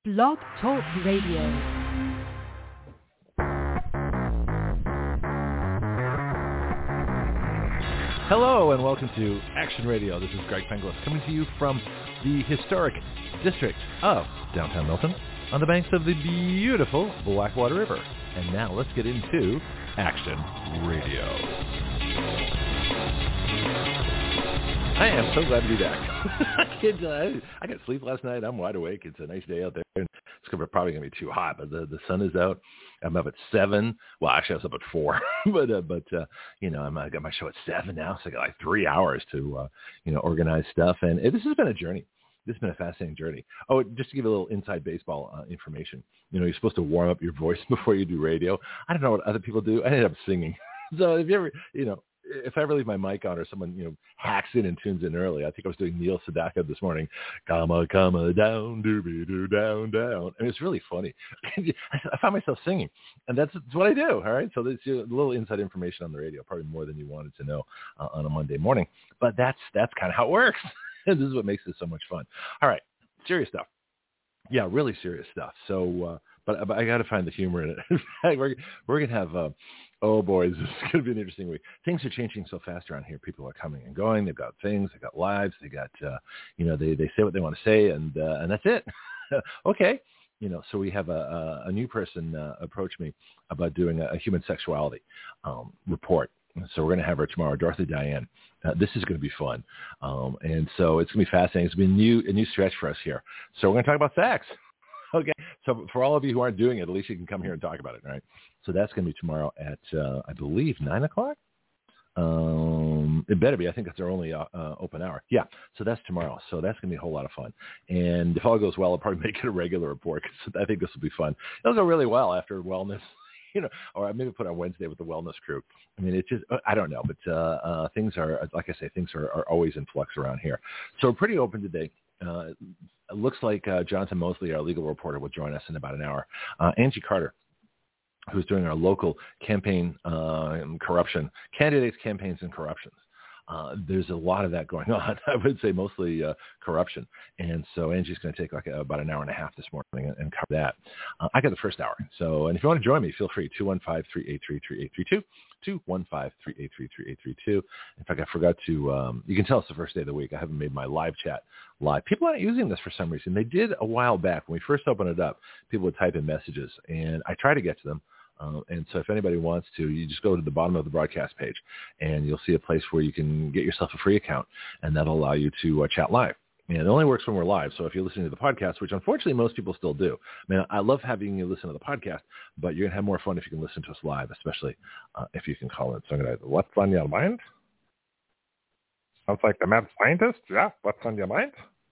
Blog Talk Radio. Hello and welcome to Action Radio. This is Greg Penglis coming to you from the historic district of downtown Milton on the banks of the beautiful Blackwater River. And now let's get into Action Radio. I am so glad to be back. I got sleep last night. I'm wide awake. It's a nice day out there. It's probably going to be too hot, but the sun is out. I'm up at 7. Well, actually, I was up at 4. but I got my show at 7 now, so I got like 3 hours to, organize stuff. And this has been a journey. This has been a fascinating journey. Oh, just to give you a little inside baseball information. You're supposed to warm up your voice before you do radio. I don't know what other people do. I ended up singing. So if you ever, if I ever leave my mic on or someone, hacks in and tunes in early, I think I was doing Neil Sedaka this morning. Comma, down, doobie-doo, down, down. And it's really funny. I found myself singing. And that's what I do, all right? So there's a little inside information on the radio, probably more than you wanted to know on a Monday morning. But that's kind of how it works. And this is what makes this so much fun. All right, serious stuff. Yeah, really serious stuff. So, but I got to find the humor in it. we're going to have... oh, boys, this is going to be an interesting week. Things are changing so fast around here. People are coming and going. They've got things. They've got lives. They got, they say what they want to say, and that's it. Okay. So we have a new person approach me about doing a human sexuality report. So we're going to have her tomorrow, Dorothy Diane. This is going to be fun. And so it's going to be fascinating. It's going to be a new stretch for us here. So we're going to talk about sex. Okay. So for all of you who aren't doing it, at least you can come here and talk about it. All right. So that's going to be tomorrow at, I believe, 9 o'clock. It better be. I think that's our only open hour. Yeah. So that's tomorrow. So that's going to be a whole lot of fun. And if all goes well, I'll probably make it a regular report because I think this will be fun. It'll go really well after wellness, or maybe put on Wednesday with the wellness crew. I mean, it's just, I don't know, but things are, like I say, things are always in flux around here. So we're pretty open today. It looks like Jonathan Mosley, our legal reporter, will join us in about an hour. Angie Carter, who's doing our local campaign corruption, candidates, campaigns, and corruptions. There's a lot of that going on. I would say mostly corruption. And so Angie's going to take about an hour and a half this morning and cover that. I got the first hour. So, and if you want to join me, feel free, 215-383-3832, 215-383-3832. In fact, I forgot to, you can tell it's the first day of the week. I haven't made my live chat live. People aren't using this for some reason. They did a while back. When we first opened it up, people would type in messages, and I try to get to them. And so if anybody wants to, you just go to the bottom of the broadcast page, and you'll see a place where you can get yourself a free account, and that'll allow you to chat live. And it only works when we're live. So if you're listening to the podcast, which unfortunately most people still do. I mean, I love having you listen to the podcast, but you're going to have more fun if you can listen to us live, especially if you can call in. So I'm going to, what's on your mind? Sounds like the mad scientist. Yeah, what's on your mind?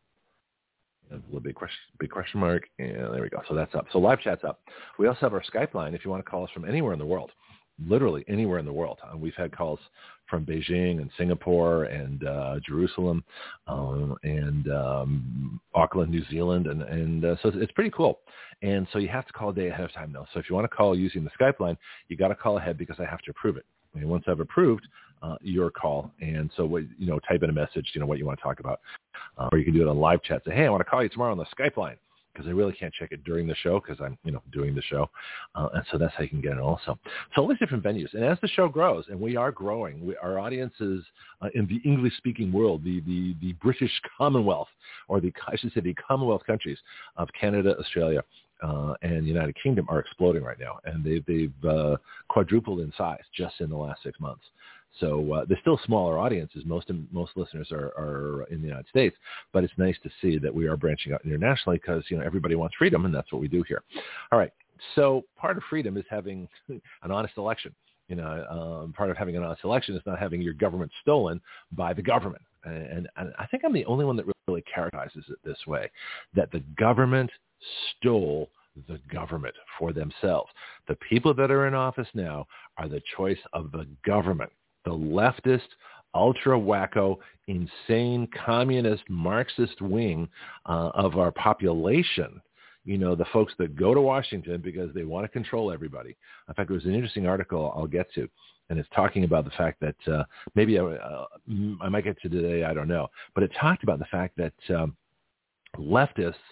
A little big question mark, and there we go. So that's up. So live chat's up. We also have our Skype line if you want to call us from anywhere in the world, literally anywhere in the world. We've had calls from Beijing and Singapore and Jerusalem and Auckland, New Zealand, and so it's pretty cool. And so you have to call a day ahead of time, though. So if you want to call using the Skype line, you got to call ahead because I have to approve it. And once I've approved your call, and so type in a message, what you want to talk about, or you can do it on live chat. Say, hey, I want to call you tomorrow on the Skype line because I really can't check it during the show because I'm doing the show, and so that's how you can get it also. So all these different venues, and as the show grows, and we are growing, our audiences in the English-speaking world, the British Commonwealth, or the Commonwealth countries of Canada, Australia, and the United Kingdom are exploding right now, and they've quadrupled in size just in the last 6 months. So they're still smaller audiences. Most listeners are in the United States, but it's nice to see that we are branching out internationally because everybody wants freedom, and that's what we do here. All right. So part of freedom is having an honest election. Part of having an honest election is not having your government stolen by the government. And I think I'm the only one that really characterizes it this way, that the government stole the government for themselves. The people that are in office now are the choice of the government. The leftist, ultra-wacko, insane, communist, Marxist wing of our population, the folks that go to Washington because they want to control everybody. In fact, there was an interesting article I'll get to, and it's talking about the fact that maybe I might get to today, I don't know, but it talked about the fact that leftists,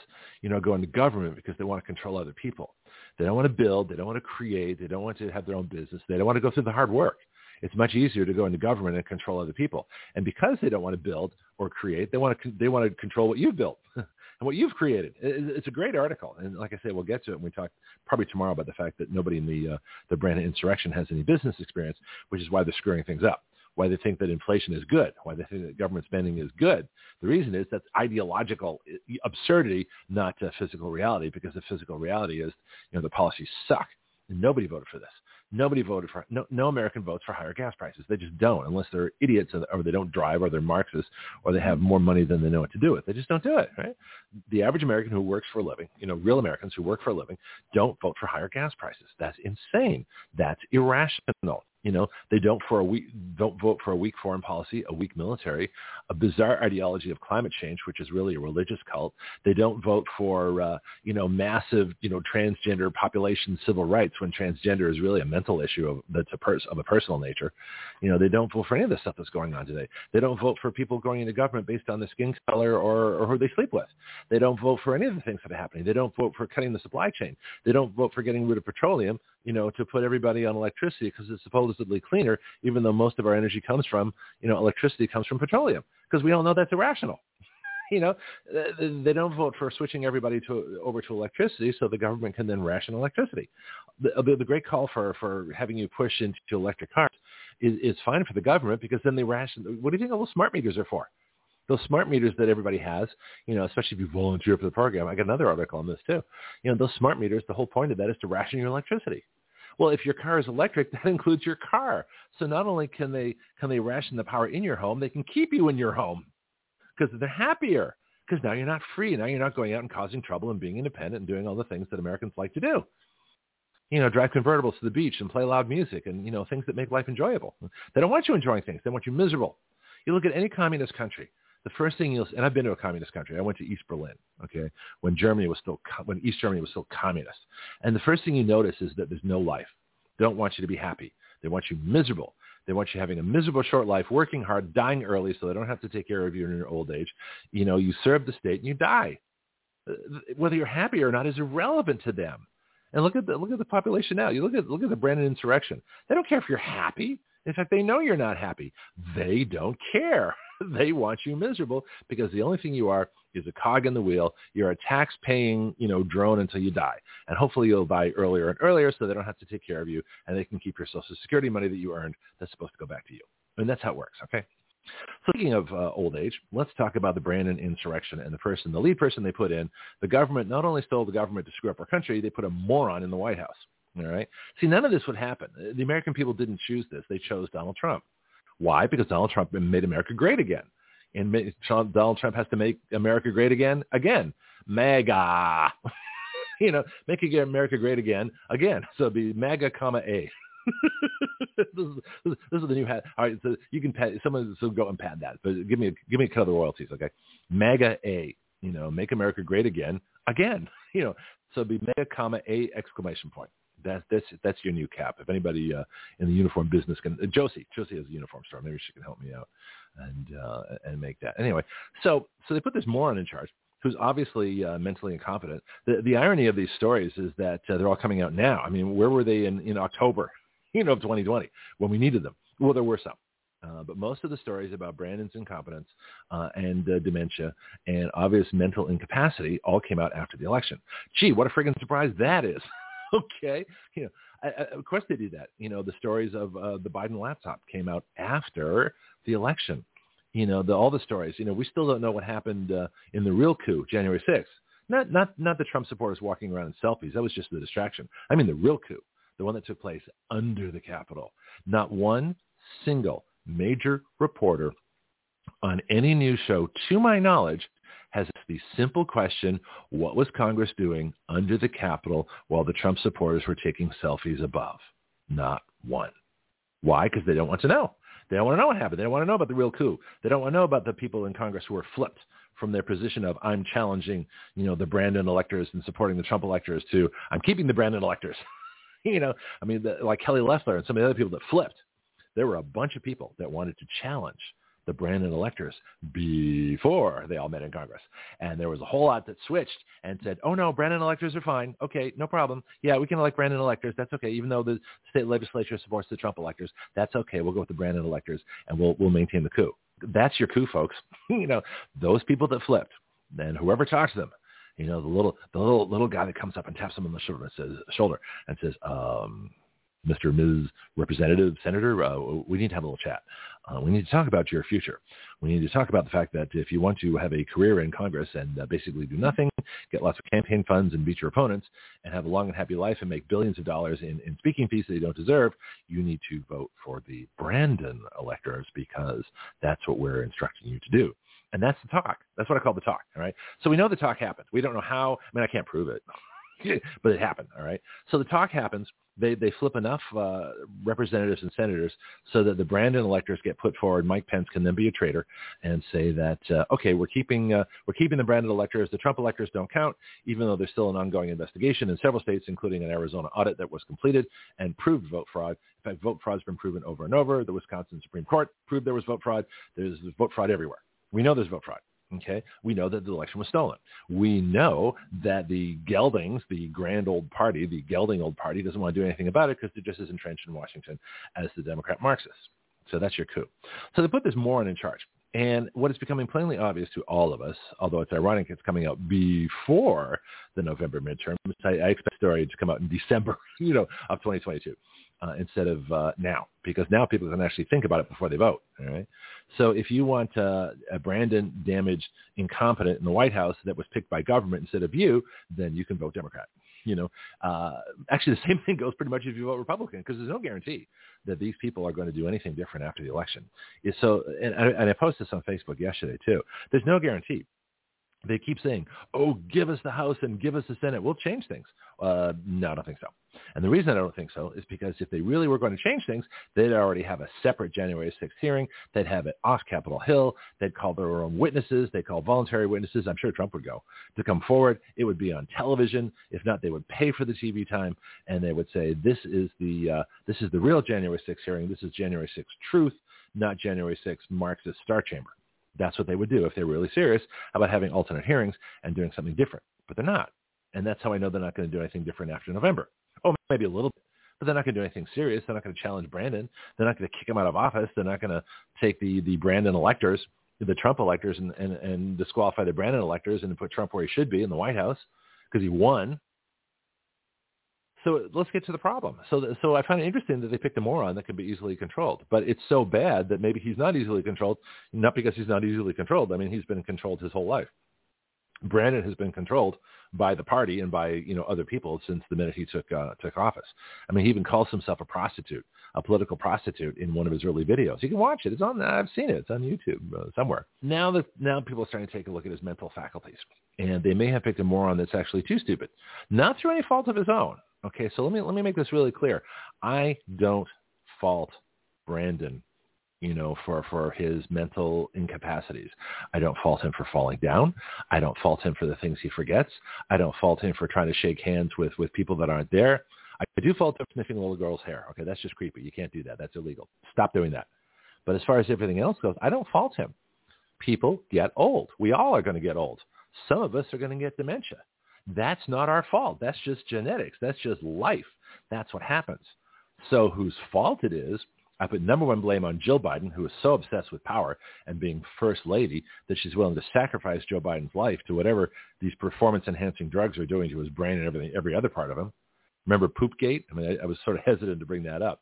go into government because they want to control other people. They don't want to build. They don't want to create. They don't want to have their own business. They don't want to go through the hard work. It's much easier to go into government and control other people. And because they don't want to build or create, they want to control what you've built and what you've created. It's a great article. And like I say, we'll get to it when we talk probably tomorrow about the fact that nobody in the Brandon insurrection has any business experience, which is why they're screwing things up, why they think that inflation is good, why they think that government spending is good. The reason is that's ideological absurdity, not physical reality, because the physical reality is, the policies suck. And nobody voted for this. Nobody voted for no American votes for higher gas prices. They just don't, unless they're idiots or they don't drive or they're Marxists or they have more money than they know what to do with. They just don't do it, right? The average American who works for a living, real Americans who work for a living, don't vote for higher gas prices. That's insane. That's irrational. They don't vote for a weak foreign policy, a weak military, a bizarre ideology of climate change, which is really a religious cult. They don't vote for, massive, transgender population civil rights when transgender is really a mental issue that's of a personal nature. They don't vote for any of the stuff that's going on today. They don't vote for people going into government based on their skin color or who they sleep with. They don't vote for any of the things that are happening. They don't vote for cutting the supply chain. They don't vote for getting rid of petroleum, to put everybody on electricity because it's supposedly cleaner, even though most of our energy comes from, electricity comes from petroleum, because we all know that's irrational. They don't vote for switching everybody over to electricity so the government can then ration electricity. The great call for having you push into electric cars is fine for the government, because then they ration. What do you think all those smart meters are for? Those smart meters that everybody has, especially if you volunteer for the program. I got another article on this too. Those smart meters, the whole point of that is to ration your electricity. Well, if your car is electric, that includes your car. So not only can they ration the power in your home, they can keep you in your home because they're happier, because now you're not free. Now you're not going out and causing trouble and being independent and doing all the things that Americans like to do. Drive convertibles to the beach and play loud music and, things that make life enjoyable. They don't want you enjoying things. They want you miserable. You look at any communist country. The first thing and I've been to a communist country. I went to East Berlin, okay, when East Germany was still communist. And the first thing you notice is that there's no life. They don't want you to be happy. They want you miserable. They want you having a miserable short life, working hard, dying early so they don't have to take care of you in your old age. You serve the state and you die. Whether you're happy or not is irrelevant to them. And look at the population now. You look at the Brandon insurrection. They don't care if you're happy. In fact, they know you're not happy. They don't care. They want you miserable, because the only thing you are is a cog in the wheel. You're a tax-paying, drone until you die. And hopefully you'll die earlier and earlier so they don't have to take care of you, and they can keep your Social Security money that you earned that's supposed to go back to you. And that's how it works, okay? So speaking of old age, let's talk about the Brandon insurrection and the lead person they put in. The government not only stole the government to screw up our country, they put a moron in the White House. All right. See, none of this would happen. The American people didn't choose this. They chose Donald Trump. Why? Because Donald Trump made America great again. And Donald Trump has to make America great again. MAGA. Make America great again. So it'd be MAGA, A. This is the new hat. All right. So you can pad, someone will go and pad that, but give me a cut of the royalties. Okay. MAGA, A. Make America great again. So it'd be MAGA, A, exclamation point. That's your new cap. If anybody in the uniform business can, Josie has a uniform store. Maybe she can help me out and make that. Anyway, so they put this moron in charge, who's obviously mentally incompetent. The irony of these stories is that they're all coming out now. I mean, where were they in October, of 2020 when we needed them? Well, there were some. But most of the stories about Brandon's incompetence and dementia and obvious mental incapacity all came out after the election. Gee, what a friggin' surprise that is. Okay. Of course they do that. The stories of the Biden laptop came out after the election. All the stories, we still don't know what happened in the real coup, January 6th. Not the Trump supporters walking around in selfies. That was just the distraction. I mean, the real coup, the one that took place under the Capitol. Not one single major reporter on any news show, to my knowledge, has the simple question, what was Congress doing under the Capitol while the Trump supporters were taking selfies above? Not one. Why? Because they don't want to know. They don't want to know what happened. They don't want to know about the real coup. They don't want to know about the people in Congress who were flipped from their position of I'm challenging, the Brandon electors and supporting the Trump electors to I'm keeping the Brandon electors. Like Kelly Loeffler and some of the other people that flipped. There were a bunch of people that wanted to challenge the Brandon electors before they all met in Congress. And there was a whole lot that switched and said, oh, no, Brandon electors are fine. Okay, no problem. Yeah, we can elect Brandon electors. That's okay. Even though the state legislature supports the Trump electors, that's okay. We'll go with the Brandon electors, and we'll maintain the coup. That's your coup, folks. Those people that flipped, and whoever talks to them, the little guy that comes up and taps them on the shoulder and says, Mr. Ms. Representative, Senator, we need to have a little chat. We need to talk about your future. We need to talk about the fact that if you want to have a career in Congress and basically do nothing, get lots of campaign funds and beat your opponents and have a long and happy life and make billions of dollars in speaking fees that you don't deserve, you need to vote for the Brandon electors because that's what we're instructing you to do. And that's the talk. That's what I call the talk, all right? So we know the talk happened. We don't know how. I mean, I can't prove it, but it happened, all right? So the talk happens. They flip enough representatives and senators so that the Brandon electors get put forward. Mike Pence can then be a traitor and say that, okay, we're keeping the Brandon electors. The Trump electors don't count, even though there's still an ongoing investigation in several states, including an Arizona audit that was completed and proved vote fraud. In fact, vote fraud has been proven over and over. The Wisconsin Supreme Court proved there was vote fraud. There's vote fraud everywhere. We know there's vote fraud. Okay, we know that the election was stolen. We know that the Geldings, the grand old party, the gelding old party, doesn't want to do anything about it because they're just as entrenched in Washington as the Democrat Marxists. So that's your coup. So they put this moron in charge. And what is becoming plainly obvious to all of us, although it's ironic it's coming out before the November midterms, I expect the story to come out in December, of 2022. Instead of now, because now people can actually think about it before they vote. All right. So if you want a Brandon damaged incompetent in the White House that was picked by government instead of you, then you can vote Democrat. Actually, the same thing goes pretty much if you vote Republican, because there's no guarantee that these people are going to do anything different after the election. So, and I posted this on Facebook yesterday too. There's no guarantee. They keep saying, oh, give us the House and give us the Senate. We'll change things. No, I don't think so. And the reason I don't think so is because if they really were going to change things, they'd already have a separate January 6th hearing. They'd have it off Capitol Hill. They'd call their own witnesses. They'd call voluntary witnesses. I'm sure Trump would go to come forward. It would be on television. If not, they would pay for the TV time, and they would say, this is the real January 6th hearing. This is January 6th truth, not January 6th Marxist Star Chamber. That's what they would do if they're really serious about having alternate hearings and doing something different. But they're not. And that's how I know they're not going to do anything different after November. Oh, maybe a little bit. But they're not going to do anything serious. They're not going to challenge Brandon. They're not going to kick him out of office. They're not going to take the Brandon electors, the Trump electors, and disqualify the Brandon electors and put Trump where he should be in the White House because he won. So let's get to the problem. So I find it interesting that they picked a moron that can be easily controlled. But it's so bad that maybe he's not easily controlled, not because he's not easily controlled. I mean, he's been controlled his whole life. Brandon has been controlled by the party and by other people since the minute he took office. I mean, he even calls himself a prostitute, a political prostitute, in one of his early videos. You can watch it. It's on. I've seen it. It's on YouTube somewhere. Now people are starting to take a look at his mental faculties, and they may have picked a moron that's actually too stupid, not through any fault of his own. Okay, so let me make this really clear. I don't fault Brandon, for his mental incapacities. I don't fault him for falling down. I don't fault him for the things he forgets. I don't fault him for trying to shake hands with people that aren't there. I do fault him for sniffing a little girl's hair. Okay, that's just creepy. You can't do that. That's illegal. Stop doing that. But as far as everything else goes, I don't fault him. People get old. We all are going to get old. Some of us are going to get dementia. That's not our fault. That's just genetics. That's just life. That's what happens. So whose fault it is, I put number one blame on Jill Biden, who is so obsessed with power and being first lady that she's willing to sacrifice Joe Biden's life to whatever these performance-enhancing drugs are doing to his brain and every other part of him. Remember Poopgate? I mean, I was sort of hesitant to bring that up.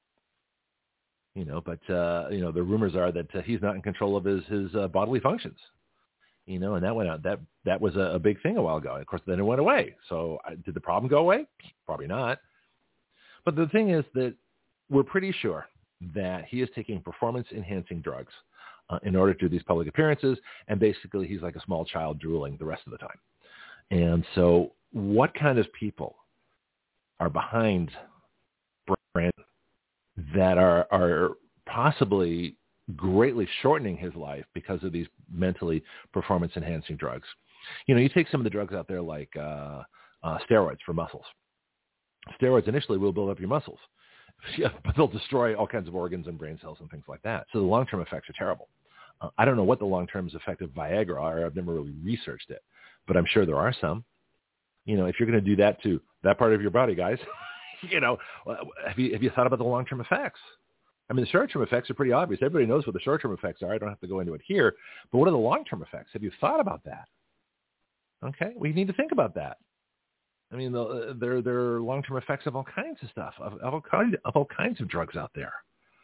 But the rumors are that he's not in control of his bodily functions. And that went out. That was a big thing a while ago. And of course, then it went away. So did the problem go away? Probably not. But the thing is that we're pretty sure that he is taking performance-enhancing drugs in order to do these public appearances, and basically he's like a small child drooling the rest of the time. And so what kind of people are behind Brandon that are possibly greatly shortening his life because of these mentally performance-enhancing drugs? You take some of the drugs out there like steroids for muscles. Steroids initially will build up your muscles. Yeah, but they'll destroy all kinds of organs and brain cells and things like that. So the long-term effects are terrible. I don't know what the long-term effects of Viagra are. I've never really researched it, but I'm sure there are some. If you're going to do that to that part of your body, guys, have you thought about the long-term effects? I mean, the short-term effects are pretty obvious. Everybody knows what the short-term effects are. I don't have to go into it here. But what are the long-term effects? Have you thought about that? Okay, we need to think about that. I mean, there are long-term effects of all kinds of stuff, of all kinds of drugs out there.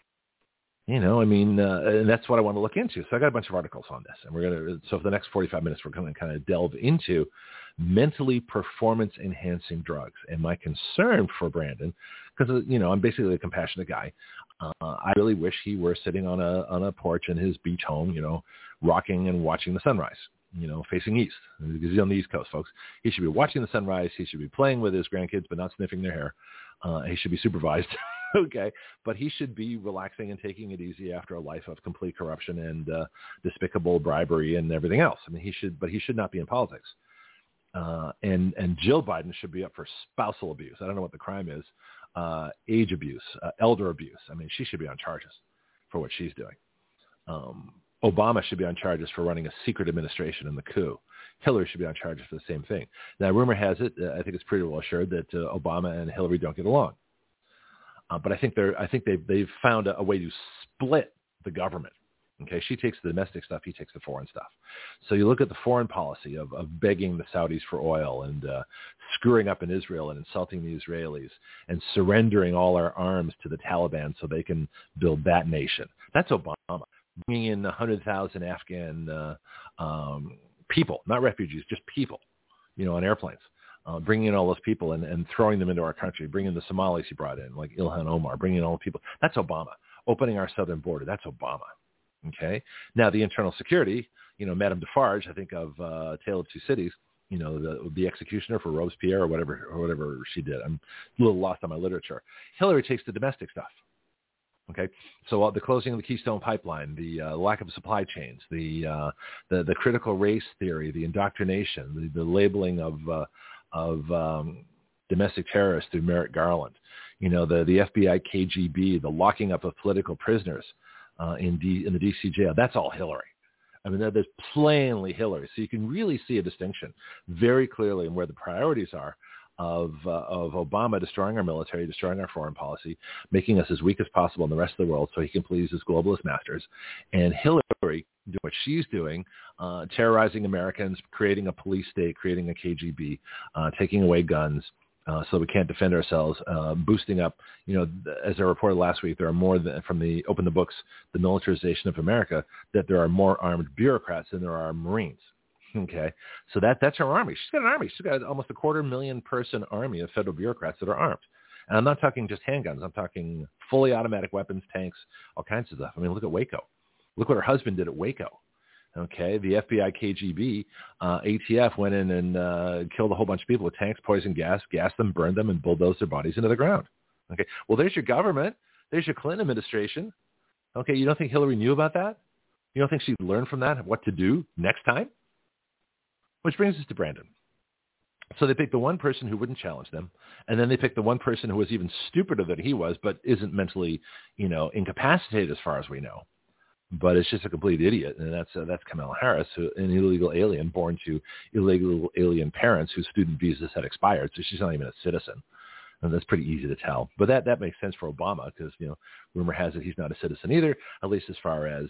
And that's what I want to look into. So I got a bunch of articles on this, and so for the next 45 minutes, we're going to kind of delve into mentally performance-enhancing drugs. And my concern for Brandon, because, I'm basically a compassionate guy. I really wish he were sitting on a porch in his beach home, rocking and watching the sunrise, facing east. Because he's on the East Coast, folks. He should be watching the sunrise. He should be playing with his grandkids, but not sniffing their hair. He should be supervised. Okay, but he should be relaxing and taking it easy after a life of complete corruption and despicable bribery and everything else. I mean, he should not be in politics. And Jill Biden should be up for spousal abuse. I don't know what the crime is. Age abuse, elder abuse. I mean, she should be on charges for what she's doing. Obama should be on charges for running a secret administration in the coup. Hillary should be on charges for the same thing. Now, rumor has it, I think it's pretty well assured that Obama and Hillary don't get along. But I think they've found a way to split the government. Okay, she takes the domestic stuff, he takes the foreign stuff. So you look at the foreign policy of begging the Saudis for oil and screwing up in Israel and insulting the Israelis and surrendering all our arms to the Taliban so they can build that nation. That's Obama. Bringing in 100,000 Afghan people, not refugees, just people, on airplanes. Bringing in all those people and throwing them into our country, bringing the Somalis he brought in, like Ilhan Omar, bringing in all the people. That's Obama. Opening our southern border, that's Obama. Okay? Now, the internal security, Madame Defarge, I think of Tale of Two Cities, the executioner for Robespierre or whatever she did. I'm a little lost on my literature. Hillary takes the domestic stuff. Okay, so the closing of the Keystone Pipeline, the lack of supply chains, the critical race theory, the indoctrination, the labeling of domestic terrorists through Merrick Garland, the FBI, KGB, the locking up of political prisoners in the DC jail. That's all Hillary. I mean, there's plainly Hillary. So you can really see a distinction very clearly in where the priorities are of Obama destroying our military, destroying our foreign policy, making us as weak as possible in the rest of the world so he can please his globalist masters, and Hillary doing what she's doing, terrorizing Americans, creating a police state, creating a KGB, taking away guns so we can't defend ourselves, boosting up, as I reported last week, there are more from the Open the Books, the militarization of America, that there are more armed bureaucrats than there are Marines. Okay, so that's her army. She's got an army. She's got almost a 250,000-person army of federal bureaucrats that are armed. And I'm not talking just handguns. I'm talking fully automatic weapons, tanks, all kinds of stuff. I mean, look at Waco. Look what her husband did at Waco. Okay, the FBI, KGB, ATF went in and killed a whole bunch of people with tanks, poison gas, gassed them, burned them, and bulldozed their bodies into the ground. Okay, well, there's your government. There's your Clinton administration. Okay, you don't think Hillary knew about that? You don't think she learned from that what to do next time? Which brings us to Brandon. So they picked the one person who wouldn't challenge them, and then they picked the one person who was even stupider than he was, but isn't mentally, incapacitated as far as we know. But it's just a complete idiot, and that's Kamala Harris, an illegal alien born to illegal alien parents whose student visas had expired, so she's not even a citizen. And that's pretty easy to tell. But that makes sense for Obama because, rumor has it he's not a citizen either, at least as far as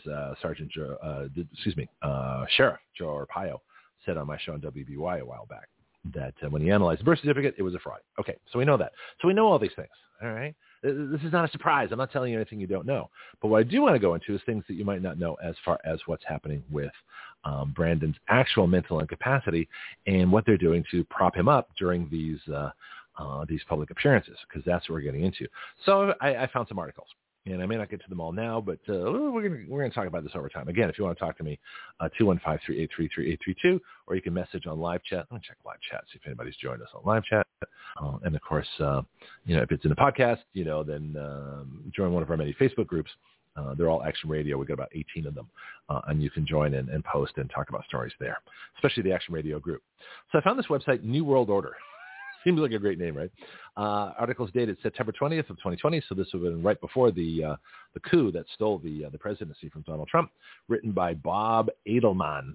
Sheriff Joe Arpaio said on my show on WBY a while back, that when he analyzed the birth certificate, it was a fraud. Okay, so we know that. So we know all these things, all right? This is not a surprise. I'm not telling you anything you don't know. But what I do want to go into is things that you might not know as far as what's happening with Brandon's actual mental incapacity and what they're doing to prop him up during these public appearances, because that's what we're getting into. So I found some articles. And I may not get to them all now, but we're going to talk about this over time. Again, if you want to talk to me, 215-383-3832, or you can message on live chat. Let me check live chat, see if anybody's joined us on live chat. And of course, if it's in the podcast, then join one of our many Facebook groups. They're all Action Radio. We've got about 18 of them. And you can join and post and talk about stories there, especially the Action Radio group. So I found this website, New World Order. Seems like a great name, right? Article's dated September 20th of 2020, so this would have been right before the coup that stole the presidency from Donald Trump. Written by Bob Edelman,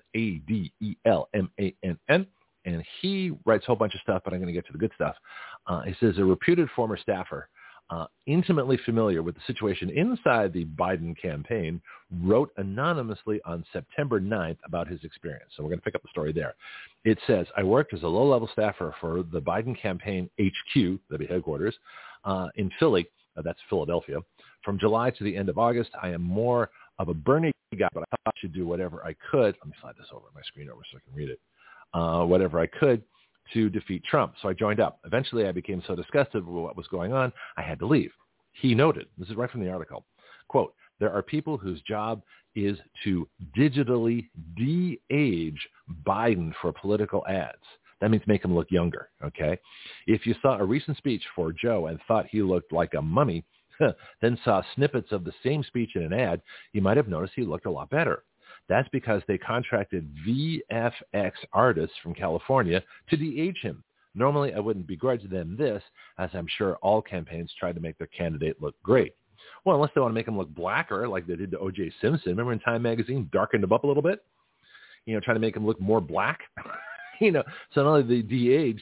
Adelmann, and he writes a whole bunch of stuff, but I'm going to get to the good stuff. He says a reputed former staffer, intimately familiar with the situation inside the Biden campaign, wrote anonymously on September 9th about his experience. So we're going to pick up the story there. It says, I worked as a low-level staffer for the Biden campaign HQ, that'd be headquarters, in Philly, that's Philadelphia. From July to the end of August, I am more of a Bernie guy, but I thought I should do whatever I could. Let me slide this over, my screen over so I can read it. Whatever I could to defeat Trump. So I joined up. Eventually, I became so disgusted with what was going on, I had to leave. He noted, this is right from the article, quote, there are people whose job is to digitally de-age Biden for political ads. That means make him look younger, okay? If you saw a recent speech for Joe and thought he looked like a mummy, then saw snippets of the same speech in an ad, you might have noticed he looked a lot better. That's because they contracted VFX artists from California to de-age him. Normally, I wouldn't begrudge them this, as I'm sure all campaigns try to make their candidate look great. Well, unless they want to make him look blacker, like they did to O.J. Simpson. Remember when Time Magazine darkened him up a little bit? Trying to make him look more black. So not only they de-age,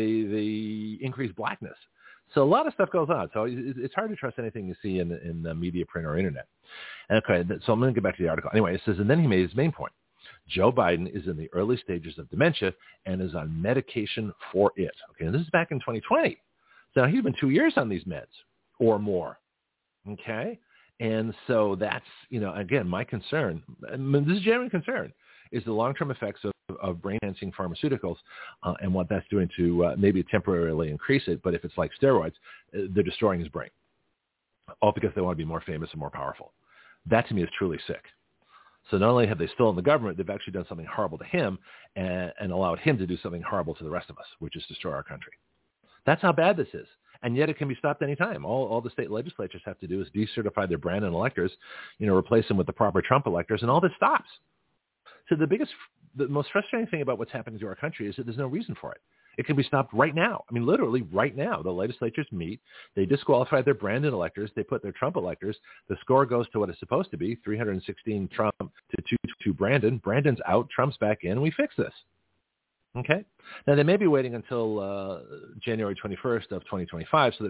they increase blackness. So a lot of stuff goes on. So it's hard to trust anything you see in the media, print, or internet. Okay, so I'm going to get back to the article. Anyway, it says, and then he made his main point. Joe Biden is in the early stages of dementia and is on medication for it. Okay, and this is back in 2020. So he's been 2 years on these meds or more. Okay, and so that's, again, my concern, and this is genuine concern, is the long-term effects of brain-enhancing pharmaceuticals and what that's doing to maybe temporarily increase it. But if it's like steroids, they're destroying his brain, all because they want to be more famous and more powerful. That to me is truly sick. So not only have they stolen the government, they've actually done something horrible to him and allowed him to do something horrible to the rest of us, which is destroy our country. That's how bad this is. And yet it can be stopped anytime. All the state legislatures have to do is decertify their Brandon electors, replace them with the proper Trump electors, and all this stops. So the most frustrating thing about what's happening to our country is that there's no reason for it. It can be stopped right now. I mean, literally right now. The legislatures meet. They disqualify their Brandon electors. They put their Trump electors. The score goes to what it's supposed to be, 316 Trump to 2 Brandon. Brandon's out. Trump's back in. We fix this. Okay? Now, they may be waiting until January 21st of 2025 so that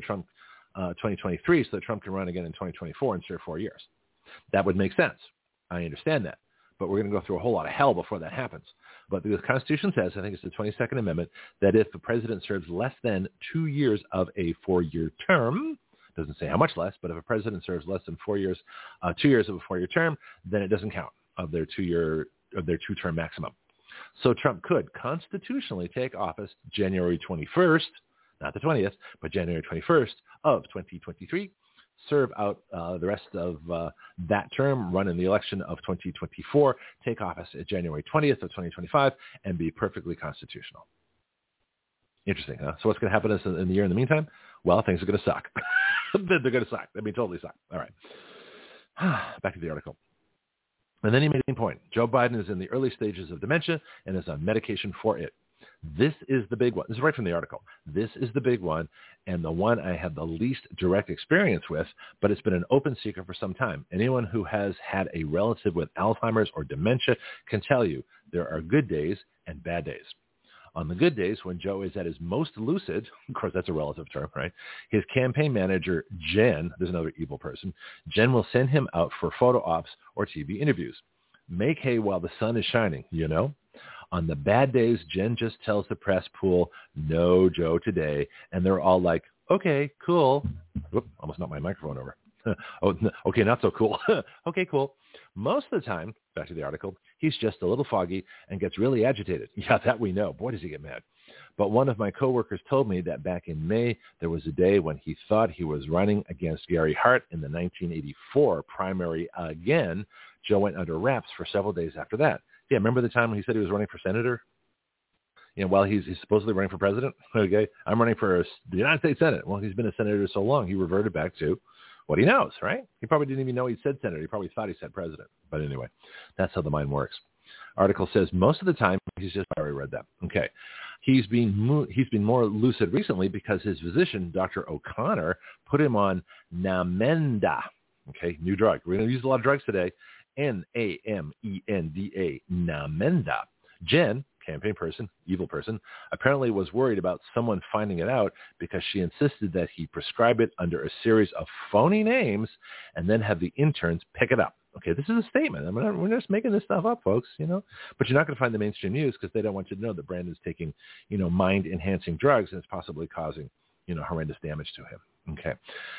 2023, so that Trump can run again in 2024 and serve 4 years. That would make sense. I understand that. But we're going to go through a whole lot of hell before that happens. But the Constitution says, I think it's the 22nd Amendment, that if the president serves less than 2 years of a 4-year term, doesn't say how much less, but if a president serves less than 4 years, 2 years of a 4-year term, then it doesn't count of their 2-term maximum. So Trump could constitutionally take office January 21st, not the 20th, but January 21st of 2023, serve out the rest of that term, run in the election of 2024, take office at January 20th of 2025, and be perfectly constitutional. Interesting, huh? So what's going to happen in the year in the meantime? Well, things are going to suck. They're going to suck. I mean, totally suck. All right. Back to the article. And then he made a point. Joe Biden is in the early stages of dementia and is on medication for it. This is the big one. This is right from the article. This is the big one and the one I have the least direct experience with, but it's been an open secret for some time. Anyone who has had a relative with Alzheimer's or dementia can tell you there are good days and bad days. On the good days, when Joe is at his most lucid, of course, that's a relative term, right? His campaign manager, Jen, there's another evil person, Jen will send him out for photo ops or TV interviews. Make hay while the sun is shining, On the bad days, Jen just tells the press pool, no Joe today. And they're all like, okay, cool. Whoop, almost knocked my microphone over. Okay, not so cool. Okay, cool. Most of the time, back to the article, he's just a little foggy and gets really agitated. Yeah, that we know. Boy, does he get mad. But one of my coworkers told me that back in May, there was a day when he thought he was running against Gary Hart in the 1984 primary again. Joe went under wraps for several days after that. Yeah, remember the time when he said he was running for senator? While he's supposedly running for president? Okay, I'm running for the United States Senate. Well, he's been a senator so long, he reverted back to what he knows, right? He probably didn't even know he said senator. He probably thought he said president. But anyway, that's how the mind works. Article says most of the time he's just, I already read that. Okay. He's been more lucid recently because his physician, Dr. O'Connor, put him on Namenda. Okay, new drug. We're going to use a lot of drugs today. Namenda. Namenda. Jen, campaign person, evil person, apparently was worried about someone finding it out because she insisted that he prescribe it under a series of phony names and then have the interns pick it up. Okay, this is a statement. We're just making this stuff up, folks, But you're not going to find the mainstream news because they don't want you to know that Brandon's taking, mind-enhancing drugs and it's possibly causing, horrendous damage to him. Okay.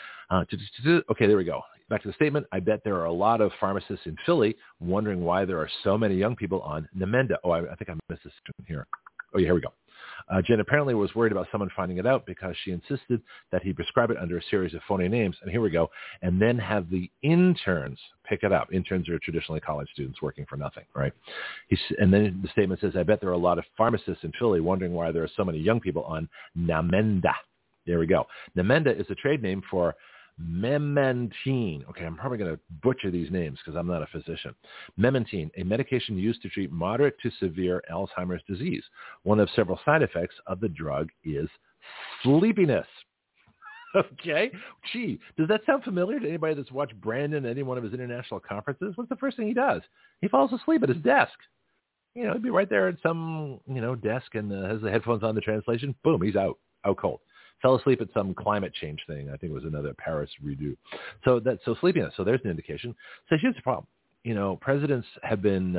Okay, there we go. Back to the statement. I bet there are a lot of pharmacists in Philly wondering why there are so many young people on Namenda. Oh, I think I missed this here. Oh, yeah, here we go. Jen apparently was worried about someone finding it out because she insisted that he prescribe it under a series of phony names. And here we go. And then have the interns pick it up. Interns are traditionally college students working for nothing, right? And then the statement says, I bet there are a lot of pharmacists in Philly wondering why there are so many young people on Namenda. There we go. Namenda is a trade name for Memantine. Okay, I'm probably going to butcher these names because I'm not a physician. Memantine, a medication used to treat moderate to severe Alzheimer's disease. One of several side effects of the drug is sleepiness. Okay. Gee, does that sound familiar to anybody that's watched Brandon at any one of his international conferences? What's the first thing he does? He falls asleep at his desk. He'd be right there at some, desk and has the headphones on, the translation. Boom, he's out cold. Fell asleep at some climate change thing. I think it was another Paris redo. So sleepiness. So there's an indication. So here's the problem. Presidents have been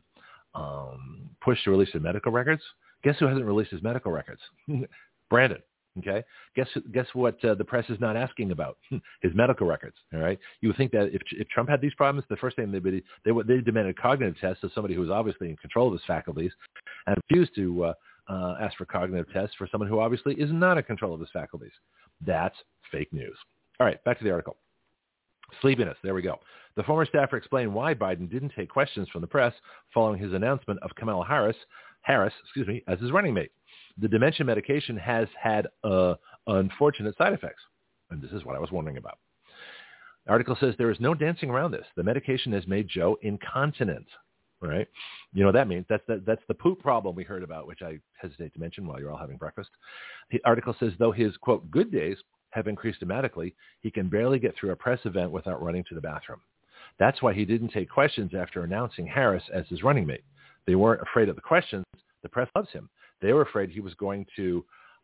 pushed to release their medical records. Guess who hasn't released his medical records? Brandon. Okay. Guess what the press is not asking about? His medical records. All right. You would think that if Trump had these problems, the first thing they demanded cognitive tests of somebody who was obviously in control of his faculties and refused to ask for cognitive tests for someone who obviously is not in control of his faculties. That's fake news. All right, back to the article. Sleepiness. There we go. The former staffer explained why Biden didn't take questions from the press following his announcement of Kamala Harris, as his running mate. The dementia medication has had unfortunate side effects, and this is what I was wondering about. The article says there is no dancing around this. The medication has made Joe incontinent. Right? You know what that means? That's the poop problem we heard about, which I hesitate to mention while you're all having breakfast. The article says, though his, quote, good days have increased dramatically, he can barely get through a press event without running to the bathroom. That's why he didn't take questions after announcing Harris as his running mate. They weren't afraid of the questions. The press loves him. They were afraid he was going to,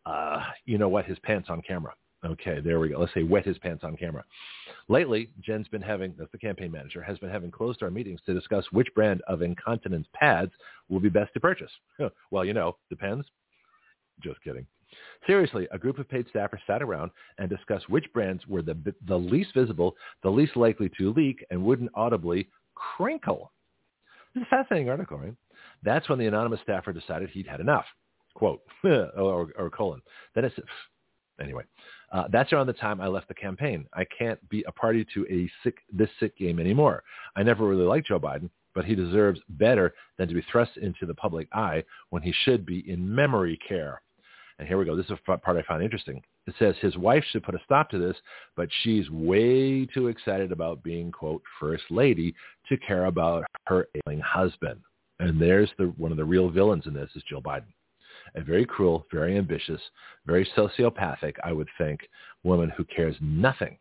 wet his pants on camera. Okay, there we go. Let's say wet his pants on camera. Lately, Jen's been having, that's the campaign manager, has been having closed-door meetings to discuss which brand of incontinence pads will be best to purchase. Well, depends. Just kidding. Seriously, a group of paid staffers sat around and discussed which brands were the least visible, the least likely to leak, and wouldn't audibly crinkle. This is a fascinating article, right? That's when the anonymous staffer decided he'd had enough. Quote, or colon. Then it's... Anyway, that's around the time I left the campaign. I can't be a party to this sick game anymore. I never really liked Joe Biden, but he deserves better than to be thrust into the public eye when he should be in memory care. And here we go. This is a part I found interesting. It says his wife should put a stop to this, but she's way too excited about being, quote, first lady to care about her ailing husband. And there's one of the real villains in this is Jill Biden. A very cruel, very ambitious, very sociopathic, I would think, woman who cares nothing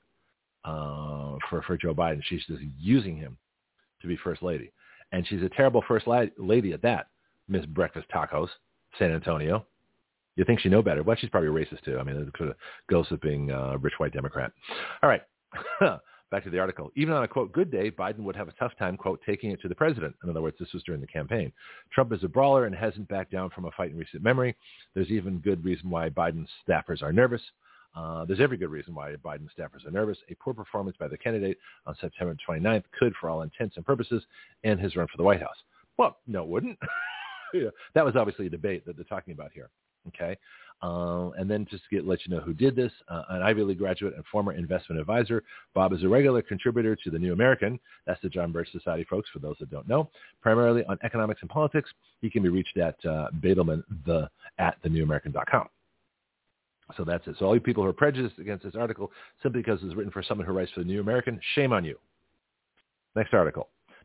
for Joe Biden. She's just using him to be first lady. And she's a terrible first lady at that, Miss Breakfast Tacos, San Antonio. You think she know better. Well, she's probably a racist, too. I mean, it sort of goes with being a rich white Democrat. All right. Back to the article. Even on a, quote, good day, Biden would have a tough time, quote, taking it to the president. In other words, this was during the campaign. Trump is a brawler and hasn't backed down from a fight in recent memory. There's even good reason why Biden's staffers are nervous. There's every good reason why Biden staffers are nervous. A poor performance by the candidate on September 29th could, for all intents and purposes, end his run for the White House. Well, no, it wouldn't. That was obviously a debate that they're talking about here. Okay. And then just to let you know who did this, an Ivy League graduate and former investment advisor. Bob is a regular contributor to The New American. That's the John Birch Society, folks, for those that don't know. Primarily on economics and politics. He can be reached at Badelman at thenewamerican.com. So that's it. So all you people who are prejudiced against this article simply because it's written for someone who writes for The New American, shame on you. Next article.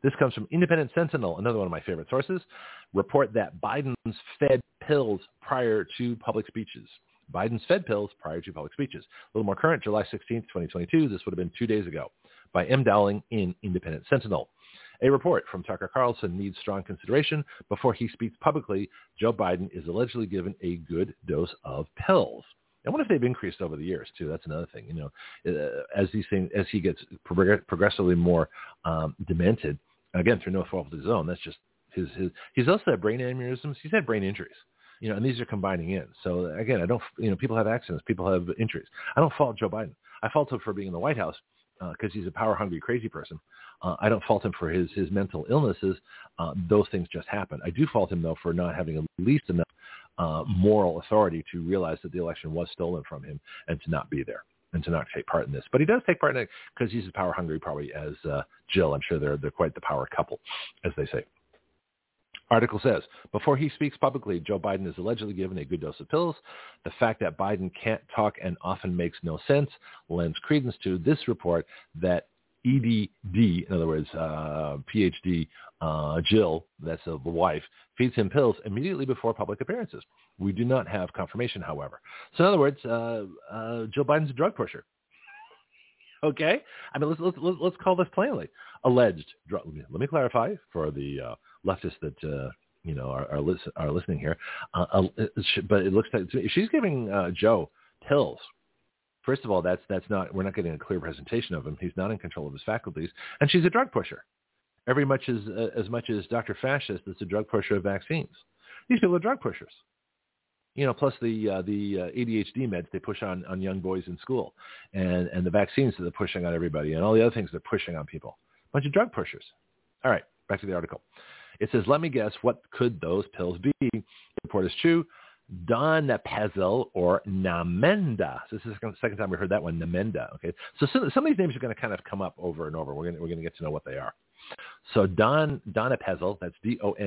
This comes from Independent Sentinel, another one of my favorite sources, report that Biden's fed pills prior to public speeches. Biden's fed pills prior to public speeches. A little more current, July 16th, 2022. This would have been 2 days ago by M. Dowling in Independent Sentinel. A report from Tucker Carlson needs strong consideration. Before he speaks publicly, Joe Biden is allegedly given a good dose of pills. I wonder if they've increased over the years too. That's another thing. As he gets progressively more demented, again through no fault of his own. That's just his. He's also had brain aneurysms. He's had brain injuries. And these are combining in. So again, I don't. People have accidents. People have injuries. I don't fault Joe Biden. I fault him for being in the White House because he's a power-hungry, crazy person. I don't fault him for his mental illnesses. Those things just happen. I do fault him, though, for not having at least enough moral authority to realize that the election was stolen from him and to not be there and to not take part in this. But he does take part in it because he's as power-hungry probably as Jill. I'm sure they're quite the power couple, as they say. Article says, before he speaks publicly, Joe Biden is allegedly given a good dose of pills. The fact that Biden can't talk and often makes no sense lends credence to this report that EDD, in other words, PhD Jill, that's the wife, feeds him pills immediately before public appearances. We do not have confirmation, however. So in other words, Joe Biden's a drug pusher. Okay? I mean, let's call this plainly. Alleged drug. Let me clarify for the leftists that are listening here. But it looks like she's giving Joe pills. First of all, that's not. We're not getting a clear presentation of him. He's not in control of his faculties, and she's a drug pusher. As much as Dr. Fascist is a drug pusher of vaccines. These people are drug pushers. Plus the ADHD meds they push on young boys in school, and the vaccines that they're pushing on everybody, and all the other things they're pushing on people. Bunch of drug pushers. All right, back to the article. It says, let me guess, what could those pills be? The report is true. Donepezil or Namenda. So this is the second time we heard that one, Namenda. Okay, so some of these names are going to kind of come up over and over. We're going to get to know what they are. So Donepezil, that's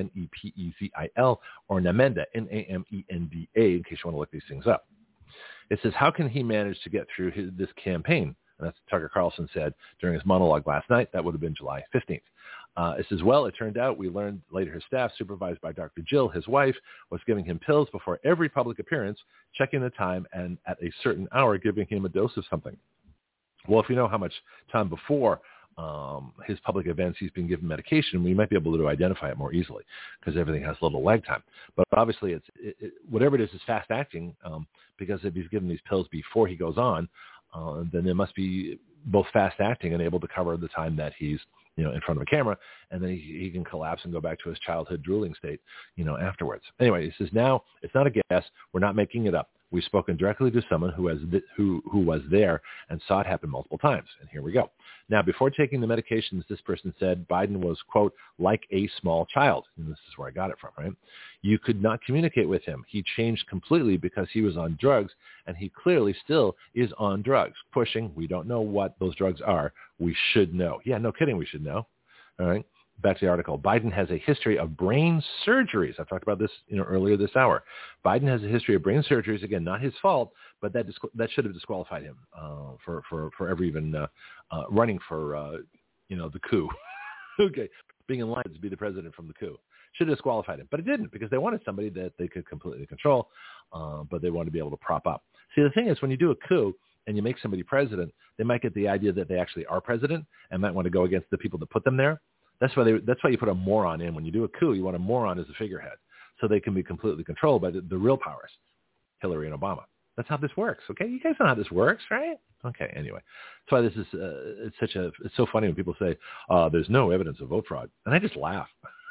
Donepezil, or Namenda, Namenda, in case you want to look these things up. It says, how can he manage to get through this campaign? And that's what Tucker Carlson said during his monologue last night. That would have been July 15th. It says, well, it turned out we learned later his staff, supervised by Dr. Jill, his wife, was giving him pills before every public appearance, checking the time, and at a certain hour giving him a dose of something. Well, if you know how much time before his public events he's been given medication, we might be able to identify it more easily because everything has a little lag time. But obviously, whatever it is fast acting because if he's given these pills before he goes on, then it must be both fast acting and able to cover the time that he's in front of a camera, and then he can collapse and go back to his childhood drooling state, afterwards. Anyway, he says, now it's not a guess. We're not making it up. We've spoken directly to someone who was there and saw it happen multiple times. And here we go. Now, before taking the medications, this person said Biden was, quote, like a small child. And this is where I got it from, right? You could not communicate with him. He changed completely because he was on drugs, and he clearly still is on drugs. Pushing, we don't know what those drugs are. We should know. Yeah, no kidding, we should know. All right. Back to the article. Biden has a history of brain surgeries. I talked about this earlier this hour. Biden has a history of brain surgeries. Again, not his fault, but that should have disqualified him for ever even running for the coup. Okay, being in line to be the president from the coup should have disqualified him, but it didn't because they wanted somebody that they could completely control, but they wanted to be able to prop up. See, the thing is, when you do a coup and you make somebody president, they might get the idea that they actually are president and might want to go against the people that put them there. That's why you put a moron in. When you do a coup, you want a moron as a figurehead so they can be completely controlled by the real powers, Hillary and Obama. That's how this works, okay? You guys know how this works, right? Okay, anyway. That's why this is it's so funny when people say, there's no evidence of vote fraud. And I just laugh.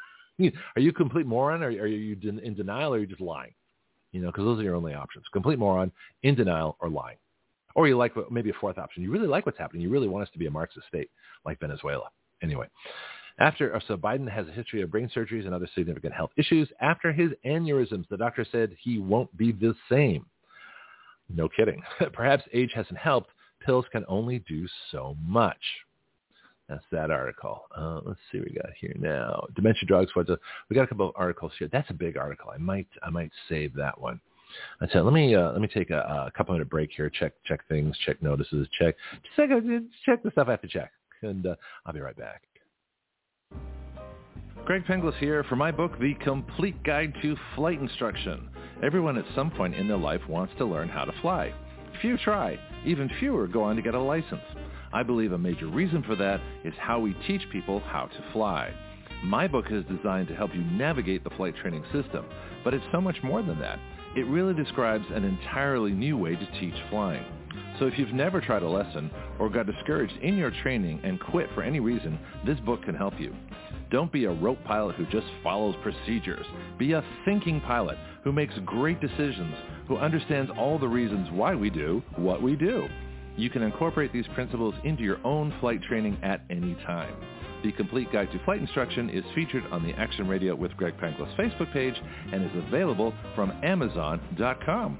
Are you a complete moron, or are you in denial, or are you just lying? Because those are your only options. Complete moron, in denial, or lying. Or you like maybe a fourth option. You really like what's happening. You really want us to be a Marxist state like Venezuela. Anyway. So Biden has a history of brain surgeries and other significant health issues. After his aneurysms, the doctor said he won't be the same. No kidding. Perhaps age hasn't helped. Pills can only do so much. That's that article. Let's see what we got here now. Dementia drugs. We got a couple of articles here. That's a big article. I might save that one. So let me take a couple minute break here. Check things. Check notices. Check the stuff I have to check, and I'll be right back. Greg Penglis here for my book, The Complete Guide to Flight Instruction. Everyone at some point in their life wants to learn how to fly. Few try. Even fewer go on to get a license. I believe a major reason for that is how we teach people how to fly. My book is designed to help you navigate the flight training system, but it's so much more than that. It really describes an entirely new way to teach flying. So if you've never tried a lesson or got discouraged in your training and quit for any reason, this book can help you. Don't be a rote pilot who just follows procedures. Be a thinking pilot who makes great decisions, who understands all the reasons why we do what we do. You can incorporate these principles into your own flight training at any time. The Complete Guide to Flight Instruction is featured on the Action Radio with Greg Penglis Facebook page and is available from Amazon.com.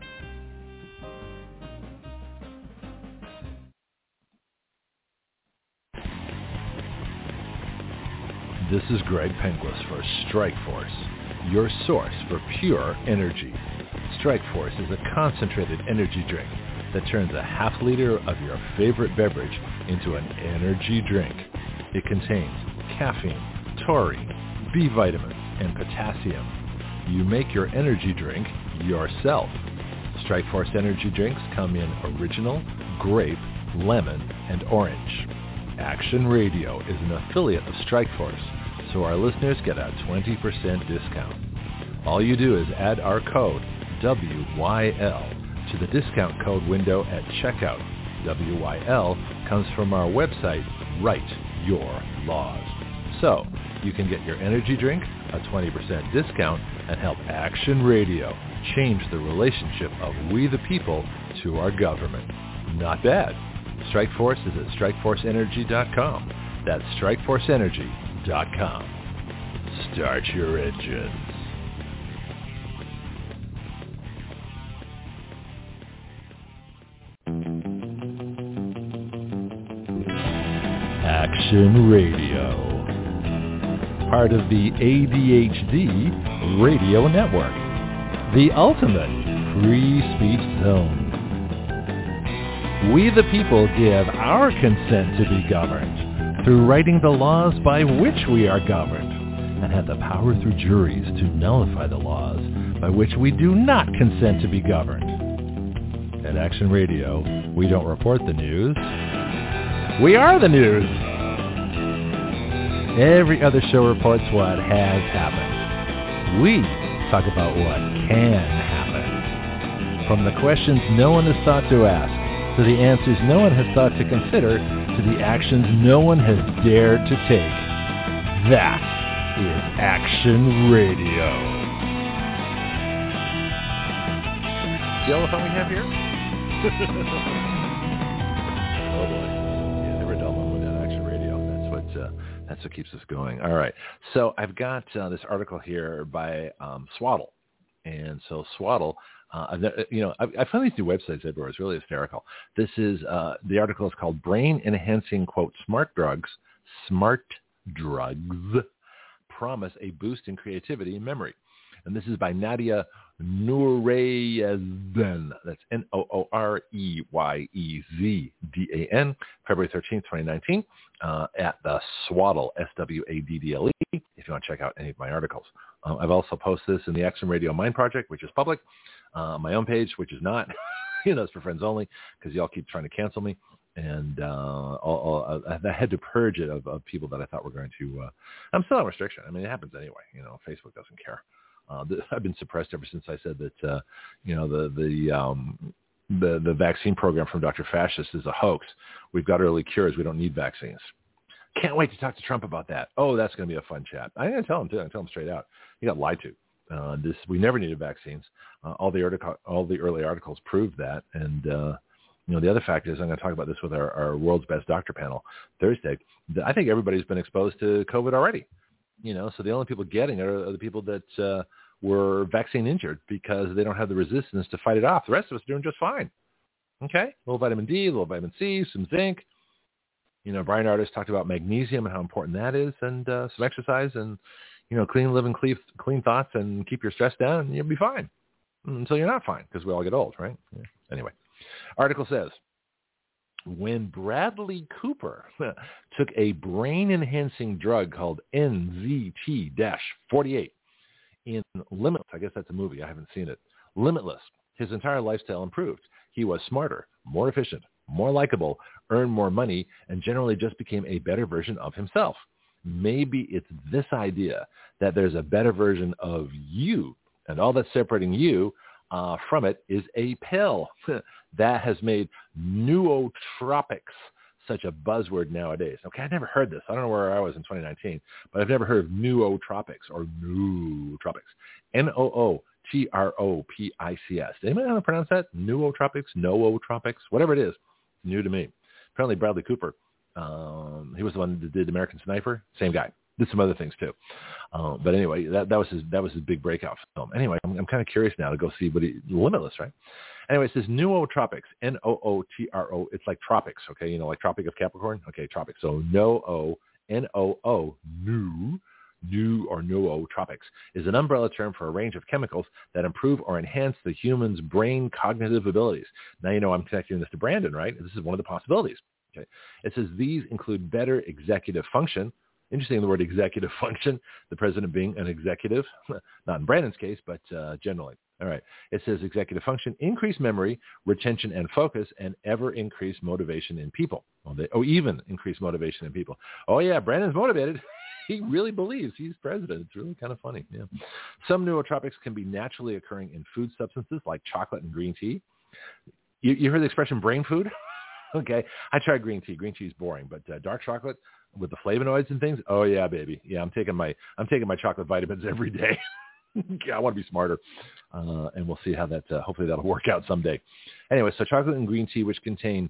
This is Greg Penglis for Strikeforce, your source for pure energy. Strikeforce is a concentrated energy drink that turns a half liter of your favorite beverage into an energy drink. It contains caffeine, taurine, B vitamins, and potassium. You make your energy drink yourself. Strikeforce energy drinks come in original, grape, lemon, and orange. Action Radio is an affiliate of Strikeforce, so our listeners get a 20% discount. All you do is add our code WYL to the discount code window at checkout. WYL comes from our website, Write Your Laws. So you can get your energy drink, a 20% discount, and help Action Radio change the relationship of we the people to our government. Not bad. Strikeforce is at StrikeforceEnergy.com. That's StrikeforceEnergy.com. Start your engines. Action Radio. Part of the ADHD Radio Network. The ultimate free speech zone. We the people give our consent to be governed through writing the laws by which we are governed, and have the power through juries to nullify the laws by which we do not consent to be governed. At Action Radio, we don't report the news. We are the news. Every other show reports what has happened. We talk about what can happen. From the questions no one has thought to ask, to the answers no one has thought to consider, to the actions no one has dared to take. That is Action Radio. See all the fun we have here? Oh boy. Yeah, never dull moment at Action Radio. That's what keeps us going. All right. So I've got this article here by Swaddle. And so Swaddle, I find these new websites everywhere. It's really hysterical. This is, the article is called Brain Enhancing, quote, Smart Drugs Promise a Boost in Creativity and Memory. And this is by Nadia Nooreyezdan. That's Nooreyezdan, February 13th, 2019, at the Swaddle, Swaddle, if you want to check out any of my articles. I've also posted this in the Action Radio Mind Project, which is public, my own page, which is not. It's for friends only, because y'all keep trying to cancel me. And I had to purge it of people that I thought were going to. I'm still on restriction. I mean, it happens anyway. Facebook doesn't care. I've been suppressed ever since I said that. The vaccine program from Dr. Fascist is a hoax. We've got early cures. We don't need vaccines. Can't wait to talk to Trump about that. Oh, that's going to be a fun chat. I'm going to tell him too. I tell him straight out. He got lied to. We never needed vaccines. All the early articles proved that. And the other fact is, I'm going to talk about this with our World's Best Doctor panel Thursday. I think everybody's been exposed to COVID already. So the only people getting it are the people that were vaccine injured because they don't have the resistance to fight it off. The rest of us are doing just fine. Okay? A little vitamin D, a little vitamin C, some zinc. Brian Artis talked about magnesium and how important that is, and some exercise and, clean living, clean thoughts, and keep your stress down, and you'll be fine. Until you're not fine, because we all get old, right? Yeah. Anyway, article says, when Bradley Cooper took a brain-enhancing drug called NZT-48 in Limitless. I guess that's a movie. I haven't seen it. Limitless. His entire lifestyle improved. He was smarter, more efficient, more likable, earned more money, and generally just became a better version of himself. Maybe it's this idea that there's a better version of you, and all that's separating you from it is a pill that has made nootropics such a buzzword nowadays. Okay, I never heard this. I don't know where I was in 2019, but I've never heard of nootropics or nootropics. Nootropics. Anybody know how to pronounce that? Nootropics, nootropics, whatever it is. It's new to me. Apparently Bradley Cooper, he was the one that did American Sniper. Same guy. Did some other things too. But anyway, that was his big breakout film. Anyway, I'm kind of curious now to go see what Limitless, right? Anyway, it says nootropics, Nootro. It's like tropics, okay? You know, like Tropic of Capricorn? Okay, tropics. So Noo, nootropics is an umbrella term for a range of chemicals that improve or enhance the human's brain cognitive abilities. Now, you know, I'm connecting this to Brandon, right? This is one of the possibilities. Okay. It says these include better executive function. Interesting, the word executive function, the president being an executive, not in Brandon's case, but generally. All right. It says executive function, increased memory, retention, and focus, and ever increased motivation in people. Even increased motivation in people. Oh, yeah, Brandon's motivated. He really believes he's president. It's really kind of funny. Yeah. Some nootropics can be naturally occurring in food substances like chocolate and green tea. You heard the expression brain food? Okay. I tried green tea. Green tea is boring, but dark chocolate with the flavonoids and things. Oh yeah, baby. Yeah, I'm taking my chocolate vitamins every day. I want to be smarter. And we'll see how that, hopefully that'll work out someday. Anyway, so chocolate and green tea, which contain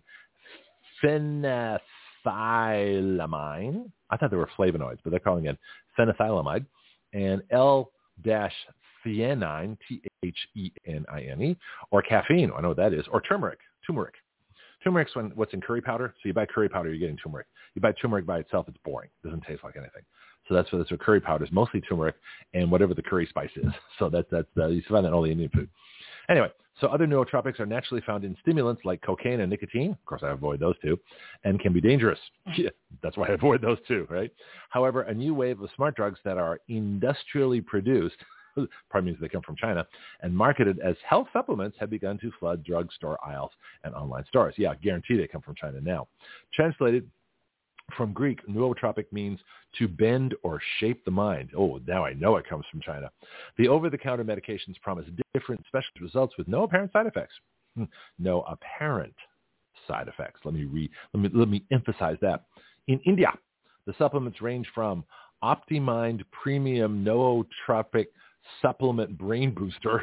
phenethylamine. I thought they were flavonoids, but they're calling it phenethylamide, and L-theanine, T-H-E-N-I-N-E, or caffeine. I know what that is. Or turmeric. Turmeric's what's in curry powder. So you buy curry powder, you're getting turmeric. You buy turmeric by itself, it's boring. It doesn't taste like anything. So that's what curry powder is, mostly turmeric and whatever the curry spice is. So that's you find that in all the Indian food. Anyway, so other nootropics are naturally found in stimulants like cocaine and nicotine. Of course, I avoid those two, and can be dangerous. Yeah, that's why I avoid those two, right? However, a new wave of smart drugs that are industrially produced, probably means they come from China, and marketed as health supplements have begun to flood drugstore aisles and online stores. Yeah, I guarantee they come from China now. Translated from Greek, nootropic means to bend or shape the mind. Oh, now I know it comes from China. The over-the-counter medications promise different special results with no apparent side effects. No apparent side effects. Let me emphasize that. In India, the supplements range from OptiMind Premium Nootropic Supplement Brain Booster.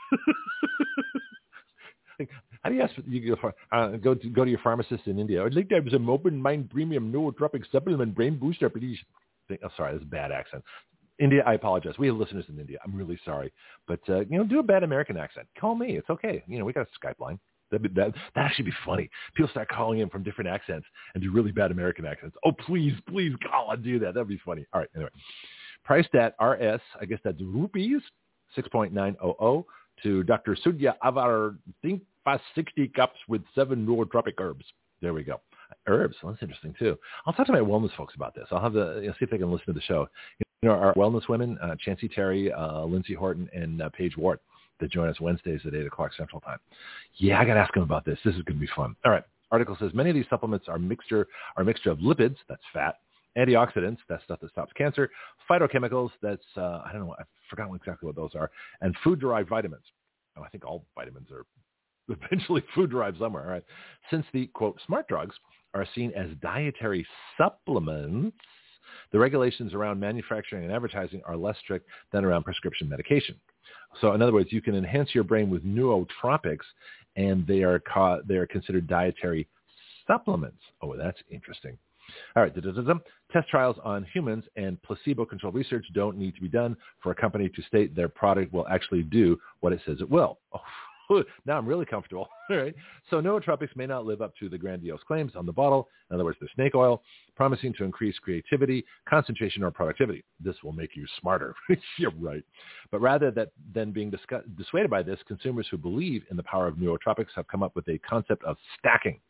How do you ask? You go to your pharmacist in India. I'd like to have some OptiMind Premium Nootropic Supplement Brain Booster, please. Oh, sorry, that's a bad accent. India, I apologize. We have listeners in India. I'm really sorry, but do a bad American accent. Call me. It's okay. We got a Skype line. That actually be funny. People start calling in from different accents and do really bad American accents. Oh, please call and do that. That'd be funny. All right. Anyway, priced at RS, I guess that's rupees, 6.900 to Dr. Sudhya Avar, think 60 cups with 7 nootropic herbs. There we go. Herbs. Well, that's interesting too. I'll talk to my wellness folks about this. I'll have see if they can listen to the show. Our wellness women, Chancey Terry, Lindsay Horton, and Paige Ward, that join us Wednesdays at 8 o'clock Central Time. Yeah, I got to ask them about this. This is going to be fun. All right. Article says many of these supplements are a mixture of lipids, that's fat, antioxidants, that's stuff that stops cancer, phytochemicals, that's, I don't know, I've forgotten exactly what those are, and food-derived vitamins. Oh, I think all vitamins are eventually food-derived somewhere. All right. Since the, quote, smart drugs are seen as dietary supplements, the regulations around manufacturing and advertising are less strict than around prescription medication. So in other words, you can enhance your brain with nootropics, and they are considered dietary supplements. Oh, that's interesting. All right. Test trials on humans and placebo-controlled research don't need to be done for a company to state their product will actually do what it says it will. Oh, now I'm really comfortable. All right. So nootropics may not live up to the grandiose claims on the bottle. In other words, they're snake oil, promising to increase creativity, concentration, or productivity. This will make you smarter. You're right. But rather than being dissuaded by this, consumers who believe in the power of nootropics have come up with a concept of stacking.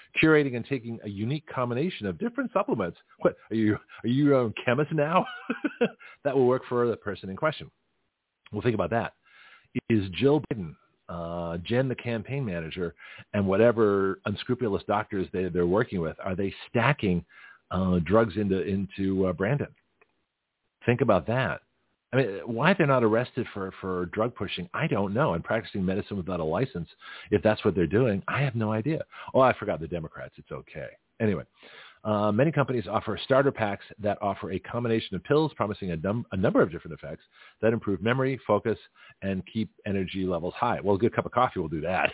curating and taking a unique combination of different supplements. What, are you your own chemist now? That will work for the person in question. Well, think about that. Is Jill Biden, Jen, the campaign manager, and whatever unscrupulous doctors they're working with, are they stacking drugs into Brandon? Think about that. I mean, why they're not arrested for drug pushing, I don't know. And practicing medicine without a license, if that's what they're doing, I have no idea. Oh, I forgot the Democrats. It's okay. Anyway, many companies offer starter packs that offer a combination of pills promising a number of different effects that improve memory, focus, and keep energy levels high. Well, a good cup of coffee will do that.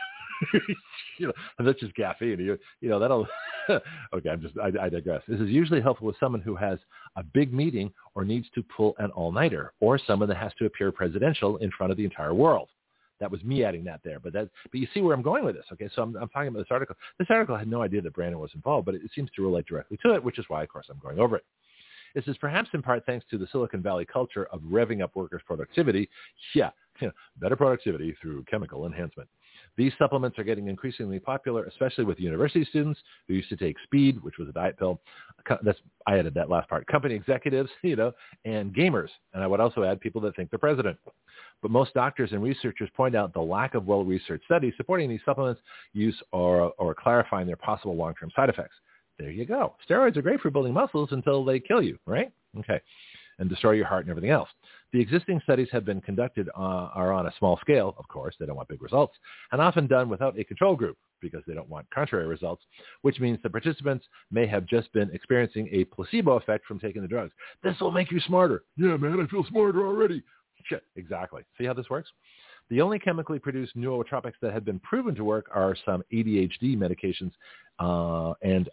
And that's just caffeine. That'll. Okay, I digress. This is usually helpful with someone who has a big meeting or needs to pull an all-nighter, or someone that has to appear presidential in front of the entire world. That was me adding that there, but you see where I'm going with this. Okay, so I'm talking about this article. This article had no idea that Brandon was involved, but it seems to relate directly to it, which is why, of course, I'm going over it. This is perhaps in part thanks to the Silicon Valley culture of revving up workers' productivity. Better productivity through chemical enhancement. These supplements are getting increasingly popular, especially with university students who used to take Speed, which was a diet pill. I added that last part. Company executives, and gamers. And I would also add people that think they're president. But most doctors and researchers point out the lack of well-researched studies supporting these supplements use or clarifying their possible long-term side effects. There you go. Steroids are great for building muscles until they kill you, right? Okay. And destroy your heart and everything else. The existing studies have been conducted are on a small scale, of course. They don't want big results, and often done without a control group because they don't want contrary results, which means the participants may have just been experiencing a placebo effect from taking the drugs. This will make you smarter. Yeah, man, I feel smarter already. Shit, exactly. See how this works? The only chemically produced nootropics that have been proven to work are some ADHD medications and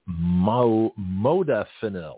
modafinil.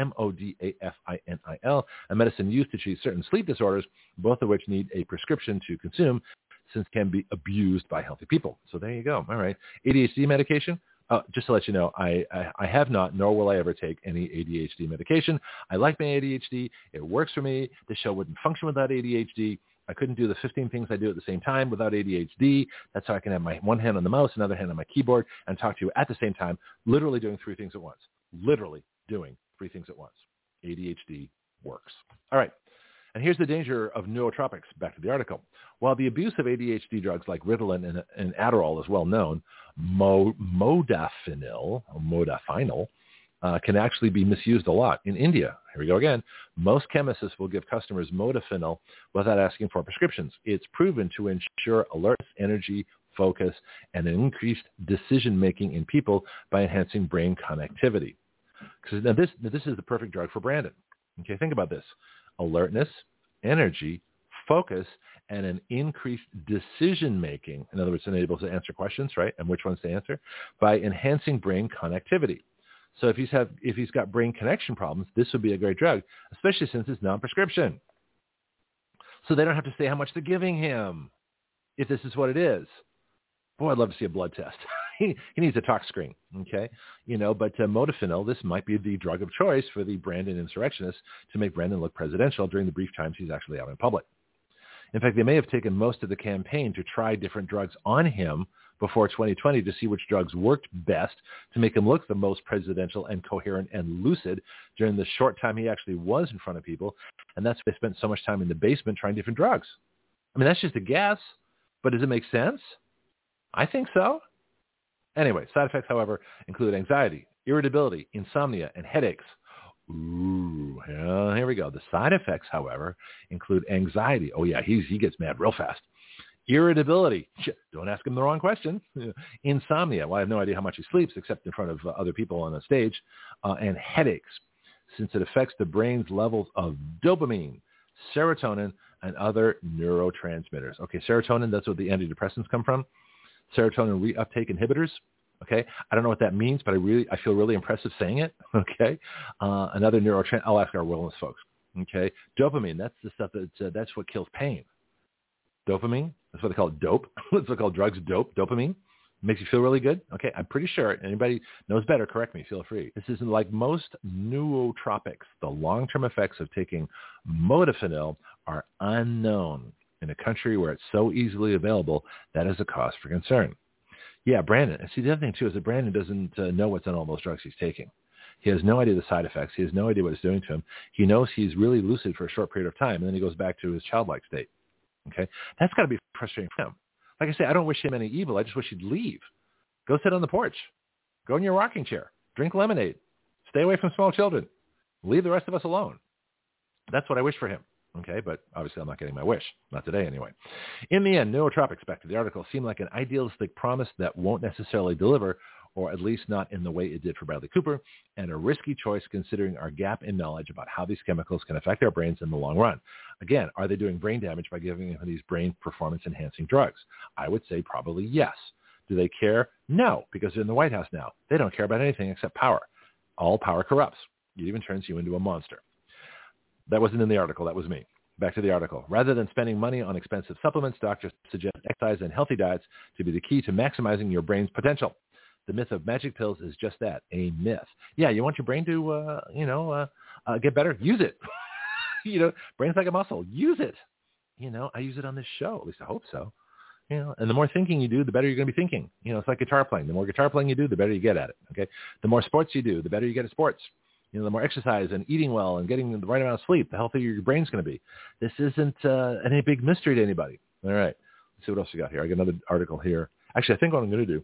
Modafinil, a medicine used to treat certain sleep disorders, both of which need a prescription to consume since can be abused by healthy people. So there you go. All right. ADHD medication. Just to let you know, I have not, nor will I ever take any ADHD medication. I like my ADHD. It works for me. The show wouldn't function without ADHD. I couldn't do the 15 things I do at the same time without ADHD. That's how I can have my one hand on the mouse, another hand on my keyboard, and talk to you at the same time, literally doing three things at once. Literally doing three things at once. ADHD works. All right. And here's the danger of nootropics. Back to the article. While the abuse of ADHD drugs like Ritalin and Adderall is well known, modafinil can actually be misused a lot. In India, here we go again, most chemists will give customers modafinil without asking for prescriptions. It's proven to ensure alertness, energy, focus, and an increased decision-making in people by enhancing brain connectivity. Now this is the perfect drug for Brandon. Okay, think about this. Alertness, energy, focus, and an increased decision-making. In other words, enables to answer questions, right? And which ones to answer? By enhancing brain connectivity. So if he's got brain connection problems, this would be a great drug, especially since it's non-prescription. So they don't have to say how much they're giving him if this is what it is. Boy, I'd love to see a blood test. He needs a tox screen, okay? But modafinil, this might be the drug of choice for the Brandon insurrectionists to make Brandon look presidential during the brief times he's actually out in public. In fact, they may have taken most of the campaign to try different drugs on him before 2020 to see which drugs worked best to make him look the most presidential and coherent and lucid during the short time he actually was in front of people. And that's why they spent so much time in the basement trying different drugs. I mean, that's just a guess, but does it make sense? I think so. Anyway, side effects, however, include anxiety, irritability, insomnia, and headaches. Ooh, yeah, here we go. The side effects, however, include anxiety. Oh, yeah, he gets mad real fast. Irritability. Don't ask him the wrong question. Insomnia. Well, I have no idea how much he sleeps except in front of other people on a stage. And headaches, since it affects the brain's levels of dopamine, serotonin, and other neurotransmitters. Okay, serotonin, that's what the antidepressants come from. Serotonin reuptake inhibitors. Okay, I don't know what that means, but I feel really impressive saying it. Okay, another neurotransmitter. I'll ask our wellness folks. Okay, dopamine. That's the stuff that's what kills pain. Dopamine. That's what they call it. Dope. That's what they call drugs. Dope. Dopamine makes you feel really good. Okay, I'm pretty sure. Anybody knows better? Correct me. Feel free. This isn't like most nootropics. The long-term effects of taking modafinil are unknown. In a country where it's so easily available, that is a cause for concern. Yeah, Brandon. And see, the other thing, too, is that Brandon doesn't know what's on all those drugs he's taking. He has no idea the side effects. He has no idea what it's doing to him. He knows he's really lucid for a short period of time, and then he goes back to his childlike state. Okay? That's got to be frustrating for him. Like I say, I don't wish him any evil. I just wish he'd leave. Go sit on the porch. Go in your rocking chair. Drink lemonade. Stay away from small children. Leave the rest of us alone. That's what I wish for him. Okay, but obviously I'm not getting my wish. Not today, anyway. In the end, nootropics, back to the article, seemed like an idealistic promise that won't necessarily deliver, or at least not in the way it did for Bradley Cooper, and a risky choice considering our gap in knowledge about how these chemicals can affect our brains in the long run. Again, are they doing brain damage by giving them these brain performance-enhancing drugs? I would say probably yes. Do they care? No, because they're in the White House now. They don't care about anything except power. All power corrupts. It even turns you into a monster. That wasn't in the article. That was me. Back to the article. Rather than spending money on expensive supplements, doctors suggest exercise and healthy diets to be the key to maximizing your brain's potential. The myth of magic pills is just that, a myth. Yeah, you want your brain to, get better? Use it. Brain's like a muscle. Use it. I use it on this show. At least I hope so. And the more thinking you do, the better you're going to be thinking. It's like guitar playing. The more guitar playing you do, the better you get at it. Okay. The more sports you do, the better you get at sports. The more exercise and eating well and getting the right amount of sleep, the healthier your brain's going to be. This isn't any big mystery to anybody. All right. Let's see what else we got here. I got another article here. Actually, I think what I'm going to do,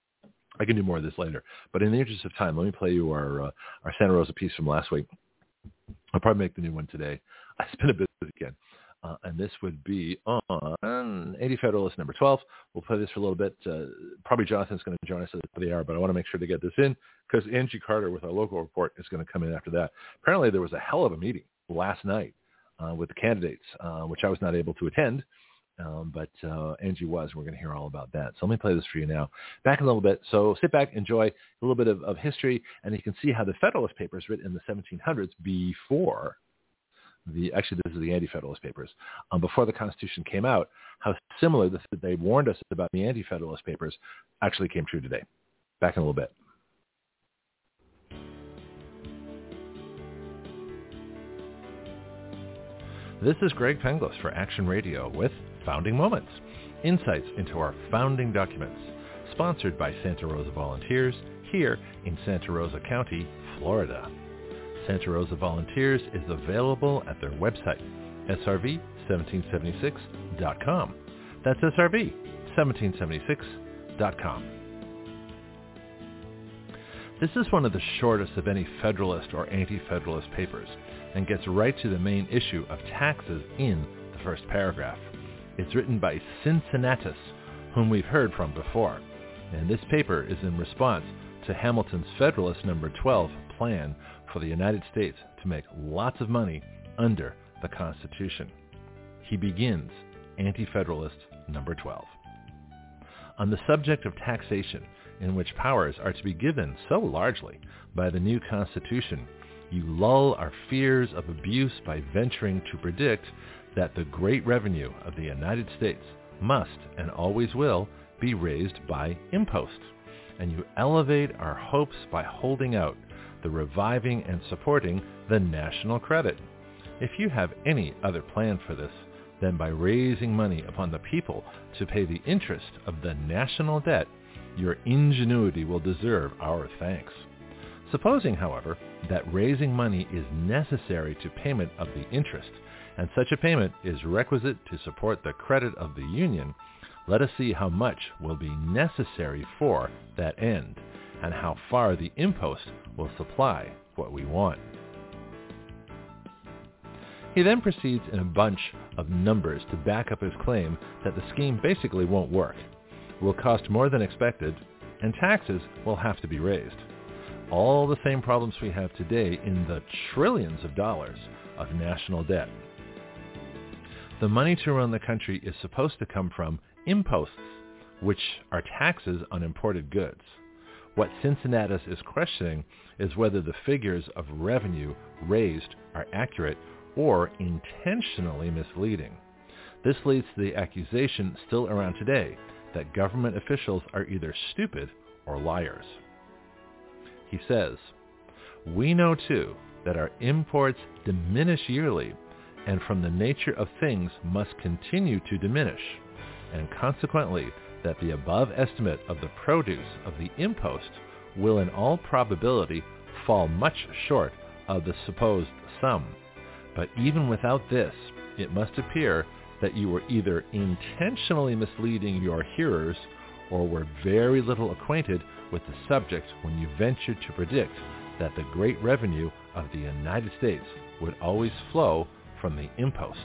I can do more of this later. But in the interest of time, let me play you our Santa Rosa piece from last week. I'll probably make the new one today. It's been a busy weekend. And this would be on Anti-Federalist number 12. We'll play this for a little bit. Probably Jonathan's going to join us at the hour, but I want to make sure to get this in because Angie Carter with our local report is going to come in after that. Apparently there was a hell of a meeting last night with the candidates, which I was not able to attend, but Angie was. We're going to hear all about that. So let me play this for you now. Back in a little bit. So sit back, enjoy a little bit of history, and you can see how the Federalist Papers written in the 1700s before actually, this is the Anti-Federalist Papers. Before the Constitution came out, how similar that they warned us about the Anti-Federalist Papers actually came true today. Back in a little bit. This is Greg Penglis for Action Radio with Founding Moments, insights into our founding documents, sponsored by Santa Rosa Volunteers here in Santa Rosa County, Florida. Santa Rosa Volunteers is available at their website, srv1776.com. That's srv1776.com. This is one of the shortest of any Federalist or Anti-Federalist papers and gets right to the main issue of taxes in the first paragraph. It's written by Cincinnatus, whom we've heard from before, and this paper is in response to Hamilton's Federalist number 12 plan for the United States to make lots of money under the Constitution. He begins Anti-Federalist number 12. On the subject of taxation, in which powers are to be given so largely by the new Constitution, you lull our fears of abuse by venturing to predict that the great revenue of the United States must and always will be raised by impost, and you elevate our hopes by holding out the reviving and supporting the national credit. If you have any other plan for this than by raising money upon the people to pay the interest of the national debt, your ingenuity will deserve our thanks. Supposing, however, that raising money is necessary to payment of the interest, and such a payment is requisite to support the credit of the Union, let us see how much will be necessary for that end, and how far the impost will supply what we want. He then proceeds in a bunch of numbers to back up his claim that the scheme basically won't work, will cost more than expected, and taxes will have to be raised. All the same problems we have today in the trillions of dollars of national debt. The money to run the country is supposed to come from imposts, which are taxes on imported goods. What Cincinnatus is questioning is whether the figures of revenue raised are accurate or intentionally misleading. This leads to the accusation still around today that government officials are either stupid or liars. He says, "We know too that our imports diminish yearly and from the nature of things must continue to diminish, and consequently that the above estimate of the produce of the impost will in all probability fall much short of the supposed sum. But even without this, it must appear that you were either intentionally misleading your hearers or were very little acquainted with the subject when you ventured to predict that the great revenue of the United States would always flow from the impost.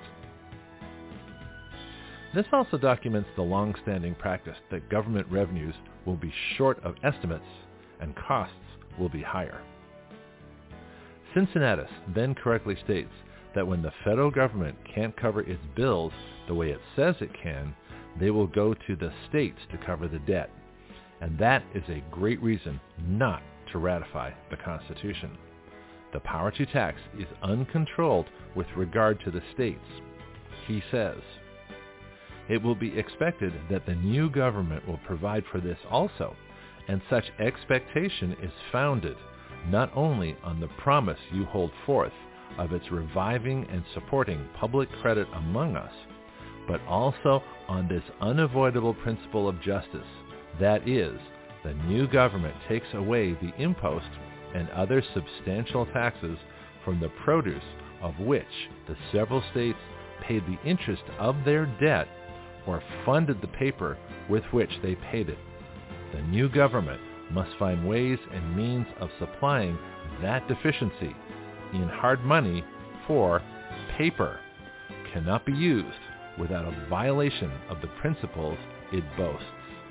This also documents the long-standing practice that government revenues will be short of estimates and costs will be higher. Cincinnatus then correctly states that when the federal government can't cover its bills the way it says it can, they will go to the states to cover the debt. And that is a great reason not to ratify the Constitution. The power to tax is uncontrolled with regard to the states. He says, it will be expected that the new government will provide for this also, and such expectation is founded not only on the promise you hold forth of its reviving and supporting public credit among us, but also on this unavoidable principle of justice, that is, the new government takes away the impost and other substantial taxes from the produce of which the several states paid the interest of their debt or funded the paper with which they paid it. The new government must find ways and means of supplying that deficiency in hard money, for paper cannot be used without a violation of the principles it boasts.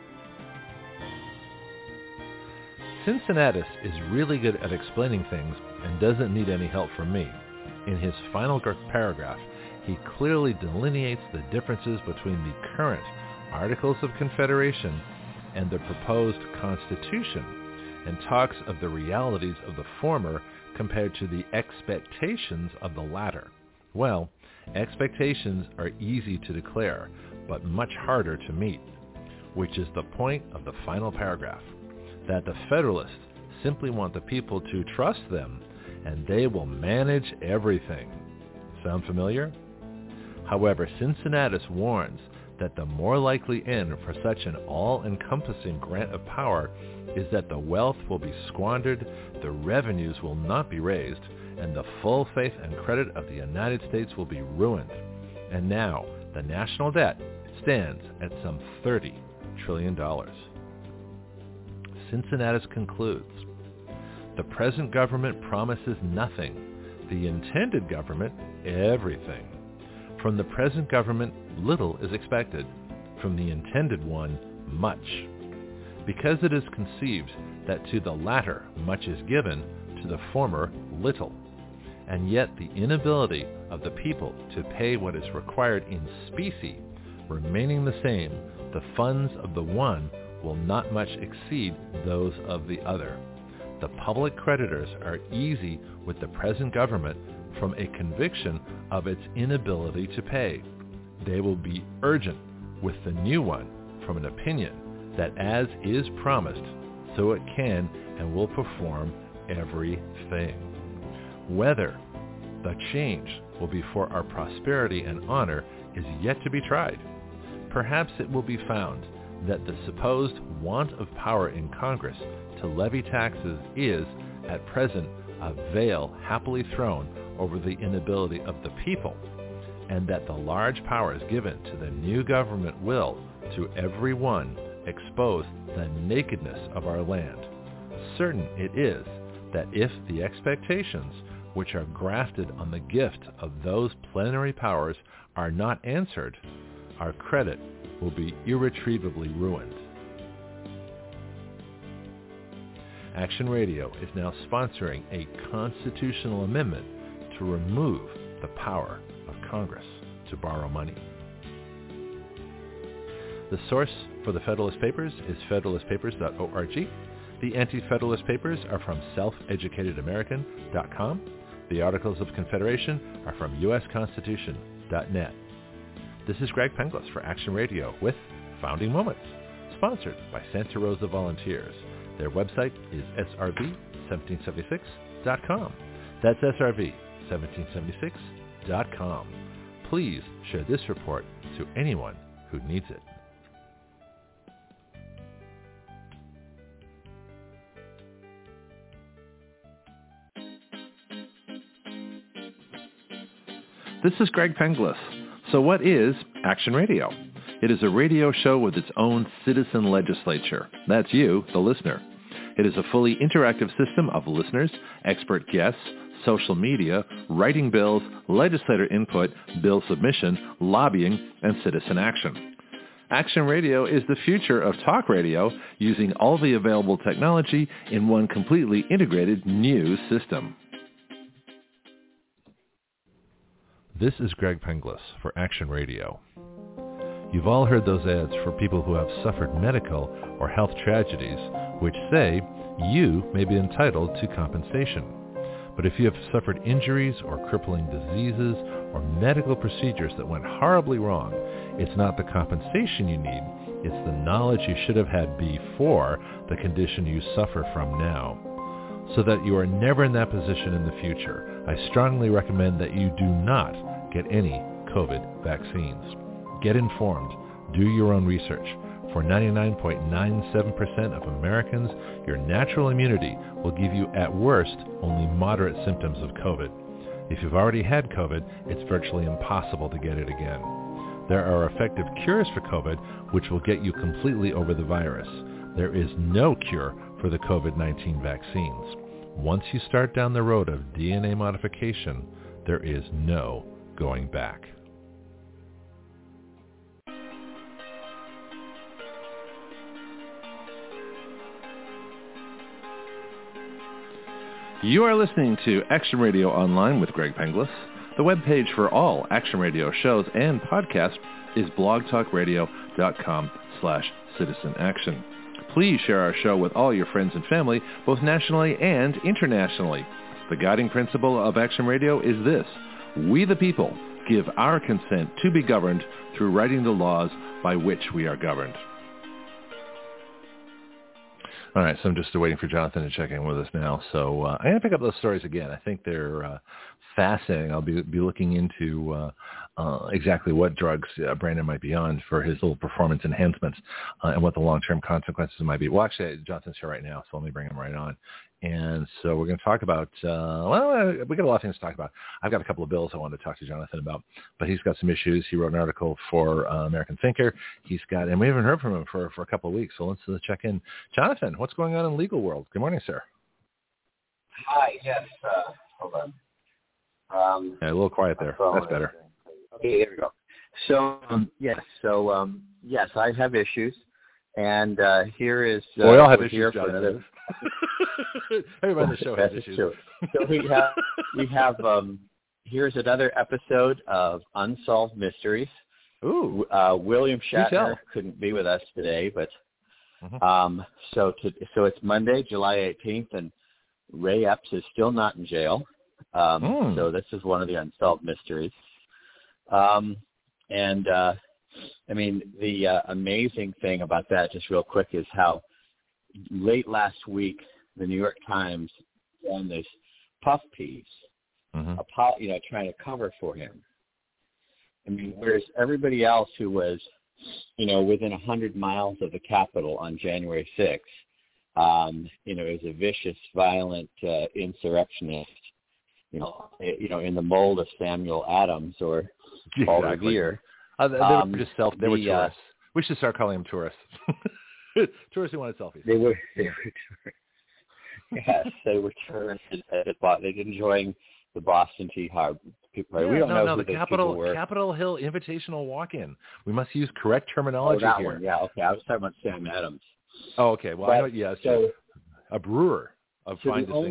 Cincinnatus is really good at explaining things and doesn't need any help from me. In his final paragraph, he clearly delineates the differences between the current Articles of Confederation and the proposed Constitution, and talks of the realities of the former compared to the expectations of the latter. Well, expectations are easy to declare, but much harder to meet, which is the point of the final paragraph, that the Federalists simply want the people to trust them, and they will manage everything. Sound familiar? However, Cincinnatus warns that the more likely end for such an all-encompassing grant of power is that the wealth will be squandered, the revenues will not be raised, and the full faith and credit of the United States will be ruined. And now, the national debt stands at some $30 trillion. Cincinnatus concludes, the present government promises nothing, the intended government everything. From the present government, little is expected. From the intended one, much. Because it is conceived that to the latter much is given, to the former little. And yet the inability of the people to pay what is required in specie remaining the same, the funds of the one will not much exceed those of the other. The public creditors are easy with the present government from a conviction of its inability to pay. They will be urgent with the new one from an opinion that as is promised, so it can and will perform everything. Whether the change will be for our prosperity and honor is yet to be tried. Perhaps it will be found that the supposed want of power in Congress to levy taxes is, at present, a veil happily thrown over the inability of the people, and that the large powers given to the new government will, to every one, expose the nakedness of our land. Certain it is that if the expectations which are grafted on the gift of those plenary powers are not answered, our credit will be irretrievably ruined. Action Radio is now sponsoring a constitutional amendment to remove the power of Congress to borrow money. The source for the Federalist Papers is federalistpapers.org. The Anti-Federalist Papers are from selfeducatedamerican.com. The Articles of Confederation are from usconstitution.net. This is Greg Penglis for Action Radio with Founding Moments, sponsored by Santa Rosa Volunteers. Their website is srv1776.com. That's srv1776.com. Please share this report to anyone who needs it. This is Greg Penglis. So what is Action Radio? It is a radio show with its own citizen legislature. That's you, the listener. It is a fully interactive system of listeners, expert guests, social media, writing bills, legislator input, bill submission, lobbying, and citizen action. Action Radio is the future of talk radio using all the available technology in one completely integrated new system. This is Greg Penglis for Action Radio. You've all heard those ads for people who have suffered medical or health tragedies which say you may be entitled to compensation. But if you have suffered injuries or crippling diseases or medical procedures that went horribly wrong, it's not the compensation you need, it's the knowledge you should have had before the condition you suffer from now. So that you are never in that position in the future, I strongly recommend that you do not get any COVID vaccines. Get informed. Do your own research. For 99.97% of Americans, your natural immunity will give you, at worst, only moderate symptoms of COVID. If you've already had COVID, it's virtually impossible to get it again. There are effective cures for COVID, which will get you completely over the virus. There is no cure for the COVID-19 vaccines. Once you start down the road of DNA modification, there is no going back. You are listening to Action Radio Online with Greg Penglis. The webpage for all Action Radio shows and podcasts is blogtalkradio.com/citizenaction. Please share our show with all your friends and family, both nationally and internationally. The guiding principle of Action Radio is this: we the people give our consent to be governed through writing the laws by which we are governed. All right, so I'm just waiting for Jonathan to check in with us now. So I'm going to pick up those stories again. I think they're fascinating. I'll be looking into exactly what drugs Brandon might be on for his little performance enhancements and what the long-term consequences might be. Well, actually, Jonathan's here right now, so let me bring him right on. And so we're going to talk about, we got a lot of things to talk about. I've got a couple of bills I wanted to talk to Jonathan about, but he's got some issues. He wrote an article for American Thinker. And we haven't heard from him for a couple of weeks, so let's check in. Jonathan, what's going on in legal world? Good morning, sir. Hi, yes, hold on. Yeah, a little quiet there. That's better. Okay, there we go. So, yes, I have issues, and here is... we all have issues, Jonathan. Everybody on the show has issues. True. So we have here's another episode of Unsolved Mysteries. Ooh. William Shatner couldn't be with us today, but so it's Monday, July 18th, and Ray Epps is still not in jail. So this is one of the Unsolved Mysteries. The amazing thing about that, just real quick, is how late last week, the New York Times ran this puff piece, trying to cover for him. I mean, whereas everybody else who was, within 100 miles of the Capitol on January 6th, is a vicious, violent insurrectionist, in the mold of Samuel Adams or Paul Revere. They were just they were tourists. We should start calling them tourists. Tourists who wanted selfies. They were tourists. Yes, they were tourists. They're enjoying the Boston Tea Party. Yeah, we don't know who the Capitol Hill Invitational Walk-In. We must use correct terminology that here. One. Yeah, okay. I was talking about Sam Adams. Oh, okay. Well, a brewer of fine distinction.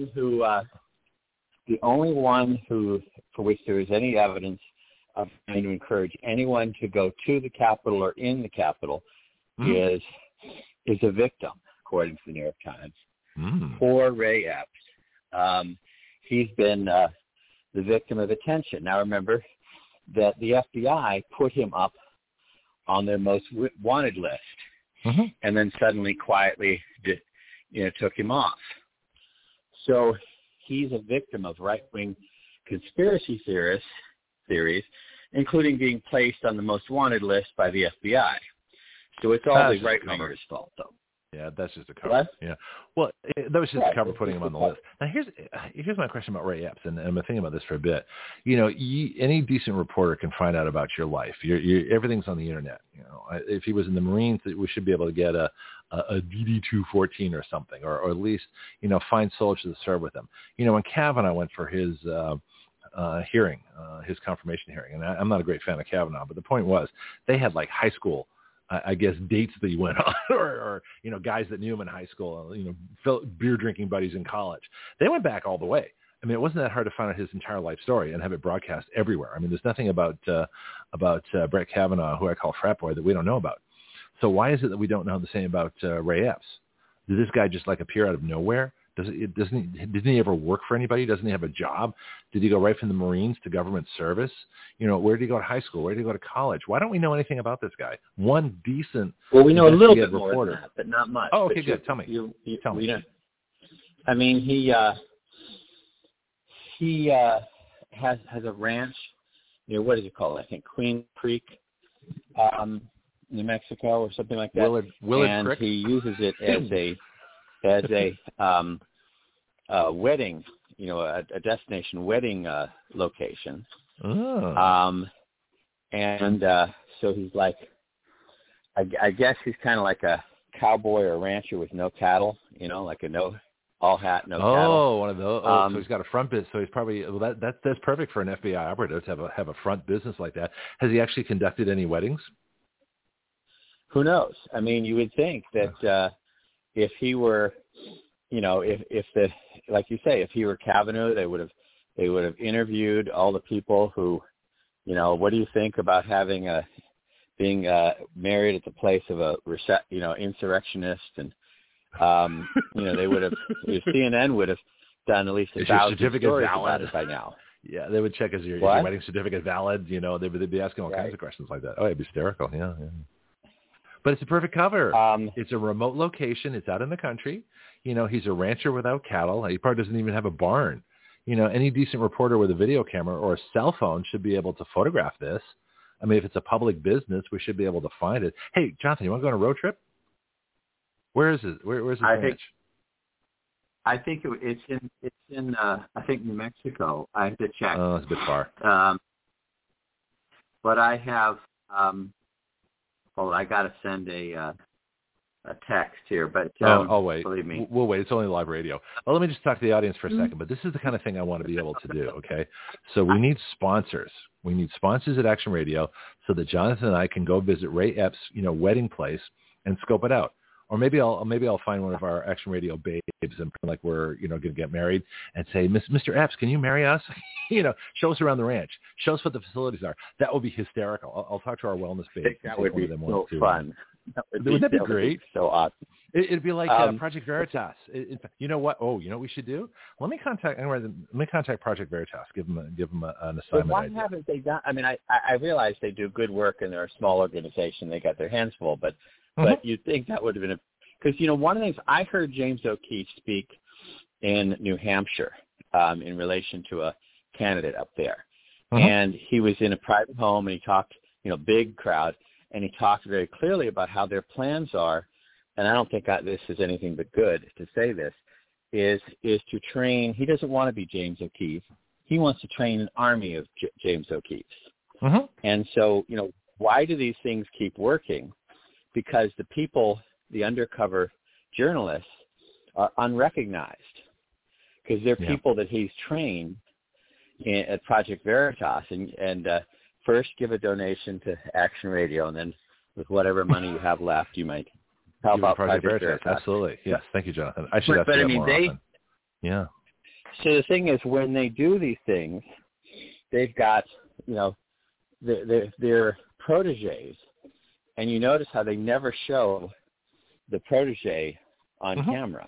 The only one for which there is any evidence of trying to encourage anyone to go to the Capitol or in the Capitol is a victim, according to the New York Times. Poor Ray Epps. He's been the victim of attention. Now remember that the FBI put him up on their most wanted list, and then suddenly quietly took him off. So he's a victim of right-wing conspiracy theories, including being placed on the most wanted list by the FBI. So it's all the right-wingers' fault, though. Yeah, that's just a cover. What? Yeah. Well, that was just a cover it's putting just him on the a list. Now, here's my question about Ray Epps, and I've been thinking about this for a bit. You know, any decent reporter can find out about your life. Everything's on the internet. You know, if he was in the Marines, we should be able to get a DD-214 or something, or at least, you know, find soldiers to serve with him. You know, when Kavanaugh went for his hearing, his confirmation hearing, and I'm not a great fan of Kavanaugh, but the point was they had like high school, I guess, dates that he went on, or you know, guys that knew him in high school, you know, beer drinking buddies in college. They went back all the way. I mean, it wasn't that hard to find out his entire life story and have it broadcast everywhere. I mean, there's nothing about Brett Kavanaugh, who I call frat boy, that we don't know about. So why is it that we don't know the same about Ray Epps? Did this guy just like appear out of nowhere? Didn't he ever work for anybody? Doesn't he have a job? Did he go right from the Marines to government service? You know, where did he go to high school? Where did he go to college? Why don't we know anything about this guy? One decent, well, we know a little bit reporter. more than that, but not much. Oh, okay, good. Tell me. Tell me. I mean, he has a ranch near, what is it called? I think Queen Creek, New Mexico, or something like that. Willard and Creek? He uses it as a wedding, you know, a destination wedding location. Oh. So he's like, I guess he's kind of like a cowboy or rancher with no cattle, you know, like all hat, no cattle. Oh, one of those. So he's got a front business. So he's probably, well, that's perfect for an FBI operative to have a front business like that. Has he actually conducted any weddings? Who knows? I mean, you would think that if he were, you know, if like you say, if he were Kavanaugh, they would have interviewed all the people who, you know, what do you think about being married at the place of a insurrectionist, and you know, they would have, CNN would have done at least 1,000 stories about it by now. Yeah, they would check, is your wedding certificate valid? You know, they'd be asking all kinds of questions like that. Oh, it'd be hysterical. Yeah. But it's a perfect cover. It's a remote location. It's out in the country. You know, he's a rancher without cattle. He probably doesn't even have a barn. You know, any decent reporter with a video camera or a cell phone should be able to photograph this. I mean, if it's a public business, we should be able to find it. Hey, Jonathan, you want to go on a road trip? Where is it? Where's his ranch? I think it's in I think New Mexico. I have to check. Oh, it's a bit far. But I have. I got to send a text here, but I'll wait. Believe me. We'll wait. It's only live radio. Well, let me just talk to the audience for a second, but this is the kind of thing I want to be able to do, okay? So we need sponsors. We need sponsors at Action Radio so that Jonathan and I can go visit Ray Epps', you know, wedding place and scope it out. Or maybe I'll find one of our Action Radio babes and pretend like we're, you know, going to get married and say, Mr. Epps, can you marry us? You know, show us around the ranch. Show us what the facilities are. That would be hysterical. I'll talk to our wellness babes. That would be so fun. Wouldn't that be great? So awesome. It'd be like Project Veritas. You know what? Oh, you know what we should do? Let me contact Project Veritas. Give them an assignment. But why haven't they done? I mean, I realize they do good work and they're a small organization. They got their hands full, but you'd think that would have been because, you know, one of the things I heard James O'Keefe speak in New Hampshire in relation to a candidate up there. And he was in a private home and he talked, you know, big crowd, and he talked very clearly about how their plans are, and I don't think this is anything but good to say this, is to train. He doesn't want to be James O'Keefe. He wants to train an army of James O'Keefes. And so, you know, why do these things keep working? Because the people, the undercover journalists, are unrecognized because they're people that he's trained at Project Veritas, and first give a donation to Action Radio, and then with whatever money you have left, you might help out Project Veritas. Absolutely. Yes. Thank you, Jonathan. I should have to more often. Yeah. So the thing is, when they do these things, they've got, you know, their proteges, and you notice how they never show the protege on camera.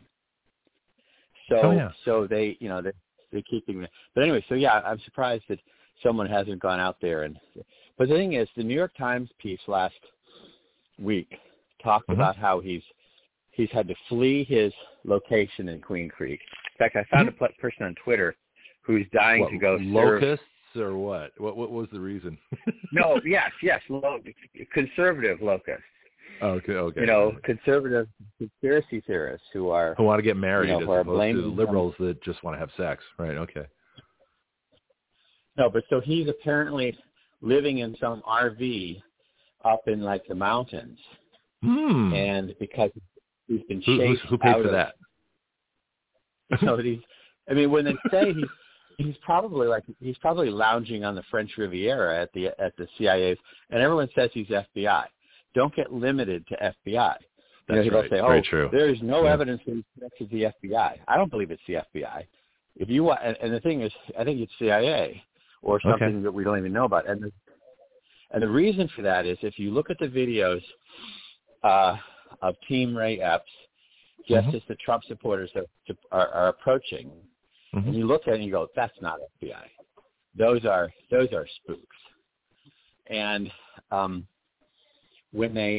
So they, you know, they're keeping it. But anyway, so yeah, I'm surprised that someone hasn't gone out there. But the thing is, the New York Times piece last week talked about how he's had to flee his location in Queen Creek. In fact, I found a person on Twitter who's dying to go serve. Locusts or what? What was the reason? No, yes, conservative locusts. Okay. You know, conservative conspiracy theorists who want to get married as opposed to liberals that just want to have sex. Right. Okay. No, but so he's apparently living in some RV up in like the mountains, and because he's been chased who paid for that? So when they say he's probably lounging on the French Riviera at the CIA's, and everyone says he's FBI. Don't get limited to FBI. That's they'll right. say, Very true. There is no evidence that he's connected to the FBI. I don't believe it's the FBI. If you want, and the thing is, I think it's CIA or something that we don't even know about. And the reason for that is if you look at the videos of Team Ray Epps, just as the Trump supporters are approaching, and you look at it and you go, that's not FBI. Those are spooks. And when they,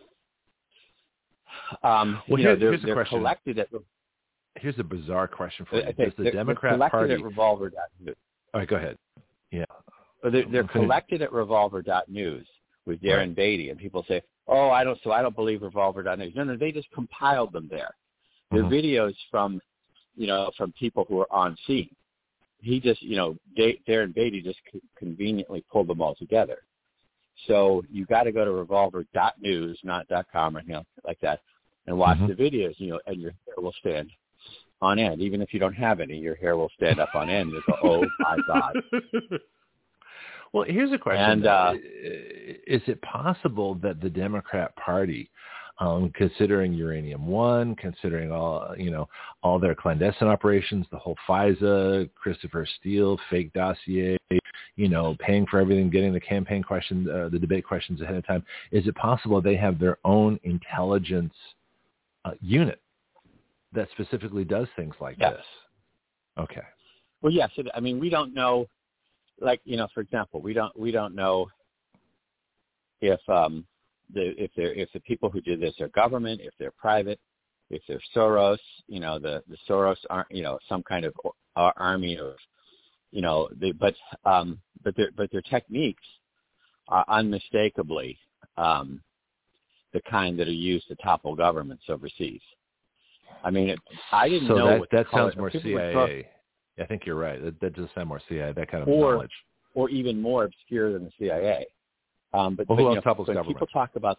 they're collected at. Here's a bizarre question for you. Okay, Does the Democrat Party at Revolver.news. All right, go ahead. Yeah. They're collected at Revolver.news with Darren Beatty, and people say, I don't believe Revolver.news. No, they just compiled them there. They're videos from people who are on scene. He just, Darren Beatty just conveniently pulled them all together. So you got to go to Revolver.news, not .com or anything like that, and watch the videos, and your hair will stand on end. Even if you don't have any, your hair will stand up on end. You go, oh, my God. Well, here's a question. And, is it possible that the Democrat Party, considering Uranium One, considering all their clandestine operations, the whole FISA, Christopher Steele, fake dossier, paying for everything, getting the campaign questions, the debate questions ahead of time, is it possible they have their own intelligence unit that specifically does things like this? Okay. Well, yes. We don't know. Like, for example, we don't know if the people who did this are government, if they're private, if they're Soros. The Soros aren't some kind of army of but their techniques are unmistakably the kind that are used to topple governments overseas. I didn't know that sounds more CIA. I think you're right. That does sound more CIA, that kind of knowledge. Or even more obscure than the CIA. Who else topples government? People talk about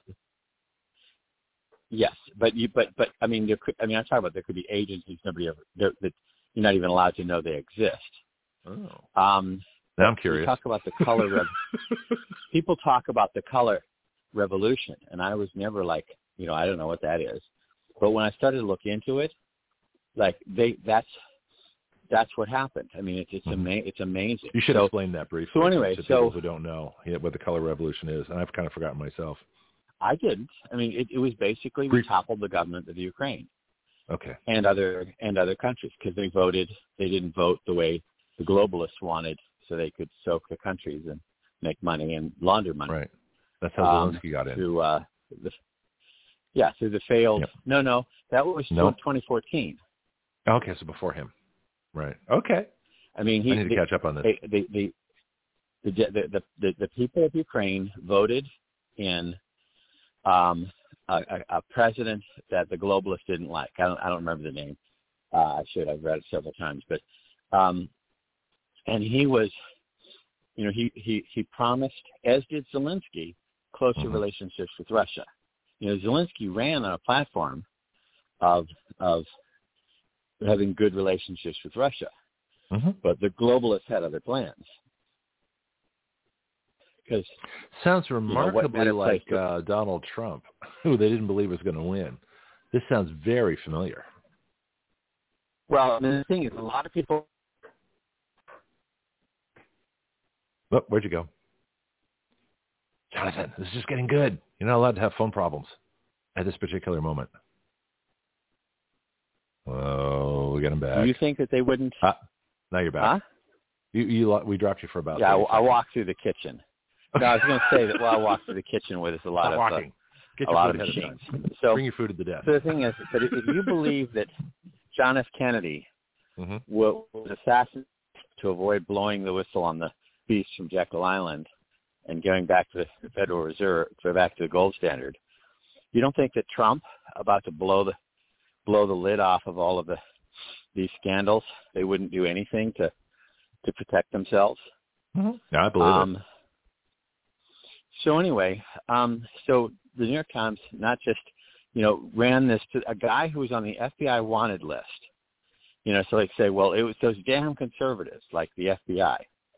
yes, but I'm talking about there could be agencies that you're not even allowed to know they exist. Oh. Now I'm curious. Talk about the color. People talk about the color revolution, and I was never I don't know what that is. But when I started to look into it, that's what happened. It's amazing. You should explain that briefly. So anyway, to people who don't know what the color revolution is, and I've kind of forgotten myself. I didn't. It was basically we toppled the government of Ukraine. Okay. And other countries because they didn't vote the way the globalists wanted, so they could soak the countries and make money and launder money. Right. That's how Zelensky got in. Through the failed. Yep. No, that was 2014. Okay, so before him. Right. Okay. I need to catch up on this. The people of Ukraine voted in a president that the globalists didn't like. I don't remember the name. I should. I've read it several times, but and he was, he promised, as did Zelensky, closer relationships with Russia. Zelensky ran on a platform of having good relationships with Russia, but the globalists had other plans. Because sounds remarkably like Donald Trump, who they didn't believe was going to win. This sounds very familiar. Well, the thing is, a lot of people. Oh, where'd you go? Jonathan, this is just getting good. You're not allowed to have phone problems at this particular moment. Oh, we got him back. Do you think that they wouldn't? Now you're back. Huh? We dropped you for about. Yeah, I walked through the kitchen. No, I was going to say that while I walked through the kitchen where there's a lot of machines. So bring your food to the desk. So the thing is, but if you believe that John F. Kennedy was assassinated to avoid blowing the whistle on the beast from Jekyll Island and going back to the Federal Reserve, go back to the gold standard, You don't think that Trump about to blow the lid off of all of these scandals, they wouldn't do anything to protect themselves? Mm-hmm. Yeah, I believe it. So anyway, so the New York Times not just, ran this to a guy who was on the FBI wanted list. So they say, well, it was those damn conservatives like the FBI.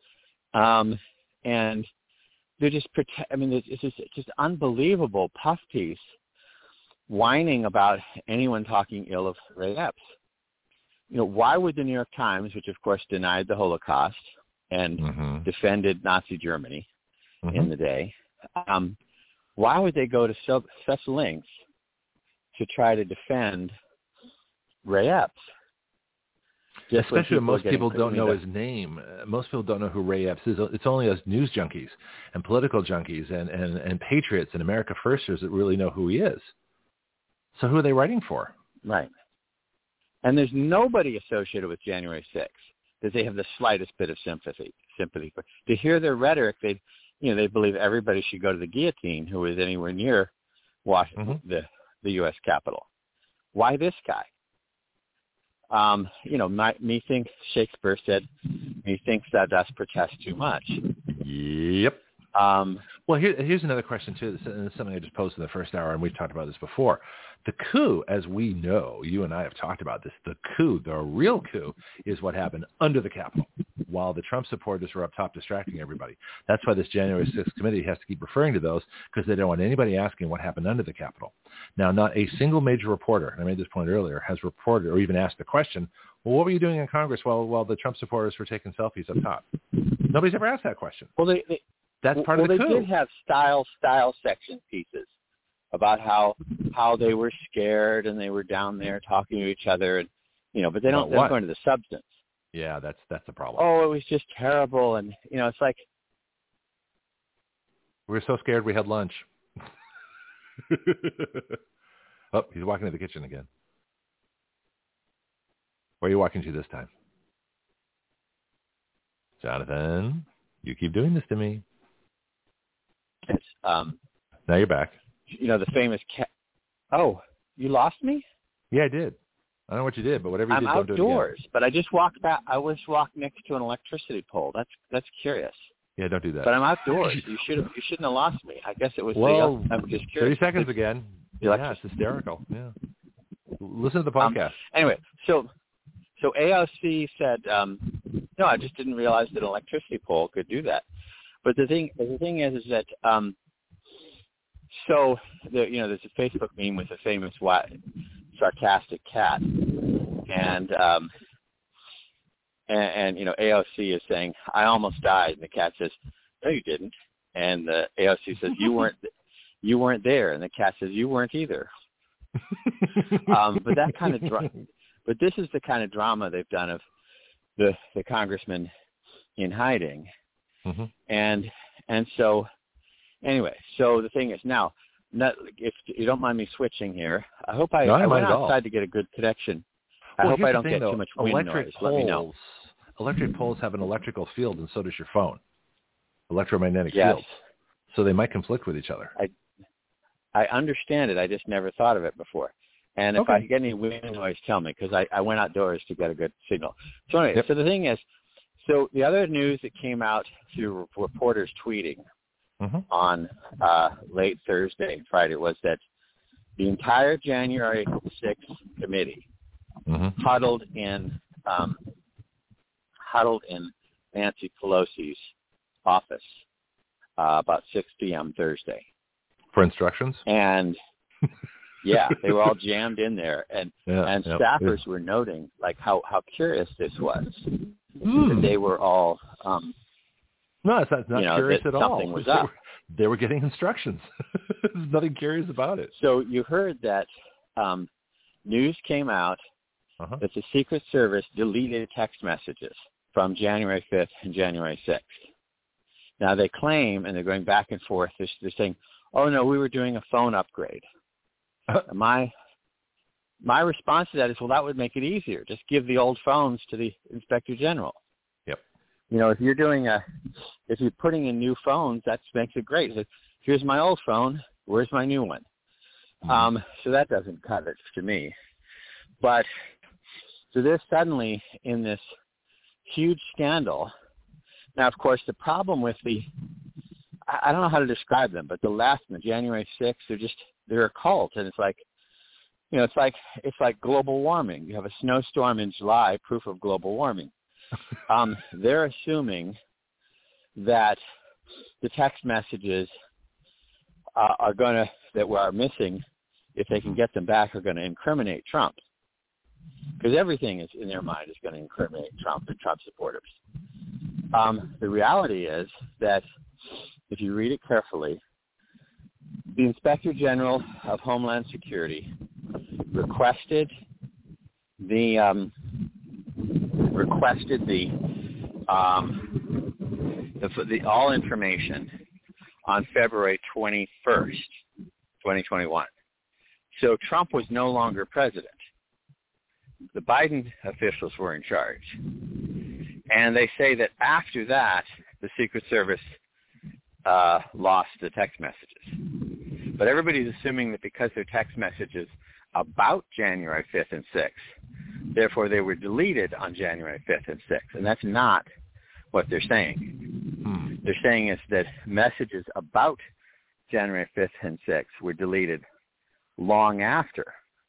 And they're just, it's just unbelievable puff piece whining about anyone talking ill of Ray Epps. Why would the New York Times, which of course denied the Holocaust and defended Nazi Germany in the day, why would they go to such lengths to try to defend Ray Epps? Especially when most people don't know his name. Most people don't know who Ray Epps is. It's only us news junkies and political junkies and patriots and America Firsters that really know who he is. So who are they writing for? Right. And there's nobody associated with January 6th that they have the slightest bit of sympathy for. To hear their rhetoric, they believe everybody should go to the guillotine who is anywhere near Washington, the U.S. Capitol. Why this guy? Methinks Shakespeare said, methinks thou dost protest too much. Yep. Well, here's another question, too. This is something I just posed in the first hour, and we've talked about this before. The coup, as we know, you and I have talked about this, the coup, the real coup, is what happened under the Capitol, while the Trump supporters were up top distracting everybody. That's why this January 6th committee has to keep referring to those, because they don't want anybody asking what happened under the Capitol. Now, not a single major reporter, and I made this point earlier, has reported or even asked the question, well, what were you doing in Congress while the Trump supporters were taking selfies up top? Nobody's ever asked that question. Well, that's part of the coup. They did have style section pieces about how they were scared and they were down there talking to each other, and but they don't go into the substance. Yeah, that's the problem. Oh, it was just terrible, and it's like we were so scared we had lunch. Oh, he's walking to the kitchen again. Where are you walking to this time? Jonathan, you keep doing this to me. It's, now you're back. The famous cat. Oh, you lost me? Yeah, I did. I don't know what you did, but whatever you did, don't do it again. I'm outdoors, but I just walked back. I was walked next to an electricity pole. That's curious. Yeah, don't do that. But I'm outdoors. You shouldn't have lost me. I guess it was. I'm just curious. 30 seconds again. Yeah, it's hysterical. Yeah. Listen to the podcast. Anyway, so AOC said, no, I just didn't realize that an electricity pole could do that. But the thing is that there's a Facebook meme with a famous sarcastic cat, and AOC is saying, I almost died, and the cat says, no, you didn't, and the AOC says, you weren't there, and the cat says, you weren't either. But that kind of but this is the kind of drama they've done of the congressman in hiding. And so anyway, so the thing is now, if you don't mind me switching here, I hope I went outside to get a good connection. I hope I don't get too much wind noise. Let me know. Electric poles have an electrical field, and so does your phone. Electromagnetic fields. So they might conflict with each other. I understand it. I just never thought of it before. And if I get any wind noise, tell me, because I went outdoors to get a good signal. So anyway, so the thing is, so the other news that came out through reporters tweeting on late Thursday and Friday was that the entire January 6th committee huddled in Nancy Pelosi's office about 6 p.m. Thursday. For instructions? And yeah, they were all jammed in there, and staffers were noting like how curious this was. That they were all no, it's not curious at all. Something was up. They were getting instructions. There's nothing curious about it. So you heard that news came out that the Secret Service deleted text messages from January 5th and January 6th. Now they claim, and they're going back and forth, they're saying, oh no, we were doing a phone upgrade. My response to that is, well, that would make it easier. Just give the old phones to the Inspector General. Yep. If you're putting in new phones, that makes it great. Here's my old phone. Where's my new one? So that doesn't cut it to me. But so they're suddenly in this huge scandal. Now, of course, the problem with I don't know how to describe them, but the left and the January 6th, they're a cult. And it's like, it's like global warming. You have a snowstorm in July, proof of global warming. They're assuming that the text messages that are missing, if they can get them back, are going to incriminate Trump. Because everything is in their mind is going to incriminate Trump and Trump supporters. The reality is that if you read it carefully, the Inspector General of Homeland Security requested the all information on February 21st, 2021. So Trump was no longer president. The Biden officials were in charge. And they say that after that, the Secret Service lost the text messages. But everybody's assuming that because they're text messages about January 5th and 6th, therefore they were deleted on January 5th and 6th. And that's not what they're saying. They're saying is that messages about January 5th and 6th were deleted long after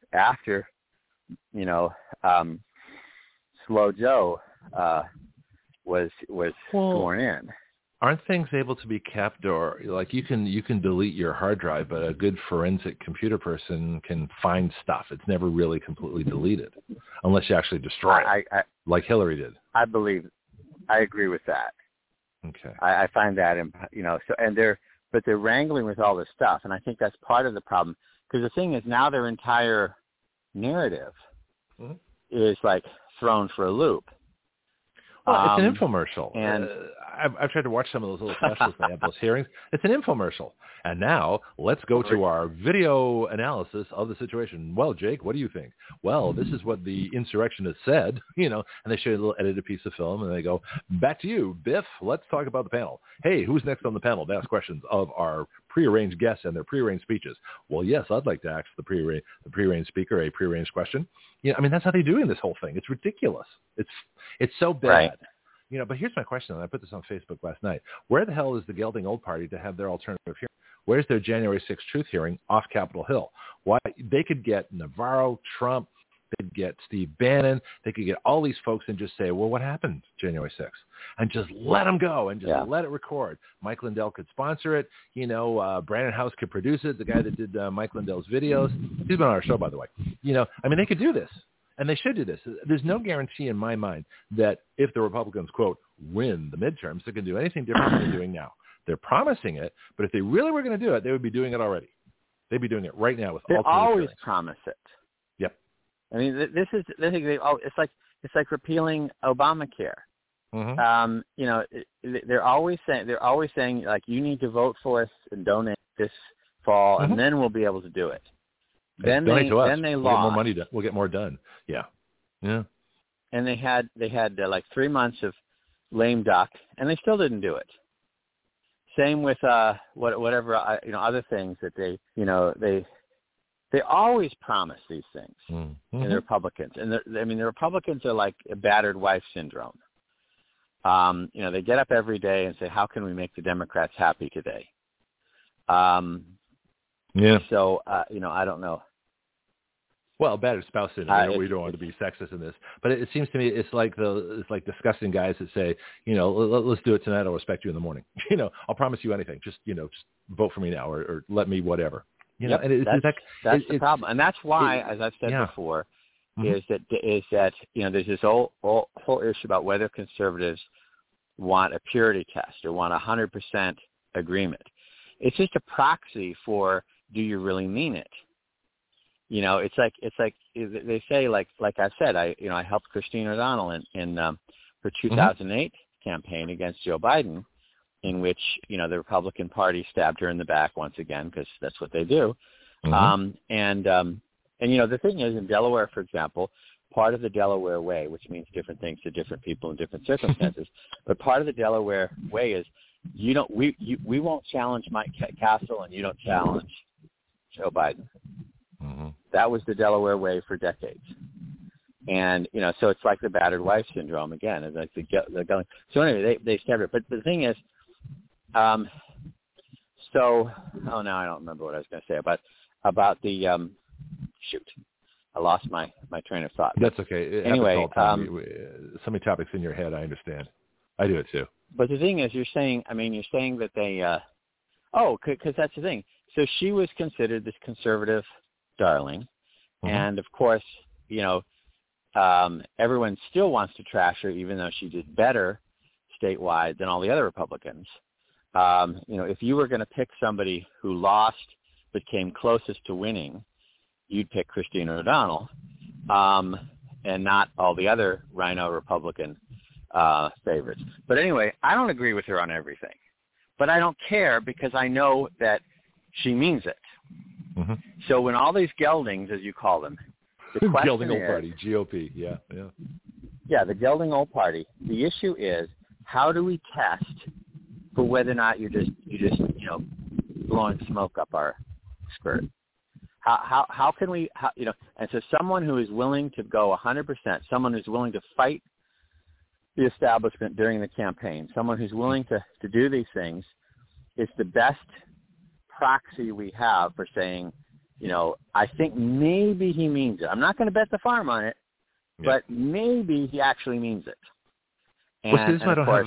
Slow Joe was sworn in. Aren't things able to be kept, or like you can delete your hard drive, but a good forensic computer person can find stuff. It's never really completely deleted unless you actually destroy it, like Hillary did. I agree with that. Okay. I find that, but they're wrangling with all this stuff, and I think that's part of the problem. Because the thing is, now their entire narrative is like thrown for a loop. Well, it's an infomercial. And I've tried to watch some of those little specials they have, those hearings. It's an infomercial. And now let's go to our video analysis of the situation. Well, Jake, what do you think? Well, this is what the insurrectionists said, and they show you a little edited piece of film, and they go, back to you, Biff. Let's talk about the panel. Hey, who's next on the panel to ask questions of our prearranged guests and their prearranged speeches? Well, yes, I'd like to ask the prearranged speaker a prearranged question. That's how they're doing this whole thing. It's ridiculous. It's so bad. Right. But here's my question, and I put this on Facebook last night. Where the hell is the Gelding Old Party to have their alternative hearing? Where's their January 6th truth hearing off Capitol Hill? Why they could get Navarro, Trump, they could get Steve Bannon, they could get all these folks and just say, well, what happened January 6th? And just let them go and just let it record. Mike Lindell could sponsor it. Brandon House could produce it, the guy that did Mike Lindell's videos. He's been on our show, by the way. They could do this. And they should do this. There's no guarantee in my mind that if the Republicans, quote, win the midterms, they're going to do anything different than they're doing now. They're promising it, but if they really were going to do it, they would be doing it already. They'd be doing it right now with all. They always promise it. Yep. This is the thing. It's like repealing Obamacare. They're always saying like, you need to vote for us and donate this fall, and then we'll be able to do it. Then they lost. Get more money done. We'll get more done. Yeah. And they had like 3 months of lame duck, and they still didn't do it. Same with whatever other things that they always promise these things. And the Republicans, and the Republicans are like a battered wife syndrome. They get up every day and say, how can we make the Democrats happy today? So, I don't know. Well, battered spouse syndrome. We don't want to be sexist in this, but it seems to me it's like disgusting guys that say, let's do it tonight. I'll respect you in the morning. I'll promise you anything. Just vote for me now, or let me whatever. And that's the problem, and that's why, as I've said before, is that there's this whole issue about whether conservatives want a purity test or want 100% agreement. It's just a proxy for, do you really mean it? It's like they say, like I said, I helped Christine O'Donnell in her 2008 campaign against Joe Biden, in which the Republican Party stabbed her in the back once again, because that's what they do. And the thing is, in Delaware, for example, part of the Delaware way, which means different things to different people in different circumstances, but part of the Delaware way is we won't challenge Mike Castle, and you don't challenge Joe Biden. Mm-hmm. That was the Delaware way for decades. And, so it's like the battered wife syndrome again. It's like so anyway, they stabbed her. But the thing is, now I don't remember what I was going to say about the, shoot. I lost my train of thought. That's okay. Anyway, so many topics in your head, I understand. I do it too. But the thing is, you're saying that they, because that's the thing. So she was considered this conservative darling. Mm-hmm. And of course, everyone still wants to trash her, even though she did better statewide than all the other Republicans. If you were going to pick somebody who lost but came closest to winning, you'd pick Christine O'Donnell, and not all the other Rhino Republican favorites. But anyway, I don't agree with her on everything. But I don't care because I know that she means it. Mm-hmm. So when all these geldings, as you call them, the question gelding old is, party, GOP, yeah. Yeah, the gelding old party. The issue is, how do we test for whether or not you're just blowing smoke up our skirt? How can we, and so someone who is willing to go 100%, someone who's willing to fight the establishment during the campaign, someone who's willing to do these things, is the best proxy we have for saying, I think maybe he means it. I'm not going to bet the farm on it, but maybe he actually means it. And,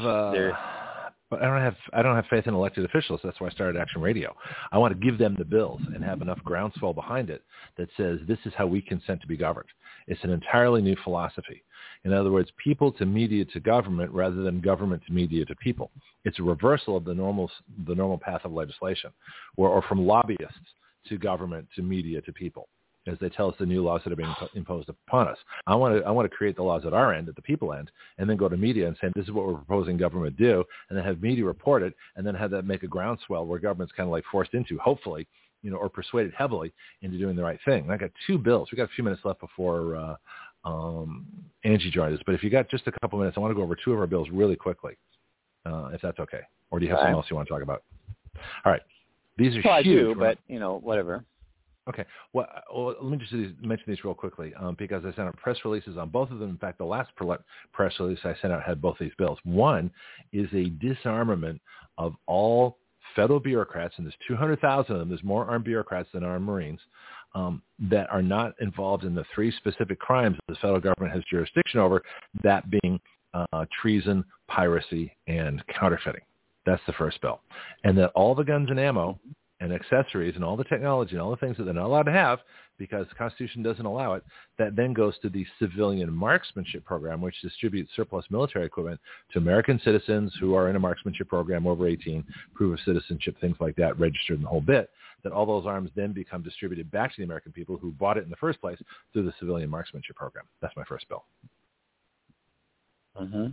I don't have faith in elected officials. That's why I started Action Radio. I want to give them the bills and have enough groundswell behind it that says this is how we consent to be governed. It's an entirely new philosophy. In other words, people to media to government rather than government to media to people. It's a reversal of the normal path of legislation, or from lobbyists to government to media to people, as they tell us the new laws that are being imposed upon us. I want to create the laws at our end, at the people end, and then go to media and say, this is what we're proposing government do, and then have media report it, and then have that make a groundswell where government's kind of like forced into, hopefully, or persuaded heavily into doing the right thing. And I got two bills. We got a few minutes left before Angie joins us, but if you got just a couple minutes, I want to go over two of our bills really quickly, if that's okay. Or do you have something else you want to talk about? All right. These are huge. I do, but, whatever. Okay. Well, let me just mention these real quickly because I sent out press releases on both of them. In fact, the last press release I sent out had both these bills. One is a disarmament of all federal bureaucrats, and there's 200,000 of them. There's more armed bureaucrats than armed Marines that are not involved in the three specific crimes that the federal government has jurisdiction over, that being treason, piracy, and counterfeiting. That's the first bill. And that all the guns and ammo and accessories and all the technology and all the things that they're not allowed to have because the Constitution doesn't allow it, that then goes to the civilian marksmanship program, which distributes surplus military equipment to American citizens who are in a marksmanship program over 18, proof of citizenship, things like that, registered in the whole bit, that all those arms then become distributed back to the American people who bought it in the first place through the civilian marksmanship program. That's my first bill. Mm-hmm.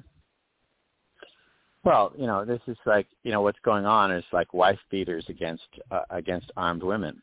Well, this is like, what's going on is like wife beaters against armed women.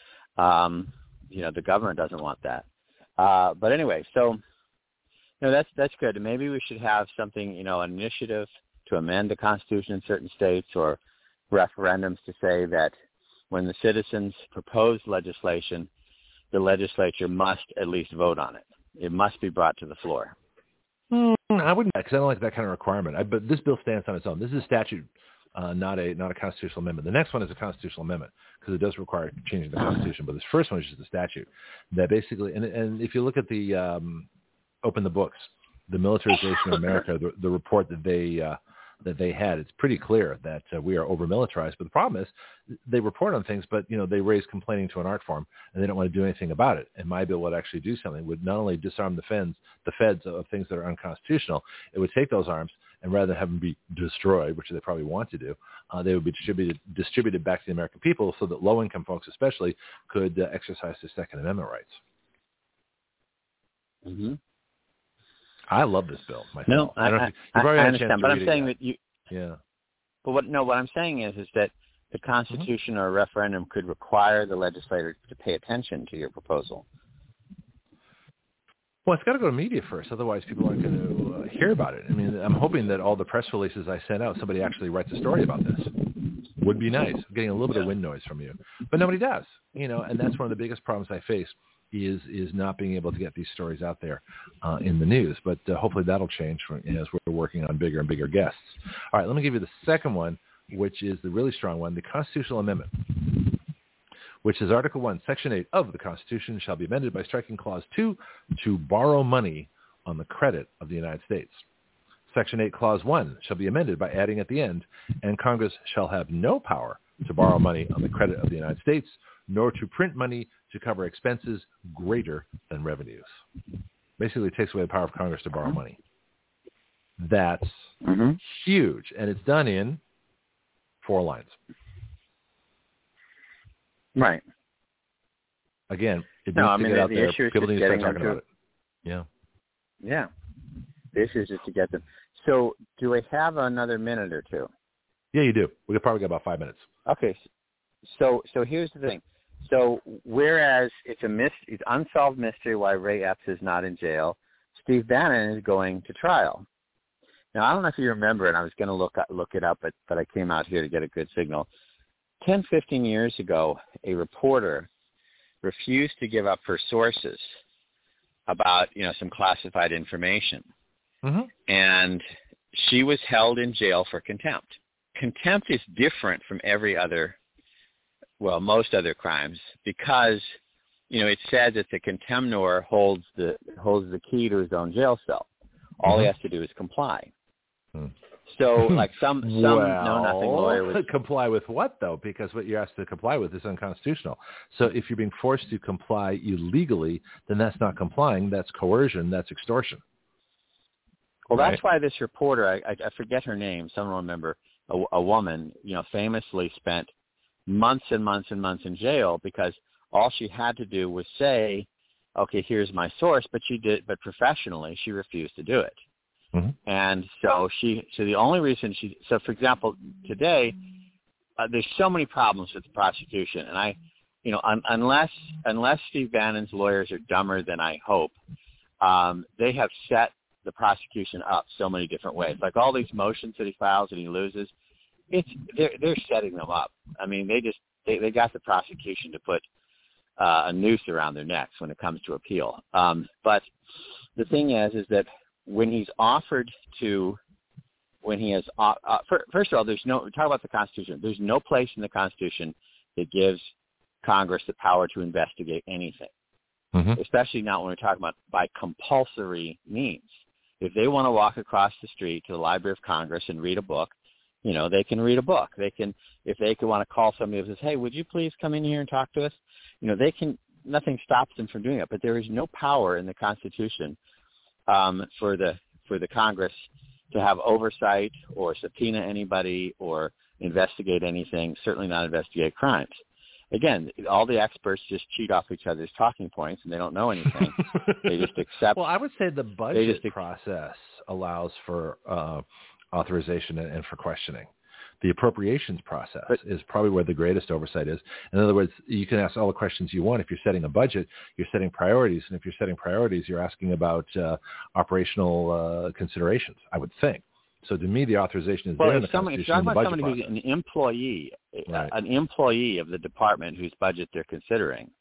The government doesn't want that. But anyway, so, that's good. Maybe we should have something, an initiative to amend the Constitution in certain states or referendums to say that when the citizens propose legislation, the legislature must at least vote on it. It must be brought to the floor. I wouldn't, because I don't like that kind of requirement. But this bill stands on its own. This is a statute, not a constitutional amendment. The next one is a constitutional amendment because it does require changing the Constitution. But this first one is just a statute that basically, and if you look at the open the books, the militarization of America, the report that they had, it's pretty clear that we are over-militarized. But the problem is they report on things, but, they raise complaining to an art form, and they don't want to do anything about it. And my bill would actually do something. It would not only disarm the feds of things that are unconstitutional, it would take those arms, and rather than have them be destroyed, which they probably want to do, they would be distributed back to the American people so that low-income folks especially could exercise their Second Amendment rights. Mm-hmm. I love this bill myself. No, I understand, but I'm saying that you. Yeah. But what I'm saying is that the Constitution or a referendum could require the legislator to pay attention to your proposal. Well, it's got to go to media first, otherwise people aren't going to hear about it. I mean, I'm hoping that all the press releases I send out, somebody actually writes a story about this. would be nice, getting a little bit of wind noise from you. But nobody does, and that's one of the biggest problems I face is not being able to get these stories out there in the news. But hopefully that'll change as we're working on bigger and bigger guests. All right, let me give you the second one, which is the really strong one, the Constitutional Amendment, which is Article 1, Section 8 of the Constitution shall be amended by striking Clause 2 to borrow money on the credit of the United States. Section 8, Clause 1 shall be amended by adding at the end, and Congress shall have no power to borrow money on the credit of the United States, nor to print money to cover expenses greater than revenues. Basically, it takes away the power of Congress to borrow money. That's huge, and it's done in 4 lines. Right. Again, it needs to get out there. People need to start talking about it. Yeah. Yeah. The issue is just to get them. So do we have another minute or two? Yeah, you do. We could probably get about 5 minutes. Okay. So here's the thing. So whereas it's it's unsolved mystery why Ray Epps is not in jail, Steve Bannon is going to trial. Now, I don't know if you remember, and I was going to look it up, but I came out here to get a good signal. 10, 15 years ago, a reporter refused to give up her sources about, some classified information. Mm-hmm. And she was held in jail for contempt. Contempt is different from most other crimes because, it said that the contemnor holds the key to his own jail cell. All he has to do is comply. So, like some know-nothing lawyer would comply with what though? Because what you're asked to comply with is unconstitutional. So, if you're being forced to comply illegally, then that's not complying. That's coercion. That's extortion. Well, that's why this reporter, I forget her name. Someone will remember a woman, famously spent months and months and months in jail because all she had to do was say, "Okay, here's my source," but but professionally, she refused to do it. Mm-hmm. And so the only reason for example, today, there's so many problems with the prosecution. And unless Steve Bannon's lawyers are dumber than I hope, they have set the prosecution up so many different ways. Like all these motions that he files and he loses, they're setting them up. I mean, they got the prosecution to put a noose around their necks when it comes to appeal. But the thing is that when he has first of all, talk about the Constitution. There's no place in the Constitution that gives Congress the power to investigate anything, especially not when we're talking about by compulsory means. If they want to walk across the street to the Library of Congress and read a book, they can read a book. They can, if they could want to call somebody who says, "Hey, would you please come in here and talk to us?" They can. Nothing stops them from doing it. But there is no power in the Constitution for the Congress to have oversight or subpoena anybody or investigate anything. Certainly not investigate crimes. Again, all the experts just cheat off each other's talking points, and they don't know anything. They just accept. Well, I would say the budget process allows for authorization and for questioning. The appropriations process is probably where the greatest oversight is. In other words, you can ask all the questions you want. If you're setting a budget, you're setting priorities. And if you're setting priorities, you're asking about operational considerations, I would think. So to me, the authorization is there in the Constitution. If you're talking about somebody who's an employee, an employee of the department whose budget they're considering,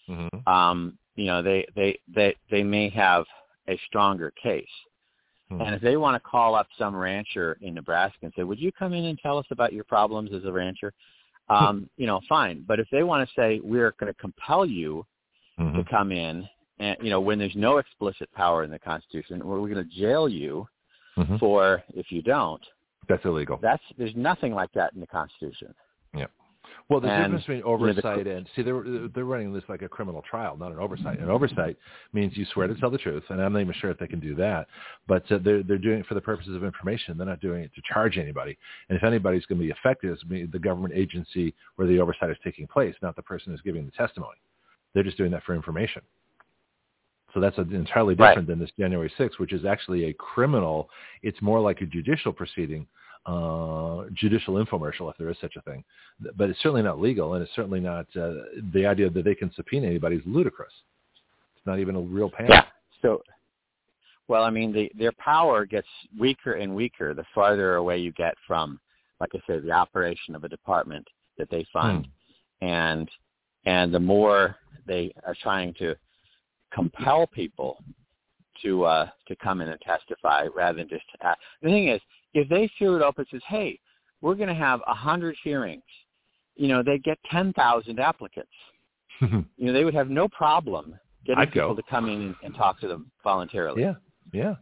they may have a stronger case. And if they want to call up some rancher in Nebraska and say, "Would you come in and tell us about your problems as a rancher?" Fine. But if they want to say, "We're going to compel you to come in," and when there's no explicit power in the Constitution, we're going to jail you for if you don't. That's illegal. There's nothing like that in the Constitution. Yeah. Well, the difference between oversight and they're running this like a criminal trial, not an oversight. An oversight means you swear to tell the truth, and I'm not even sure if they can do that. But they're doing it for the purposes of information. They're not doing it to charge anybody. And if anybody's going to be affected, it's going to be the government agency where the oversight is taking place, not the person who's giving the testimony. They're just doing that for information. So that's entirely different than this January 6th, which is actually a criminal. It's more like a judicial proceeding. Judicial infomercial, if there is such a thing, but it's certainly not legal, and it's certainly not the idea that they can subpoena anybody is ludicrous. It's not even a real panel. Yeah. So, well, I mean, their power gets weaker and weaker the farther away you get from like I said, the operation of a department that they fund, and the more they are trying to compel people to come in and testify rather than just the thing is, if they threw it open and says, hey, we're going to have 100 hearings, they get 10,000 applicants. They would have no problem getting people to come in and talk to them voluntarily. Yeah.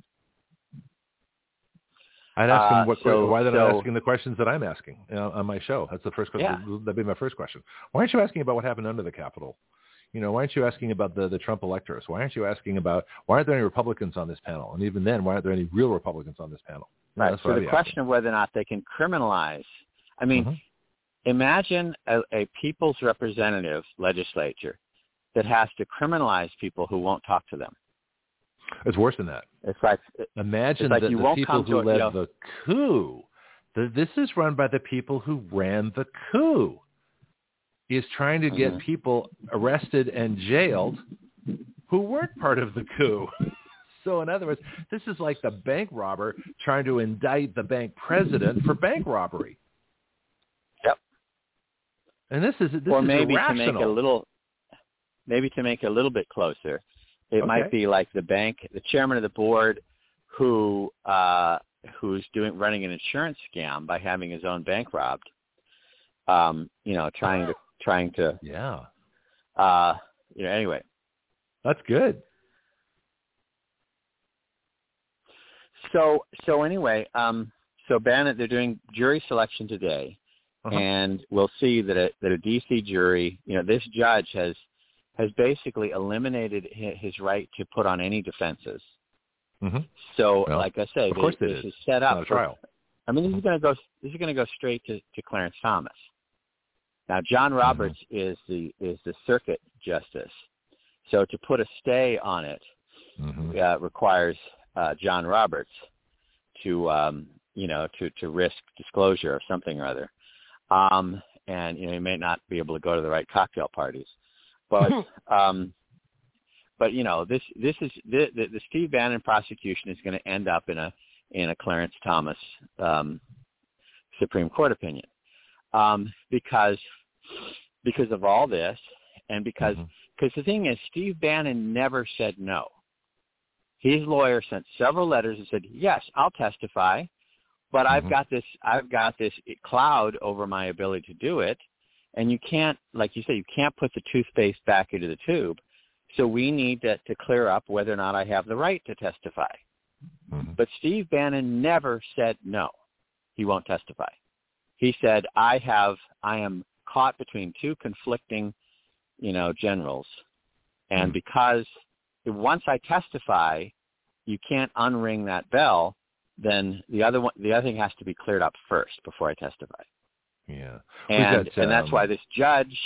I'd ask them why they're not asking the questions that I'm asking on my show. That's the first question. Yeah. That'd be my first question. Why aren't you asking about what happened under the Capitol? Why aren't you asking about the Trump electors? Why aren't you asking about, why aren't there any Republicans on this panel? And even then, why aren't there any real Republicans on this panel? Right. So the question of whether or not they can criminalize, imagine a people's representative legislature that has to criminalize people who won't talk to them. It's worse than that. It's like imagine that the people who led the coup. This is run by the people who ran the coup. Is trying to get people arrested and jailed who weren't part of the coup. So in other words, this is like the bank robber trying to indict the bank president for bank robbery. Yep. And this is maybe irrational. to make it a little bit closer. It might be like the chairman of the board who's running an insurance scam by having his own bank robbed. Trying to anyway. That's good. So anyway, so Bannon, they're doing jury selection today, and we'll see that a D.C. jury, this judge has basically eliminated his right to put on any defenses. So, like I say, this is set up for trial. This is going to go straight to Clarence Thomas. Now, John Roberts is the circuit justice. So to put a stay on it requires John Roberts to risk disclosure of something or other, and he may not be able to go to the right cocktail parties, but this is the Steve Bannon prosecution is going to end up in a Clarence Thomas Supreme Court opinion, because of all this, and because the thing is, Steve Bannon never said no. His lawyer sent several letters and said, yes, I'll testify, but I've got this cloud over my ability to do it. And you can't, like you say, you can't put the toothpaste back into the tube. So we need to clear up whether or not I have the right to testify. But Steve Bannon never said no. He won't testify. He said, I am caught between two conflicting, generals. And because once I testify, you can't unring that bell, then the other thing has to be cleared up first before I testify. Yeah. And that's why this judge,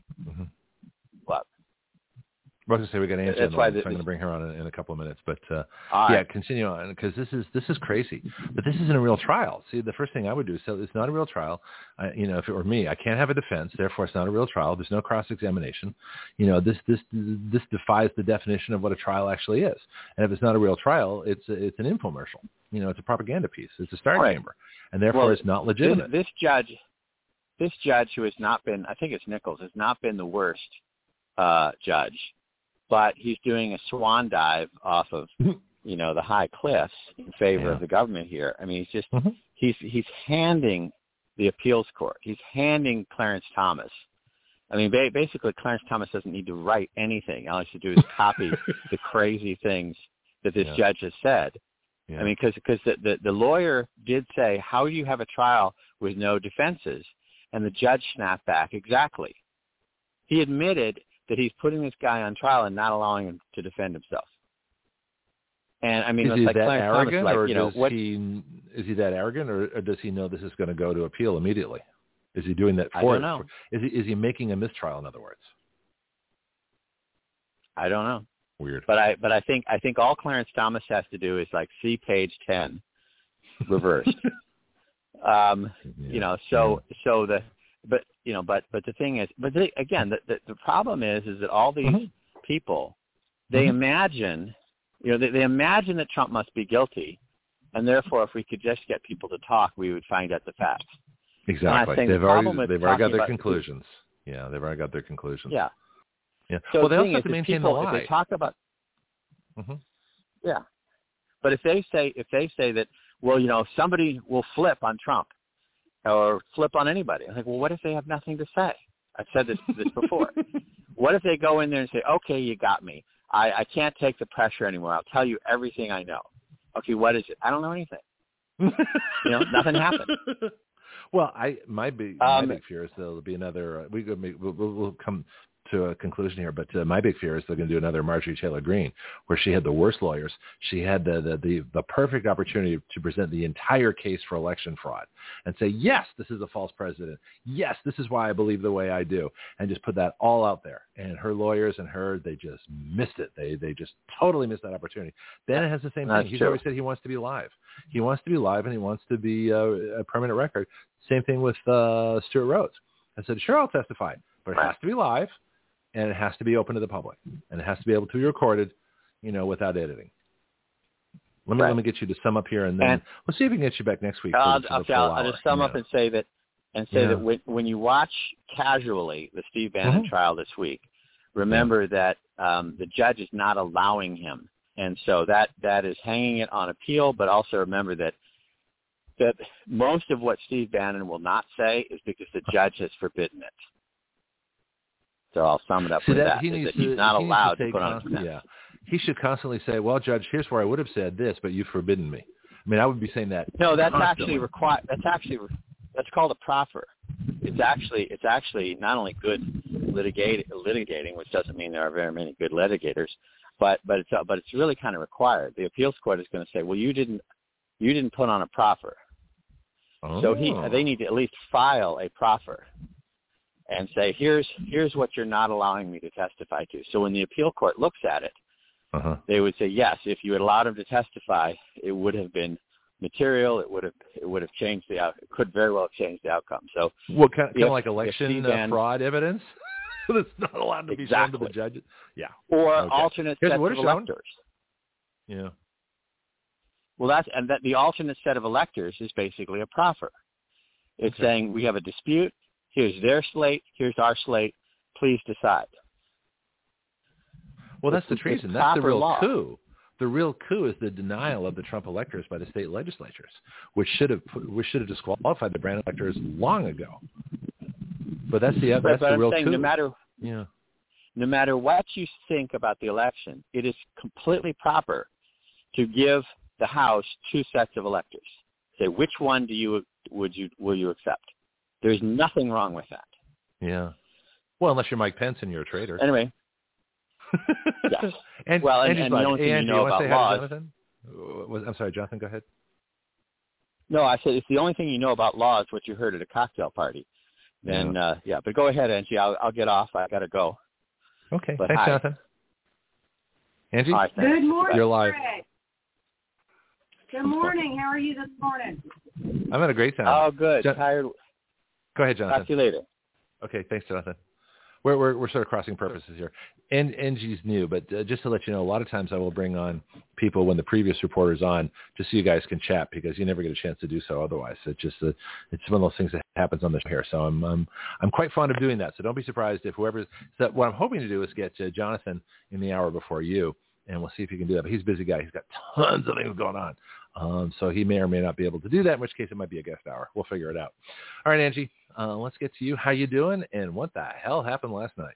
what? I was going to say we got Angie on the line, so I'm going to bring her on in a couple of minutes. But continue on, because this is crazy. But this isn't a real trial. See, the first thing I would do is say it's not a real trial. If it were me, I can't have a defense. Therefore, it's not a real trial. There's no cross-examination. This defies the definition of what a trial actually is. And if it's not a real trial, it's an infomercial. It's a propaganda piece. It's a star chamber, and therefore it's not legitimate. This judge who has not been, I think it's Nichols, has not been the worst judge. But he's doing a swan dive off of, the high cliffs in favor of the government here. He's just he's handing the appeals court. He's handing Clarence Thomas. Basically, Clarence Thomas doesn't need to write anything. All he has to do is copy the crazy things that this judge has said. Yeah. Because the lawyer did say, how do you have a trial with no defenses? And the judge snapped back, exactly. He admitted that he's putting this guy on trial and not allowing him to defend himself. And is it's he like that Clarence arrogant, Thomas, or is he that arrogant, or does he know this is going to go to appeal immediately? Is he doing that for? I don't know. Is he making a mistrial? In other words, I don't know. Weird. But I think all Clarence Thomas has to do is see page 10 reversed. But the thing is, the problem is that all these people, they imagine, they imagine that Trump must be guilty, And therefore, if we could just get people to talk, we would find out the facts. Exactly. They've already got their conclusions. Yeah, they've already got their conclusions. Yeah. Yeah. So well, they also have to maintain the lie. If they talk about, mm-hmm. Yeah, but if they say that, well, somebody will flip on Trump or flip on anybody, I'm like, well, what if they have nothing to say? I've said this before. What if they go in there and say, okay, you got me. I can't take the pressure anymore. I'll tell you everything I know. Okay, what is it? I don't know anything. Nothing happened. Well, my big fear is there'll be another. We'll come to a conclusion here, but my big fear is they're going to do another Marjorie Taylor Greene, where she had the worst lawyers. She had the perfect opportunity to present the entire case for election fraud and say, yes, this is a false president. Yes, this is why I believe the way I do, and just put that all out there. And her lawyers and they just missed it. They just totally missed that opportunity. Bennett has the same thing. He's always said he wants to be live. He wants to be live, and he wants to be a permanent record. Same thing with Stuart Rhodes. I said, sure, I'll testify, but it has to be live. And it has to be open to the public, and it has to be able to be recorded, without editing. Let me get you to sum up here, and then we'll see if we can get you back next week. I'll just sum up and say that when you watch casually the Steve Bannon trial this week, remember that the judge is not allowing him, and so that is hanging it on appeal. But also remember that most of what Steve Bannon will not say is because the judge has forbidden it. So I'll sum it up with that. He's not allowed to put on a defense. Yeah. He should constantly say, well, Judge, here's where I would have said this, but you've forbidden me. I mean, I would be saying that. No, that's constantly. actually required. That's called a proffer. It's actually not only good litigating, which doesn't mean there are very many good litigators, but it's really kind of required. The appeals court is going to say, well, you didn't put on a proffer. Oh. So they need to at least file a proffer and say, here's what you're not allowing me to testify to. So when the appeal court looks at it, they would say, yes, if you had allowed him to testify, it would have been material. It would have changed it could very well have changed the outcome. So what kind of like election fraud evidence that's not allowed to be shown to the judges? Yeah. Or alternate sets of electors. Yeah. Well, the alternate set of electors is basically a proffer. It's saying we have a dispute. Here's their slate. Here's our slate. Please decide. Well, that's the treason. That's the real coup. The real coup is the denial of the Trump electors by the state legislatures, which should have disqualified the Brandon electors long ago. But that's the real coup. No matter what you think about the election, it is completely proper to give the House two sets of electors. Say, which one will you accept? There's nothing wrong with that. Yeah. Well, unless you're Mike Pence and you're a traitor. Anyway. Yes. And the only thing you know about laws. I'm sorry, Jonathan, go ahead. No, I said if the only thing you know about law is what you heard at a cocktail party, then But go ahead, Angie. I'll get off. I got to go. Okay. Thanks, Jonathan. Angie? Right, good morning. You're live. Greg. Good morning. How are you this morning? I'm having a great time. Oh, good. Tired. Go ahead, Jonathan. Talk to you later. Okay, thanks, Jonathan. We're sort of crossing purposes here. And Angie's new, but just to let you know, a lot of times I will bring on people when the previous reporter's on, just so you guys can chat, because you never get a chance to do so otherwise. It's just it's one of those things that happens on the show here. So I'm quite fond of doing that. So don't be surprised if what I'm hoping to do is get Jonathan in the hour before you, and we'll see if he can do that. But he's a busy guy. He's got tons of things going on. So he may or may not be able to do that, in which case it might be a guest hour. We'll figure it out. All right, Angie, let's get to you. How you doing? And what the hell happened last night?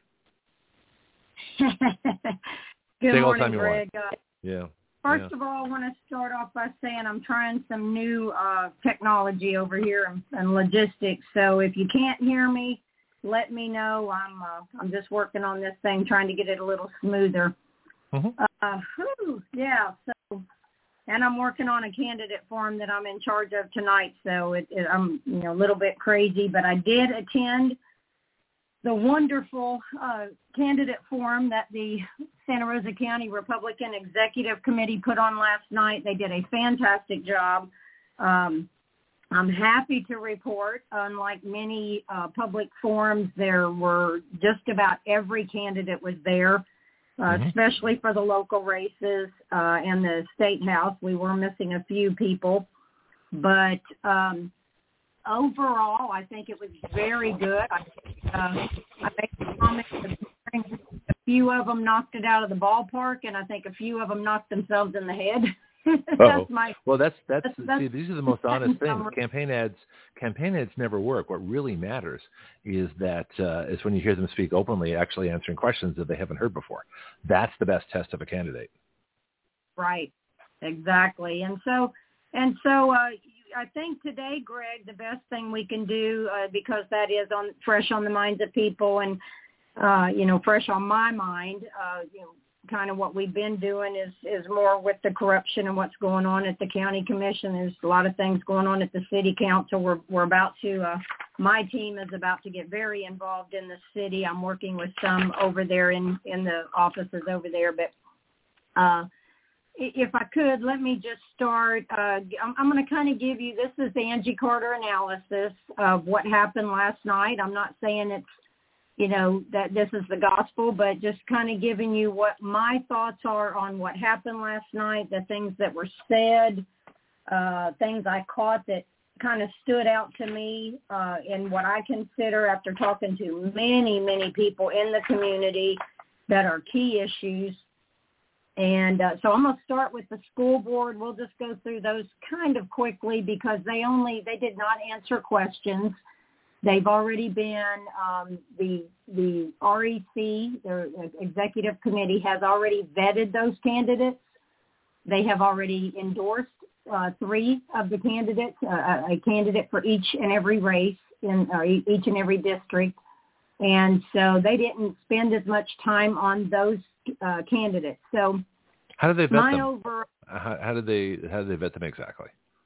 Good morning, Greg. First of all, I want to start off by saying I'm trying some new technology over here and logistics. So if you can't hear me, let me know. I'm just working on this thing, trying to get it a little smoother. So. And I'm working on a candidate forum that I'm in charge of tonight, so I'm a little bit crazy. But I did attend the wonderful candidate forum that the Santa Rosa County Republican Executive Committee put on last night. They did a fantastic job. I'm happy to report, unlike many public forums, there were just about every candidate was there. especially for the local races and the state house. We were missing a few people, but overall, I think it was very good. I made the comment that a few of them knocked it out of the ballpark, and I think a few of them knocked themselves in the head. That's see, these are the most honest things. Campaign ads never work. What really matters is that is when you hear them speak openly, actually answering questions that they haven't heard before. That's the best test of a candidate. Right, exactly. And so I think today, Greg, the best thing we can do, because that is fresh on the minds of people, and fresh on my mind, kind of what we've been doing is more with the corruption and what's going on at the county commission. There's a lot of things going on at the city council. We're about to, my team is about to get very involved in the city. I'm working with some over there in the offices over there. But if I could, let me just start. I'm going to kind of give you, this is the Angie Carter analysis of what happened last night. I'm not saying it's, that this is the gospel, but just kind of giving you what my thoughts are on what happened last night, the things that were said, things I caught that kind of stood out to me in what I consider, after talking to many, many people in the community, that are key issues. And so I'm going to start with the school board. We'll just go through those kind of quickly because they did not answer questions. They've already been, the REC, their executive committee, has already vetted those candidates. They have already endorsed 3 of the candidates, a candidate for each and every race in each and every district. And so they didn't spend as much time on those candidates. So how did they vet them? How did they vet them exactly?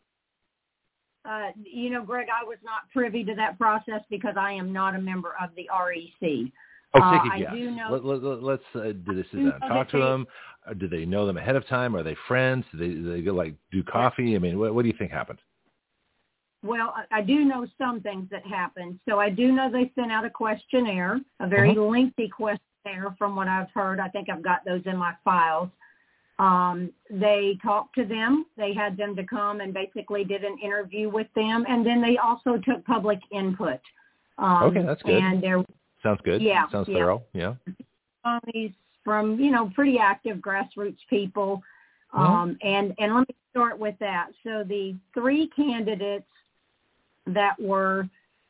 Greg, I was not privy to that process because I am not a member of the REC. Oh, take a guess. I do know. Let's do they sit down and talk to them? Do they know them ahead of time? Are they friends? Do they go do coffee? I mean, what do you think happened? Well, I do know some things that happened. So I do know they sent out a questionnaire, a very lengthy questionnaire from what I've heard. I think I've got those in my files. They talked to them. They had them to come and basically did an interview with them. And then they also took public input. Okay, that's good. And sounds good. Yeah. Sounds thorough. Yeah. From, pretty active grassroots people. And let me start with that. So the 3 candidates that were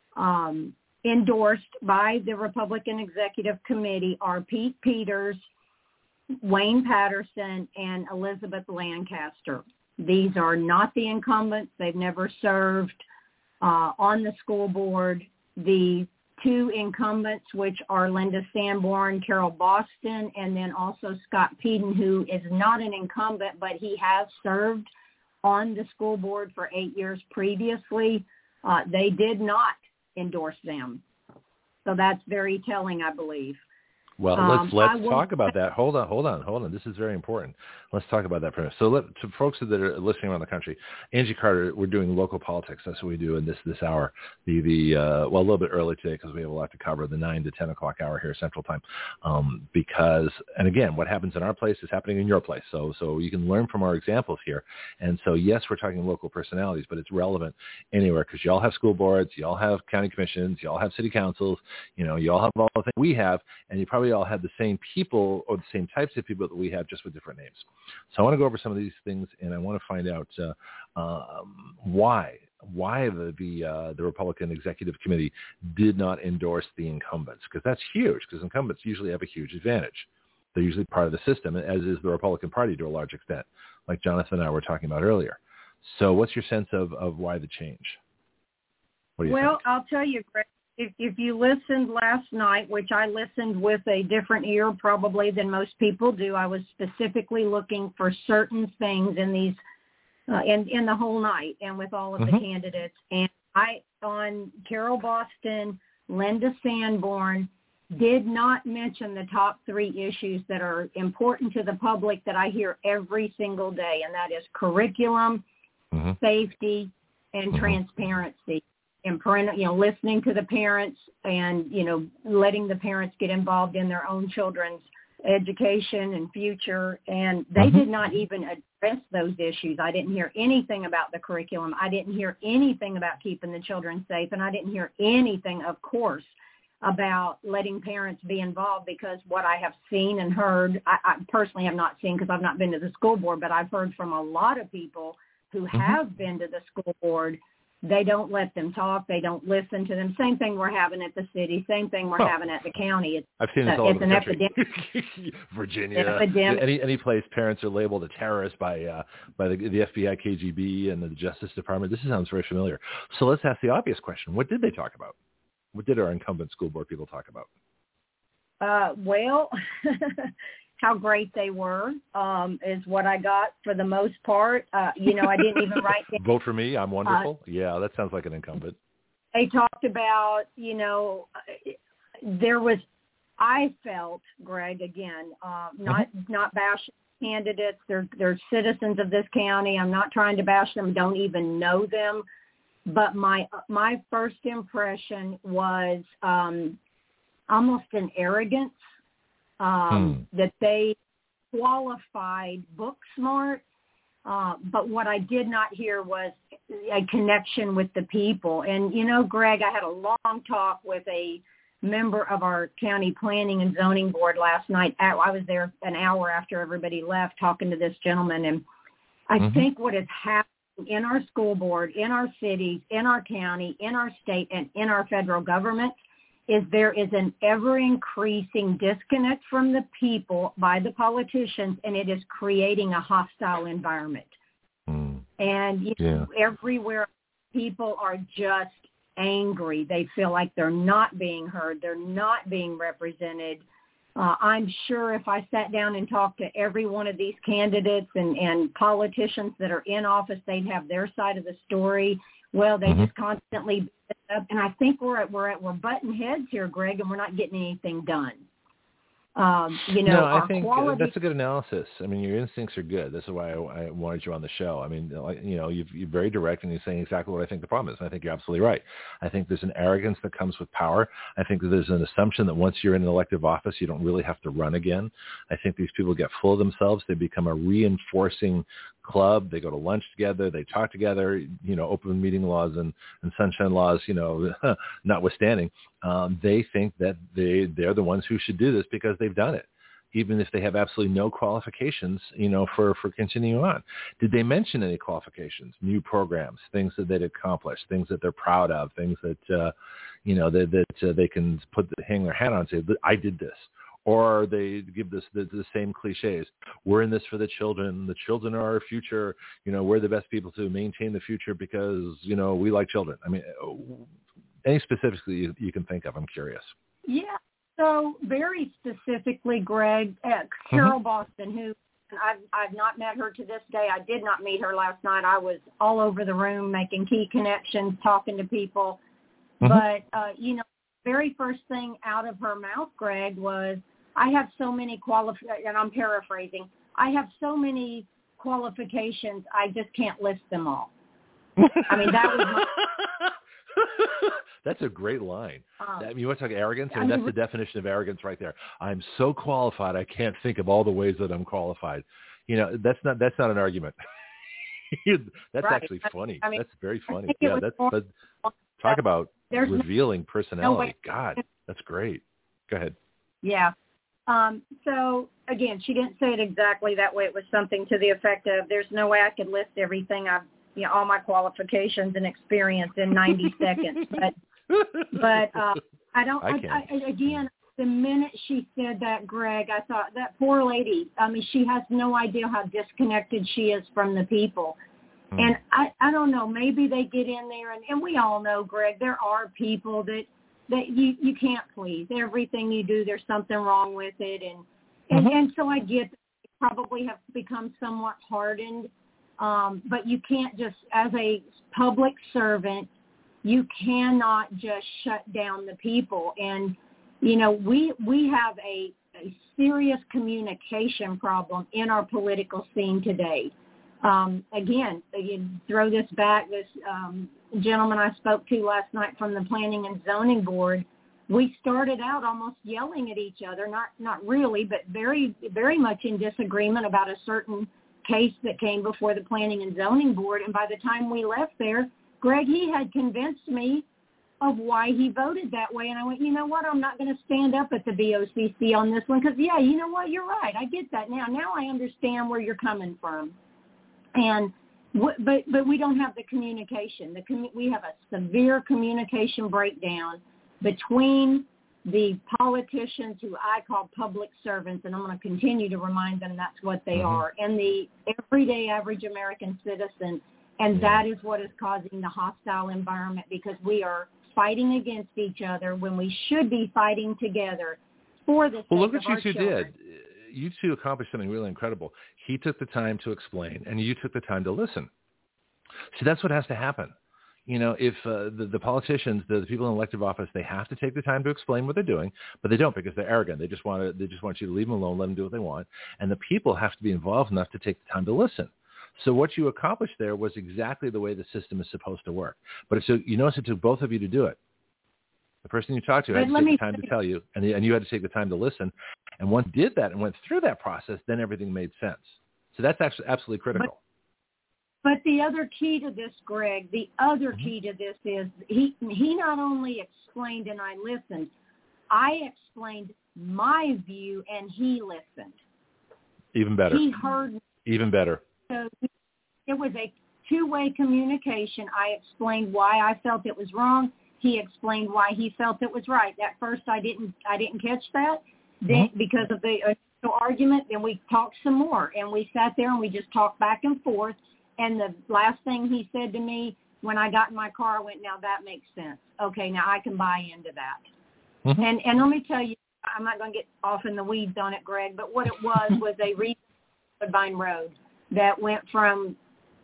endorsed by the Republican Executive Committee are Pete Peters, Wayne Patterson, and Elizabeth Lancaster. These are not the incumbents. They've never served on the school board. The 2 incumbents, which are Linda Sanborn, Carol Boston, and then also Scott Peden, who is not an incumbent, but he has served on the school board for 8 years previously. They did not endorse them. So that's very telling, I believe. Well, let's talk about that. Hold on. This is very important. Let's talk about that for a minute. So to folks that are listening around the country, Angie Carter, we're doing local politics. That's what we do in this hour. A little bit early today because we have a lot to cover, the 9 to 10 o'clock hour here Central Time. And again, what happens in our place is happening in your place. So you can learn from our examples here. And so, yes, we're talking local personalities, but it's relevant anywhere because you all have school boards, you all have county commissions, you all have city councils, you all have all the things we have, and you probably all have the same people or the same types of people that we have, just with different names. So I want to go over some of these things, and I want to find out why the Republican Executive Committee did not endorse the incumbents, because that's huge, because incumbents usually have a huge advantage. They're usually part of the system, as is the Republican Party to a large extent, like Jonathan and I were talking about earlier. So what's your sense of why the change? What do you think? I'll tell you, Greg. If you listened last night, which I listened with a different ear probably than most people do, I was specifically looking for certain things in these, in the whole night and with all of the candidates. And on Carol Boston, Linda Sanborn, did not mention the top 3 issues that are important to the public that I hear every single day, and that is curriculum, safety, and transparency. And listening to the parents and, letting the parents get involved in their own children's education and future, and they did not even address those issues. I didn't hear anything about the curriculum. I didn't hear anything about keeping the children safe, and I didn't hear anything, of course, about letting parents be involved, because what I have seen and heard, I personally have not seen because I've not been to the school board, but I've heard from a lot of people who have been to the school board. They don't let them talk. They don't listen to them. Same thing we're having at the city. Same thing we're having at the county. I've seen this all over the country. Epidemic. Virginia, Epidemic. any place parents are labeled a terrorist by the FBI, KGB, and the Justice Department. This sounds very familiar. So let's ask the obvious question: what did they talk about? What did our incumbent school board people talk about? Well, how great they were is what I got for the most part. I didn't even write down. Vote for me. I'm wonderful. Yeah, that sounds like an incumbent. They talked about, there was, I felt, Greg, again, not bashing candidates. They're citizens of this county. I'm not trying to bash them. Don't even know them. But my first impression was almost an arrogance. That they qualified book smart, but what I did not hear was a connection with the people. And, Greg, I had a long talk with a member of our county planning and zoning board last night. I was there an hour after everybody left talking to this gentleman, and I think what has happened in our school board, in our cities, in our county, in our state, and in our federal government is there is an ever-increasing disconnect from the people by the politicians, and it is creating a hostile environment. And everywhere people are just angry. They feel like they're not being heard. They're not being represented. I'm sure if I sat down and talked to every one of these candidates and politicians that are in office, they'd have their side of the story. Well, they just constantly, and I think we're butting heads here, Greg, and we're not getting anything done. I think that's a good analysis. I mean, your instincts are good. This is why I wanted you on the show. I mean, you're very direct, and you're saying exactly what I think the problem is. And I think you're absolutely right. I think there's an arrogance that comes with power. I think that there's an assumption that once you're in an elective office, you don't really have to run again. I think these people get full of themselves. They become a reinforcing club. They go to lunch together. They talk together. Open meeting laws and sunshine laws, notwithstanding. They think that they're the ones who should do this because they've done it, even if they have absolutely no qualifications, for continuing on. Did they mention any qualifications, new programs, things that they'd accomplished, things that they're proud of, things that, that they can hang their hat on and say, I did this? Or they give this the same cliches. We're in this for the children. The children are our future. We're the best people to maintain the future because, we like children. I mean, any specifics that you can think of? I'm curious. Yeah. So very specifically, Greg, Carol Boston, who I've not met her to this day. I did not meet her last night. I was all over the room making key connections, talking to people. But, very first thing out of her mouth, Greg, was, I have so many and I'm paraphrasing, I have so many qualifications, I just can't list them all. I mean, that was That's a great line. You want to talk arrogance? I mean, that's the definition of arrogance right there. I'm so qualified, I can't think of all the ways that I'm qualified. That's not an argument. That's actually funny. I mean, that's very funny. Yeah, talk about revealing personality. God, that's great. Go ahead. Yeah. So again, she didn't say it exactly that way. It was something to the effect of, there's no way I could list everything all my qualifications and experience in 90 seconds. But again, the minute she said that, Greg, I thought, that poor lady, I mean, she has no idea how disconnected she is from the people. And I don't know, maybe they get in there, and we all know, Greg, there are people that you can't please. Everything you do, there's something wrong with it. And so I get that they probably have become somewhat hardened. But you can't just, as a public servant, you cannot just shut down the people. And, we have a serious communication problem in our political scene today. Again, you throw this back, this gentleman I spoke to last night from the Planning and Zoning Board, we started out almost yelling at each other, not really, but very, very much in disagreement about a certain case that came before the Planning and Zoning Board. And by the time we left there, Greg, he had convinced me of why he voted that way. And I went, you know what, I'm not going to stand up at the BOCC on this one because, yeah, you know what, you're right. I get that now. Now I understand where you're coming from. And but we don't have the communication. We have a severe communication breakdown between the politicians, who I call public servants, and I'm going to continue to remind them that's what they are, and the everyday average American citizen. And that is what is causing the hostile environment, because we are fighting against each other when we should be fighting together for the sake of our children. Well, look what you two did. You two accomplished something really incredible. He took the time to explain, and you took the time to listen. See, that's what has to happen. You know, if the politicians, the people in elective office, they have to take the time to explain what they're doing, but they don't because they're arrogant. They just want you to leave them alone, let them do what they want, and the people have to be involved enough to take the time to listen. So what you accomplished there was exactly the way the system is supposed to work. But you notice it took both of you to do it. The person you talked to had to take the time to tell you, and you had to take the time to listen. And once you did that and went through that process, then everything made sense. So that's actually absolutely critical. But the other key to this, Greg, the other key to this is he not only explained and I listened, I explained my view and he listened. Even better. He heard me. Even better. So it was a two-way communication. I explained why I felt it was wrong. He explained why he felt it was right. At first, I didn't catch that. Then, because of the initial argument, then we talked some more, and we sat there and we just talked back and forth. And the last thing he said to me when I got in my car, I went, "Now that makes sense. Okay, now I can buy into that." And let me tell you, I'm not going to get off in the weeds on it, Greg, but what it was a Woodbine Road that went from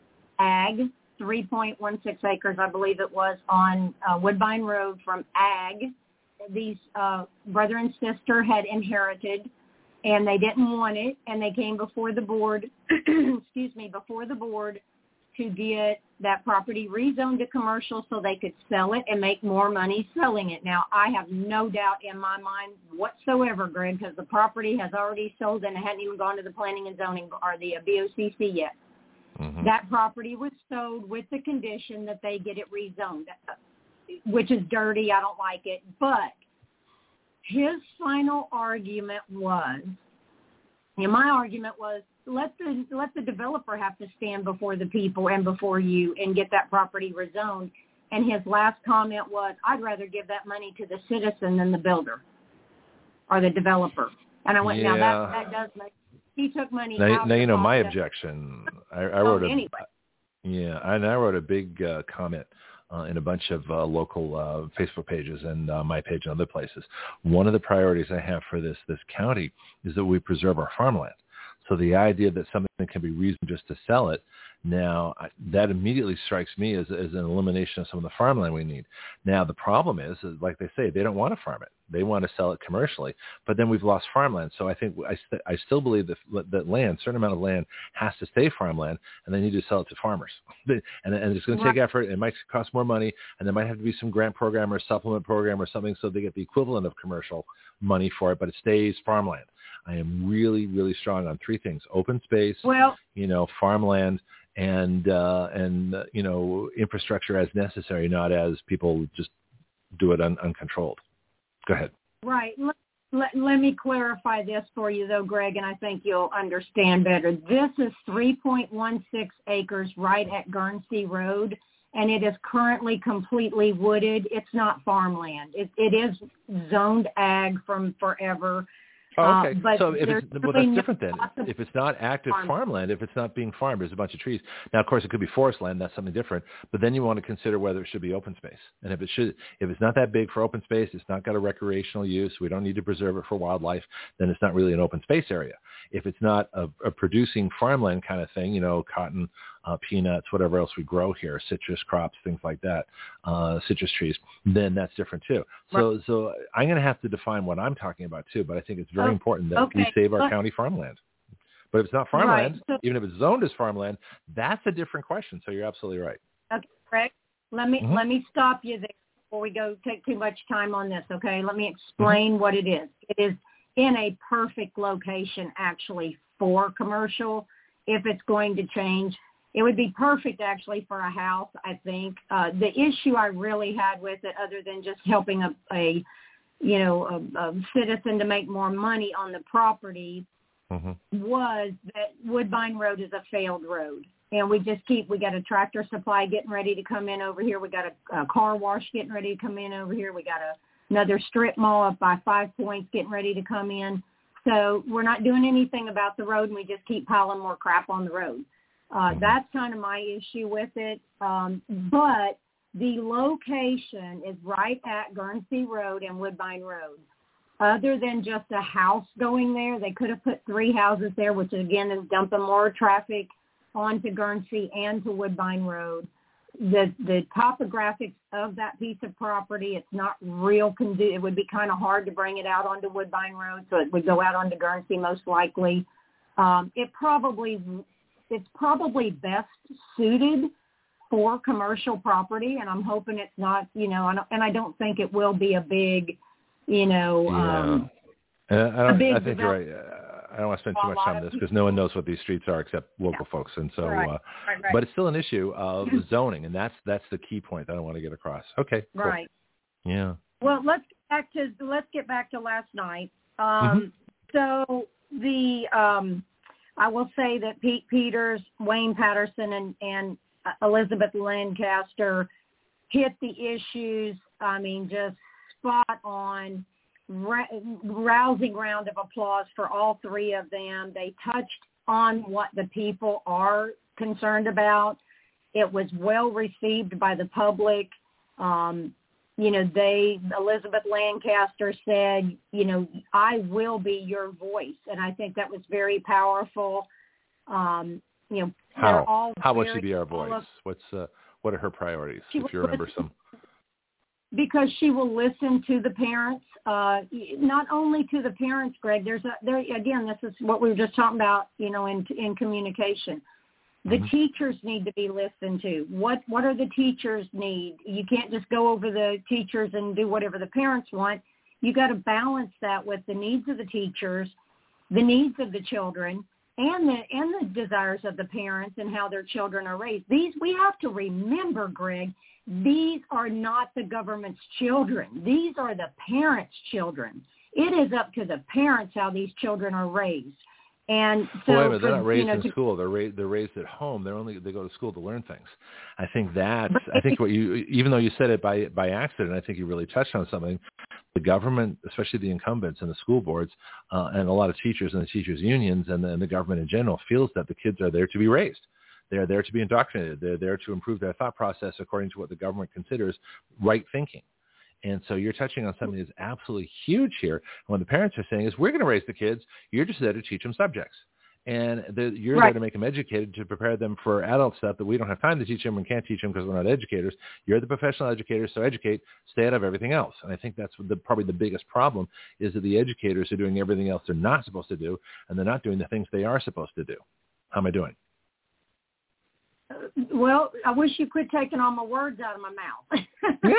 ag, 3.16 acres, I believe it was, on Woodbine Road, from ag. These brother and sister had inherited, and they didn't want it, and they came before the board, before the board to get that property rezoned to commercial so they could sell it and make more money selling it. Now, I have no doubt in my mind whatsoever, Greg, because the property has already sold and it hadn't even gone to the Planning and Zoning or the BOCC yet. That property was sold with the condition that they get it rezoned, which is dirty. I don't like it. But his final argument was, and my argument was, let the developer have to stand before the people and before you and get that property rezoned. And his last comment was, I'd rather give that money to the citizen than the builder or the developer. And I went, now that does make, he took money out. Now you know my objection. I wrote anyway. I wrote a big comment in a bunch of local Facebook pages and my page and other places. One of the priorities I have for this county is that we preserve our farmland. So the idea that something can be reasoned just to sell it, now that immediately strikes me as an elimination of some of the farmland we need. Now the problem is, like they say, they don't want to farm it. They want to sell it commercially, but then we've lost farmland. So I think I still believe that land, certain amount of land, has to stay farmland, and they need to sell it to farmers. and it's going to take effort. It might cost more money, and there might have to be some grant program or supplement program or something so they get the equivalent of commercial money for it, but it stays farmland. I am really, really strong on three things: open space, farmland, and infrastructure as necessary, not as people just do it uncontrolled. Go ahead. Right. Let me clarify this for you, though, Greg, and I think you'll understand better. This is 3.16 acres right at Guernsey Road, and it is currently completely wooded. It's not farmland. It is zoned ag from forever. Oh, okay. But so that's different then. If it's not active farmland, if it's not being farmed, there's a bunch of trees. Now, of course, it could be forest land. That's something different. But then you want to consider whether it should be open space. And if it's not that big for open space, it's not got a recreational use, we don't need to preserve it for wildlife, then it's not really an open space area. If it's not a producing farmland kind of thing, cotton, peanuts, whatever else we grow here, citrus crops, things like that, citrus trees, then that's different too. So I'm going to have to define what I'm talking about too, but I think it's very important that we save our county farmland. But if it's not farmland, even if it's zoned as farmland, that's a different question. So you're absolutely right. Okay, Greg, let me stop you there. before we go take too much time on this, okay? Let me explain what it is. It is in a perfect location, actually, for commercial. If it's going to change, it would be perfect, actually, for a house, I think. The issue I really had with it, other than just helping a citizen to make more money on the property, was that Woodbine Road is a failed road. And we got a Tractor Supply getting ready to come in over here. We got a car wash getting ready to come in over here. We got another strip mall up by 5 Points getting ready to come in. So we're not doing anything about the road, and we just keep piling more crap on the road. That's kind of my issue with it. But the location is right at Guernsey Road and Woodbine Road. Other than just a house going there, they could have put 3 houses there, which, again, is dumping more traffic onto Guernsey and to Woodbine Road. The topographics of that piece of property, it's not real conducive. It would be kind of hard to bring it out onto Woodbine Road, so it would go out onto Guernsey most likely. It's probably best suited for commercial property, and I'm hoping it's not, and I don't think it will be a big, I think you're right. I don't want to spend too much time on this because no one knows what these streets are except local folks, and so. Right. But it's still an issue of zoning, and that's the key point that I want to get across. Okay. Cool. Right. Yeah. Well, let's get back to last night. So I will say that Pete Peters, Wayne Patterson, and Elizabeth Lancaster hit the issues. I mean, just spot on. Rousing round of applause for all 3 of them. They touched on what the people are concerned about. It was well received by the public. Elizabeth Lancaster said, I will be your voice. And I think that was very powerful. How will she be our voice? What are her priorities, if you remember some? Because she will listen to the parents, not only to the parents, Greg. Again, this is what we were just talking about, in communication. The teachers need to be listened to. What are the teachers need? You can't just go over the teachers and do whatever the parents want. You got to balance that with the needs of the teachers, the needs of the children, and the desires of the parents and how their children are raised. We have to remember, Greg, these are not the government's children. These are the parents' children. It is up to the parents how these children are raised. And so, they're not raised in school. They're raised at home. They go to school to learn things. I think what you, even though you said it by accident, I think you really touched on something. The government, especially the incumbents and the school boards, and a lot of teachers and the teachers unions and the government in general, feels that the kids are there to be raised. They're there to be indoctrinated. They're there to improve their thought process according to what the government considers right thinking. And so you're touching on something that's absolutely huge here. And what the parents are saying is, we're going to raise the kids. You're just there to teach them subjects. And you're there to make them educated, to prepare them for adult stuff that we don't have time to teach them and can't teach them because we're not educators. You're the professional educators, so educate, stay out of everything else. And I think that's probably the biggest problem, is that the educators are doing everything else they're not supposed to do, and they're not doing the things they are supposed to do. How am I doing? Well, I wish you quit taking all my words out of my mouth.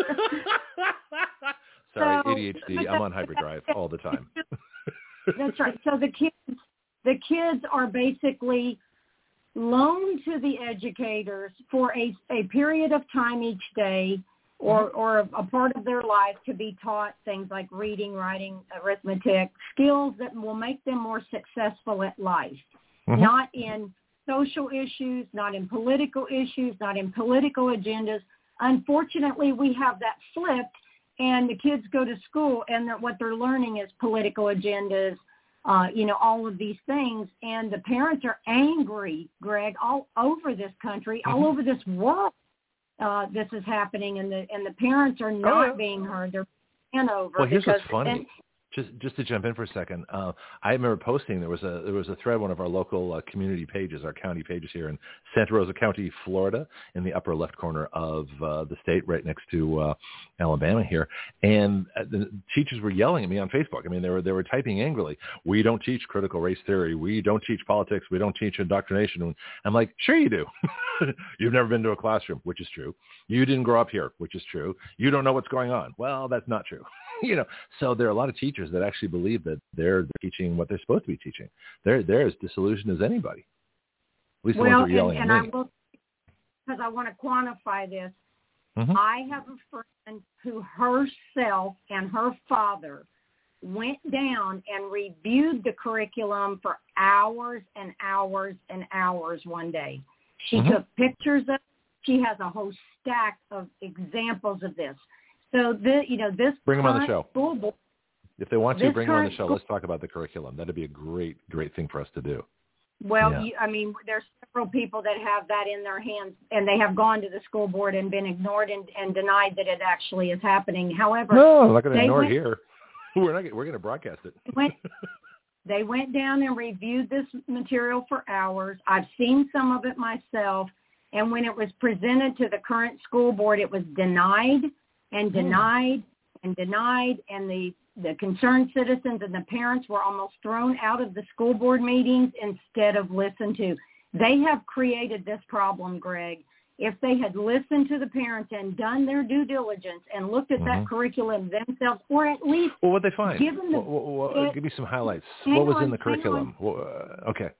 Sorry, ADHD. I'm on hyperdrive all the time. That's right. So the kids are basically loaned to the educators for a period of time each day, or a part of their life, to be taught things like reading, writing, arithmetic, skills that will make them more successful at life, not in social issues, not in political issues, not in political agendas. Unfortunately, we have that flipped, and the kids go to school, and what they're learning is political agendas, all of these things. And the parents are angry, Greg, all over this country, all over this world. This is happening, and the parents are not being heard. They're being over. Well, here's what's funny. Just to jump in for a second, I remember posting there was a thread, one of our local community pages, our county pages here in Santa Rosa County, Florida, in the upper left corner of the state, right next to Alabama here, and the teachers were yelling at me on Facebook. I mean, they were typing angrily, "We don't teach critical race theory. We don't teach politics. We don't teach indoctrination." And I'm like, "Sure you do. You've never been to a classroom," which is true. "You didn't grow up here," which is true. "You don't know what's going on." Well, that's not true. So there are a lot of teachers that actually believe that they're teaching what they're supposed to be teaching. They're as disillusioned as anybody. At least the ones who are yelling at me. I will, because I want to quantify this. Mm-hmm. I have a friend who herself and her father went down and reviewed the curriculum for hours and hours and hours one day. She took pictures of it. She has a whole stack of examples of this. So this bring them on the show. School board, if they want to, bring them on the show. Let's talk about the curriculum. That'd be a great thing for us to do. Well, there's several people that have that in their hands, and they have gone to the school board and been ignored and denied that it actually is happening. However, no, I'm not going to ignore it here. We're going to broadcast it. They went down and reviewed this material for hours. I've seen some of it myself, and when it was presented to the current school board, it was denied and denied and denied, and the concerned citizens and the parents were almost thrown out of the school board meetings instead of listened to. They have created this problem, Greg. If they had listened to the parents and done their due diligence and looked at that curriculum themselves, or at least what they find? Give me some highlights. What was in the curriculum? Okay.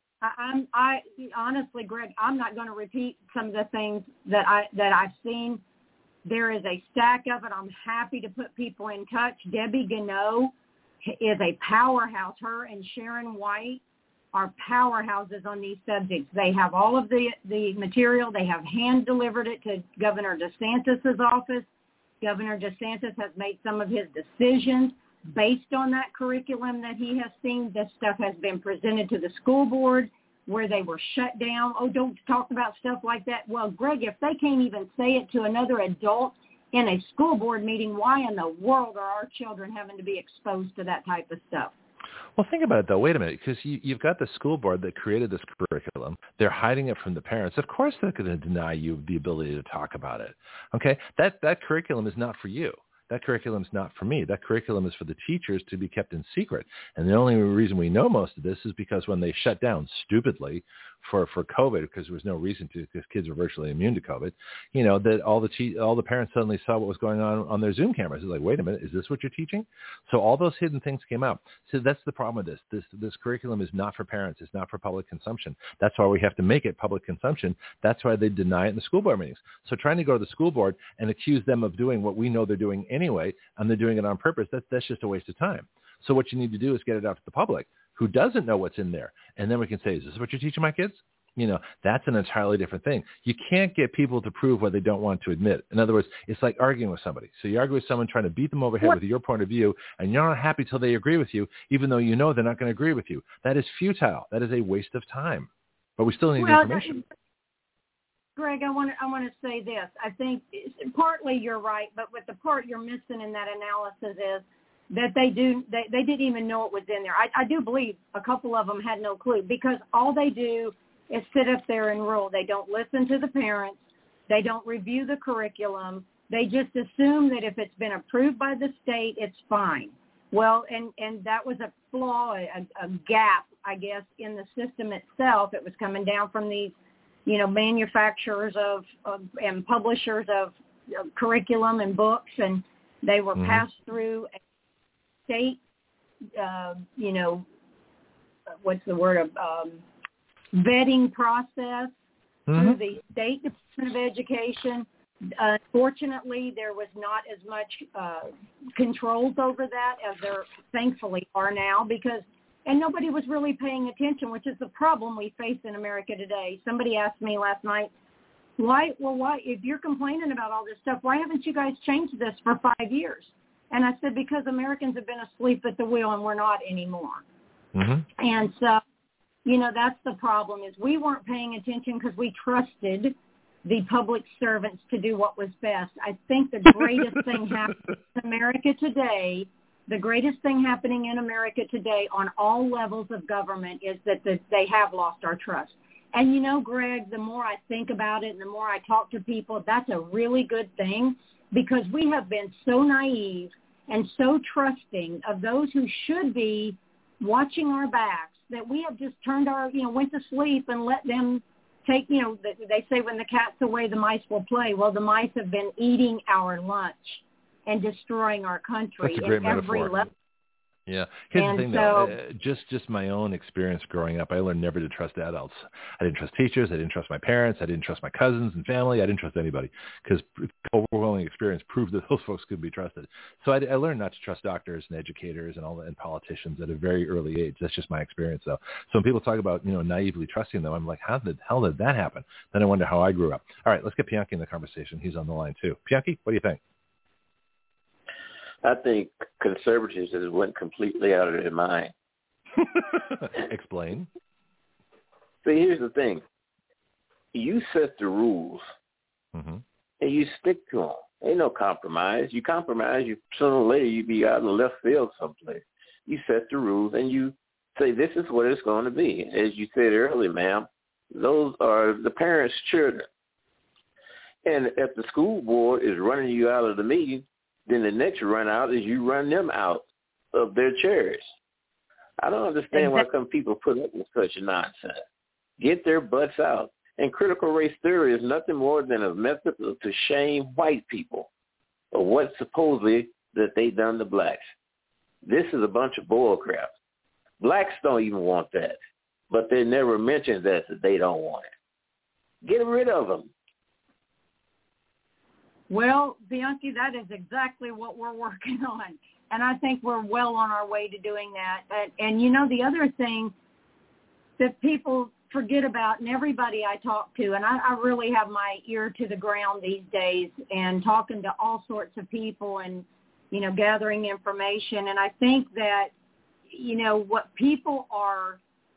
I honestly, Greg, I'm not going to repeat some of the things that I've seen. There is a stack of it. I'm happy to put people in touch. Debbie Gano is a powerhouse. Her and Sharon White are powerhouses on these subjects. They have all of the material. They have hand-delivered it to Governor DeSantis' office. Governor DeSantis has made some of his decisions based on that curriculum that he has seen. This stuff has been presented to the school board where they were shut down. Oh, don't talk about stuff like that. Well, Greg, if they can't even say it to another adult in a school board meeting, why in the world are our children having to be exposed to that type of stuff? Well, think about it, though. Wait a minute, because you've got the school board that created this curriculum. They're hiding it from the parents. Of course they're going to deny you the ability to talk about it. Okay? That curriculum is not for you. That curriculum is not for me. That curriculum is for the teachers to be kept in secret. And the only reason we know most of this is because when they shut down stupidly for COVID, because there was no reason to, because kids were virtually immune to COVID, that all the parents suddenly saw what was going on their Zoom cameras. It's like, wait a minute, is this what you're teaching? So all those hidden things came out. So that's the problem with this. This curriculum is not for parents. It's not for public consumption. That's why we have to make it public consumption. That's why they deny it in the school board meetings. So trying to go to the school board and accuse them of doing what we know they're doing anyway, and they're doing it on purpose, that's just a waste of time. So what you need to do is get it out to the public who doesn't know what's in there. And then we can say, is this what you're teaching my kids? That's an entirely different thing. You can't get people to prove what they don't want to admit. In other words, it's like arguing with somebody. So you argue with someone trying to beat them over the head with your point of view, and you're not happy till they agree with you, even though you know they're not going to agree with you. That is futile. That is a waste of time. But we still need information. Greg, I want to say this. I think partly you're right, but with the part you're missing in that analysis is that they didn't even know it was in there. I do believe a couple of them had no clue, because all they do is sit up there and rule. They don't listen to the parents. They don't review the curriculum. They just assume that if it's been approved by the state, it's fine. Well, and that was a flaw, a gap, I guess, in the system itself. It was coming down from these, manufacturers of and publishers of curriculum and books, and they were passed through a state, what's the word, vetting process through the State Department of Education. Unfortunately, there was not as much controls over that as there thankfully are now, and nobody was really paying attention, which is the problem we face in America today. Somebody asked me last night, why, if you're complaining about all this stuff, why haven't you guys changed this for 5 years? And I said, because Americans have been asleep at the wheel and we're not anymore. And so, that's the problem, is we weren't paying attention because we trusted the public servants to do what was best. I think the greatest thing happening in America today the greatest thing happening in America today on all levels of government is that they have lost our trust. And, you know, Greg, the more I think about it and the more I talk to people, that's a really good thing, because we have been so naive and so trusting of those who should be watching our backs that we have just turned went to sleep and let them take, they say when the cat's away, the mice will play. Well, the mice have been eating our lunch and destroying our country. That's a great in metaphor. every level. Yeah. Here's And the thing, though. Just my own experience growing up, I learned never to trust adults. I didn't trust teachers. I didn't trust my parents. I didn't trust my cousins and family. I didn't trust anybody, because overwhelming experience proved that those folks couldn't be trusted. So I learned not to trust doctors and educators and politicians at a very early age. That's just my experience, though. So when people talk about, naively trusting them, I'm like, how the hell did that happen? Then I wonder how I grew up. All right, let's get Pianki in the conversation. He's on the line, too. Pianki, what do you think? I think conservatives just went completely out of their mind. Explain. See, here's the thing. You set the rules, and you stick to them. Ain't no compromise. You compromise, sooner or later you be out in the left field someplace. You set the rules, and you say, this is what it's going to be. As you said earlier, ma'am, those are the parents' children. And if the school board is running you out of the meeting, then the next run out is you run them out of their chairs. I don't understand why come people put up with such nonsense. Get their butts out. And critical race theory is nothing more than a method to shame white people for what supposedly that they done to blacks. This is a bunch of bull crap. Blacks don't even want that, but they never mention that they don't want it. Get rid of them. Well, Bianchi, that is exactly what we're working on. And I think we're well on our way to doing that. And the other thing that people forget about, and everybody I talk to, and I really have my ear to the ground these days and talking to all sorts of people and, gathering information. And I think that, what people are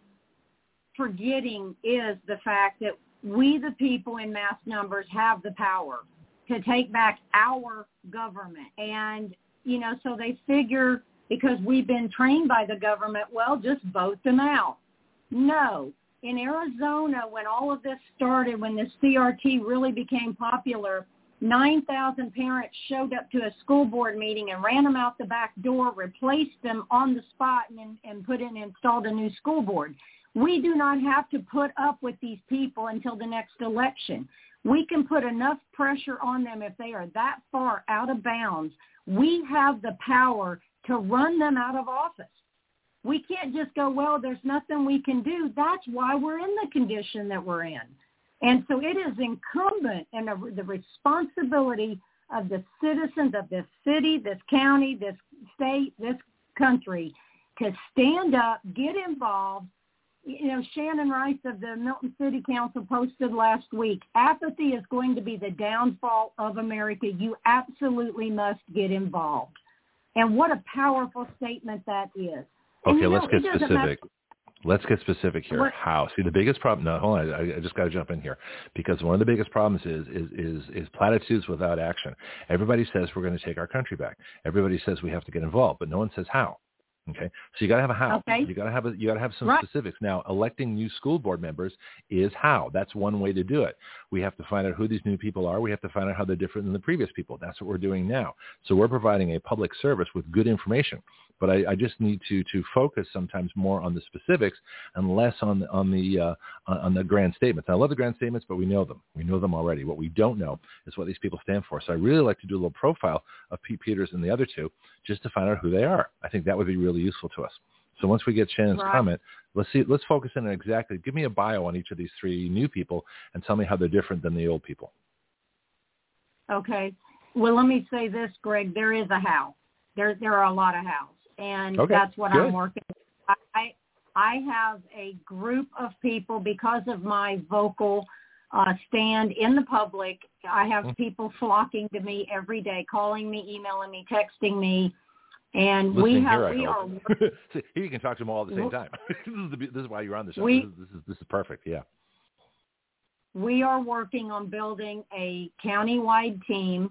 forgetting is the fact that we, the people in mass numbers, have the power to take back our government. And, so they figure because we've been trained by the government, well, just vote them out. No. In Arizona, when all of this started, when the CRT really became popular, 9,000 parents showed up to a school board meeting and ran them out the back door, replaced them on the spot, and installed a new school board. We do not have to put up with these people until the next election. We can put enough pressure on them if they are that far out of bounds. We have the power to run them out of office. We can't just go, well, there's nothing we can do. That's why we're in the condition that we're in. And so it is incumbent and the responsibility of the citizens of this city, this county, this state, this country to stand up, get involved. Shannon Rice of the Milton City Council posted last week, apathy is going to be the downfall of America. You absolutely must get involved. And what a powerful statement that is. And okay, let's get specific. Let's get specific here. What? How? See, the biggest problem. No, hold on. I just got to jump in here because one of the biggest problems is platitudes without action. Everybody says we're going to take our country back. Everybody says we have to get involved, but no one says how. Okay, so you got to have a how. Okay. You got to have some right. specifics. Now, electing new school board members is how. That's one way to do it. We have to find out who these new people are. We have to find out how they're different than the previous people. That's what we're doing now. So we're providing a public service with good information. But I just need to focus sometimes more on the specifics and less on the grand statements. I love the grand statements, but we know them. We know them already. What we don't know is what these people stand for. So I really like to do a little profile of Pete Peters and the other two just to find out who they are. I think that would be really useful to us. So once we get Shannon's comment, let's focus in on exactly, give me a bio on each of these three new people and tell me how they're different than the old people. Okay. Well, let me say this, Greg. There is a how. There are a lot of hows. And that's what I'm working with. I have a group of people because of my vocal stand in the public. I have people flocking to me every day, calling me, emailing me, texting me. And Listening we are. See, here you can talk to them all at the same time. This is why you're on the show. This is perfect. Yeah. We are working on building a county-wide team.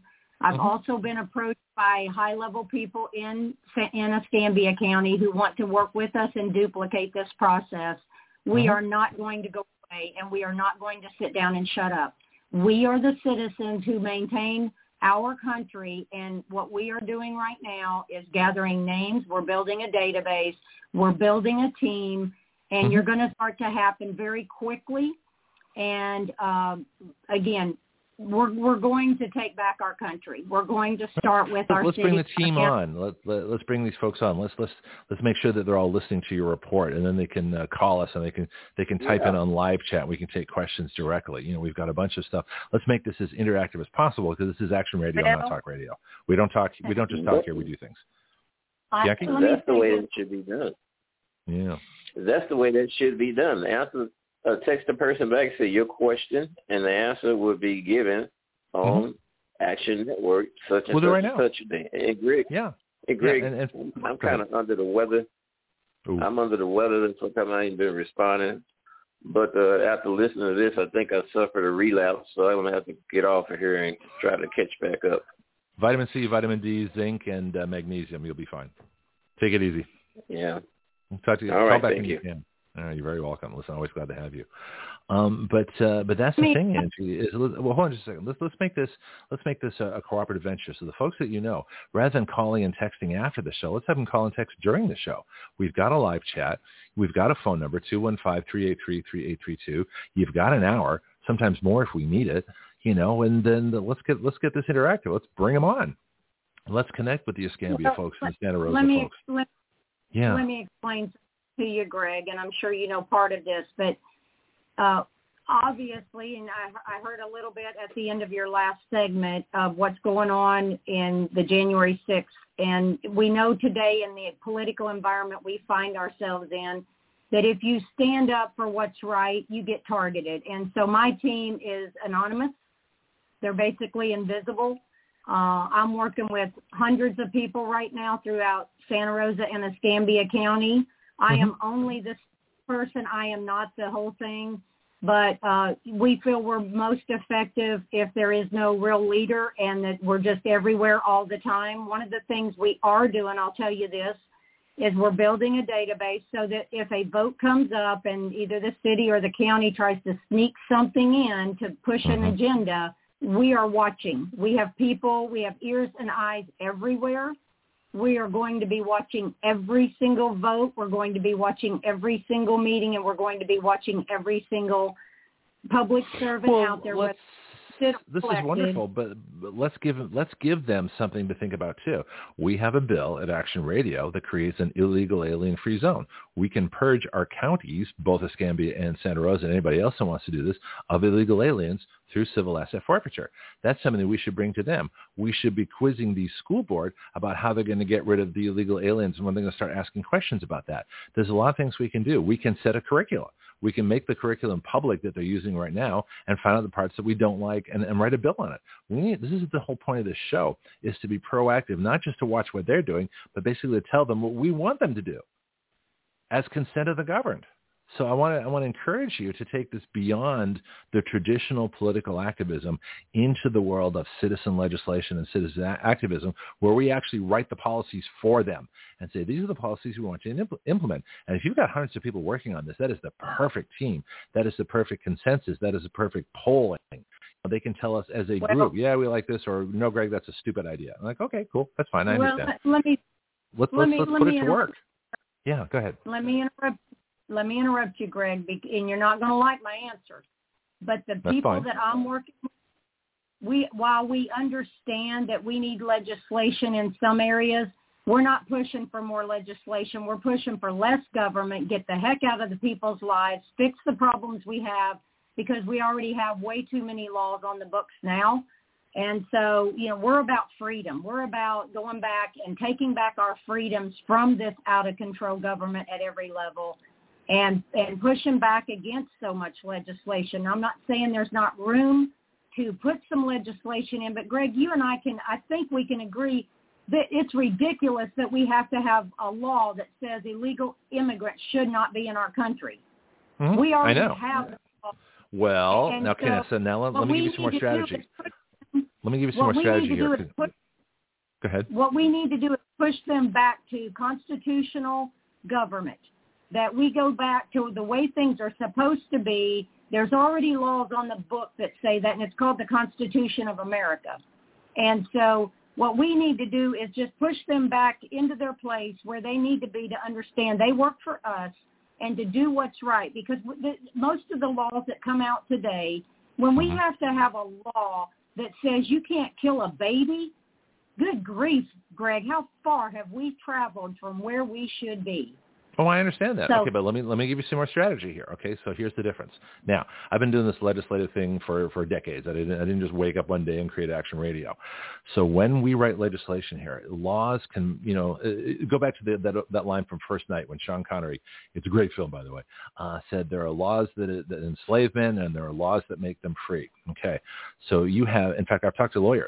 I've also been approached by high-level people in Escambia County who want to work with us and duplicate this process. We are not going to go away, and we are not going to sit down and shut up. We are the citizens who maintain our country, and what we are doing right now is gathering names. We're building a database. We're building a team, and you're going to start to happen very quickly. And again, we're going to take back our country. We're going to start with our Let's city. bring the team on. Let's bring these folks on. Let's make sure that they're all listening to your report, and then they can call us and they can type in on live chat. We can take questions directly. You know, we've got a bunch of stuff. Let's make this as interactive as possible because this is Action Radio, not talk radio. We don't just talk here. We do things. Jackie? That's the way it should be done. Yeah. That's the way that should be done. Answer. Text the person back, say your question, and the answer will be given on Action Network, such and such a day. And Greg, and I'm kind of under the weather. Ooh. I'm under the weather, so I ain't been responding. But after listening to this, I think I suffered a relapse, so I'm going to have to get off of here and try to catch back up. Vitamin C, vitamin D, zinc, and magnesium. You'll be fine. Take it easy. Yeah. We'll talk to you. All right, back thank you. You're very welcome. Listen, always glad to have you. But that's the thing, Angie. Hold on just a second. Let's make this a cooperative venture. So the folks that you know, rather than calling and texting after the show, let's have them call and text during the show. We've got a live chat. We've got a phone number 215-383-3832. You've got an hour, sometimes more if we need it. You know, and then let's get this interactive. Let's bring them on. Let's connect with the Escambia folks and the Santa Rosa folks. Let me explain to you, Greg, and I'm sure you know part of this, but obviously, and I heard a little bit at the end of your last segment of what's going on in the January 6th, and we know today in the political environment we find ourselves in that if you stand up for what's right, you get targeted. And so my team is anonymous. They're basically invisible. I'm working with hundreds of people right now throughout Santa Rosa and Escambia County. I am only this person. I am not the whole thing. But we feel we're most effective if there is no real leader and that we're just everywhere all the time. One of the things we are doing, I'll tell you this, is we're building a database so that if a vote comes up and either the city or the county tries to sneak something in to push an agenda, we are watching. We have people, we have ears and eyes everywhere. We are going to be watching every single vote. We're going to be watching every single meeting, and we're going to be watching every single public servant out there. This is wonderful, but let's give them something to think about too. We have a bill at Action Radio that creates an illegal alien-free zone. We can purge our counties, both Escambia and Santa Rosa, and anybody else who wants to do this, of illegal aliens through civil asset forfeiture. That's something that we should bring to them. We should be quizzing the school board about how they're going to get rid of the illegal aliens and when they're going to start asking questions about that. There's a lot of things we can do. We can set a curriculum. We can make the curriculum public that they're using right now and find out the parts that we don't like and write a bill on it. This is the whole point of this show, is to be proactive, not just to watch what they're doing, but basically to tell them what we want them to do as consent of the governed. So I want to encourage you to take this beyond the traditional political activism into the world of citizen legislation and citizen activism, where we actually write the policies for them and say, these are the policies we want you to implement. And if you've got hundreds of people working on this, that is the perfect team. That is the perfect consensus. That is the perfect polling. They can tell us as a group, yeah, we like this, or no, Greg, that's a stupid idea. I'm like, okay, cool, that's fine. I understand. Let's put it to work. Yeah, go ahead. Let me interrupt you, Greg, and you're not going to like my answer. But the people that I'm working with, while we understand that we need legislation in some areas, we're not pushing for more legislation. We're pushing for less government, get the heck out of the people's lives, fix the problems we have, because we already have way too many laws on the books now. And so, we're about freedom. We're about going back and taking back our freedoms from this out-of-control government at every level and pushing back against so much legislation. I'm not saying there's not room to put some legislation in, but Greg, you and I think we can agree that it's ridiculous that we have to have a law that says illegal immigrants should not be in our country. Mm-hmm. We already have. Well, now, Kenneth, so now let me give you some more strategy. Let me give you some more strategy here. Go ahead. What we need to do is push them back to constitutional government, that we go back to the way things are supposed to be. There's already laws on the book that say that, and it's called the Constitution of America. And so what we need to do is just push them back into their place where they need to be, to understand they work for us and to do what's right. Because most of the laws that come out today, when we have to have a law that says you can't kill a baby, good grief, Greg, how far have we traveled from where we should be? Oh, I understand that. Okay, but let me give you some more strategy here. Okay, so here's the difference. Now, I've been doing this legislative thing for decades. I didn't just wake up one day and create Action Radio. So when we write legislation here, laws can, go back to that line from First Night when Sean Connery, it's a great film, by the way, said there are laws that enslave men and there are laws that make them free. Okay, so you have, in fact, I've talked to lawyers.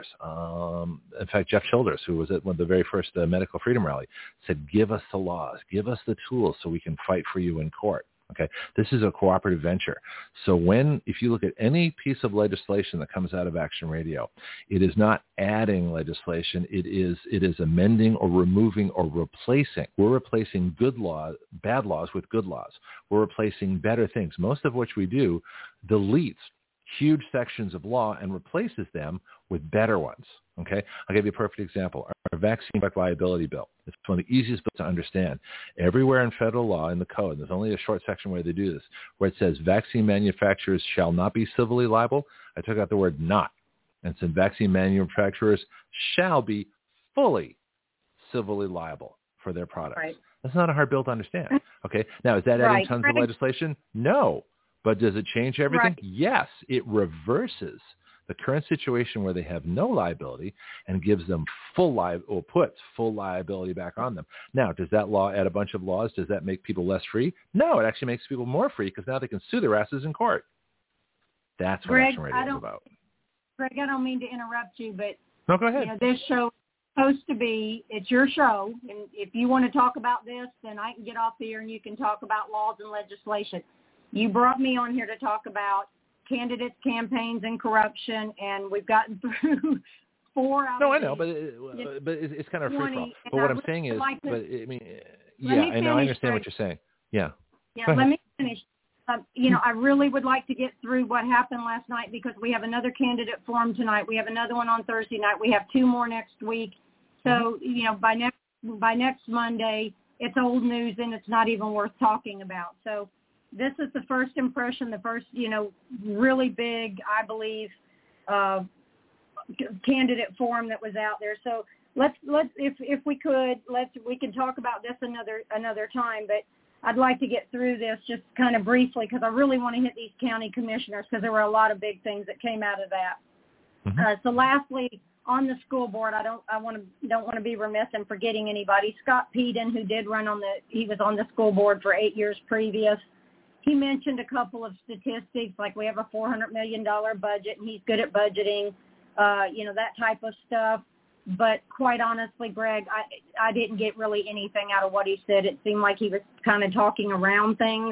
In fact, Jeff Childers, who was at one of the very first medical freedom rally, said, give us the laws, give us the tools so we can fight for you in court. Okay, this is a cooperative venture. So if you look at any piece of legislation that comes out of Action Radio, it is not adding legislation. It is amending or removing or replacing. We're replacing bad laws with good laws. We're replacing better things, most of which we do deletes huge sections of law and replaces them with better ones. Okay, I'll give you a perfect example. Our vaccine liability bill. It's one of the easiest bills to understand. Everywhere in federal law, in the code, there's only a short section where they do this, where it says vaccine manufacturers shall not be civilly liable. I took out the word not and said vaccine manufacturers shall be fully civilly liable for their products. Right. That's not a hard bill to understand. Okay, now is that adding tons of legislation? No. But does it change everything? Right. Yes. It reverses the current situation where they have no liability and gives them puts full liability back on them. Now, does that law add a bunch of laws? Does that make people less free? No, it actually makes people more free because now they can sue their asses in court. That's what Action Radio is about. Greg, I don't mean to interrupt you, but no, go ahead. This show is supposed to be, it's your show, and if you want to talk about this, then I can get off here and you can talk about laws and legislation. You brought me on here to talk about candidates, campaigns, and corruption, and we've gotten through 4 hours. No, I know, but it's kind of free for all. But what I'm saying is, I understand what you're saying. Yeah. Yeah, let me finish. I really would like to get through what happened last night because we have another candidate forum tonight. We have another one on Thursday night. We have 2 more next week. So, by next Monday, it's old news and it's not even worth talking about. So this is the first impression, the first, really big, I believe, candidate forum that was out there. So let's if we could, we can talk about this another time, but I'd like to get through this just kind of briefly because I really want to hit these county commissioners because there were a lot of big things that came out of that. Mm-hmm. So lastly, on the school board, I don't want to be remiss in forgetting anybody. Scott Peden, who did he was on the school board for 8 years previous. He mentioned a couple of statistics, like we have a $400 million budget, and he's good at budgeting, that type of stuff. But quite honestly, Greg, I didn't get really anything out of what he said. It seemed like he was kind of talking around things.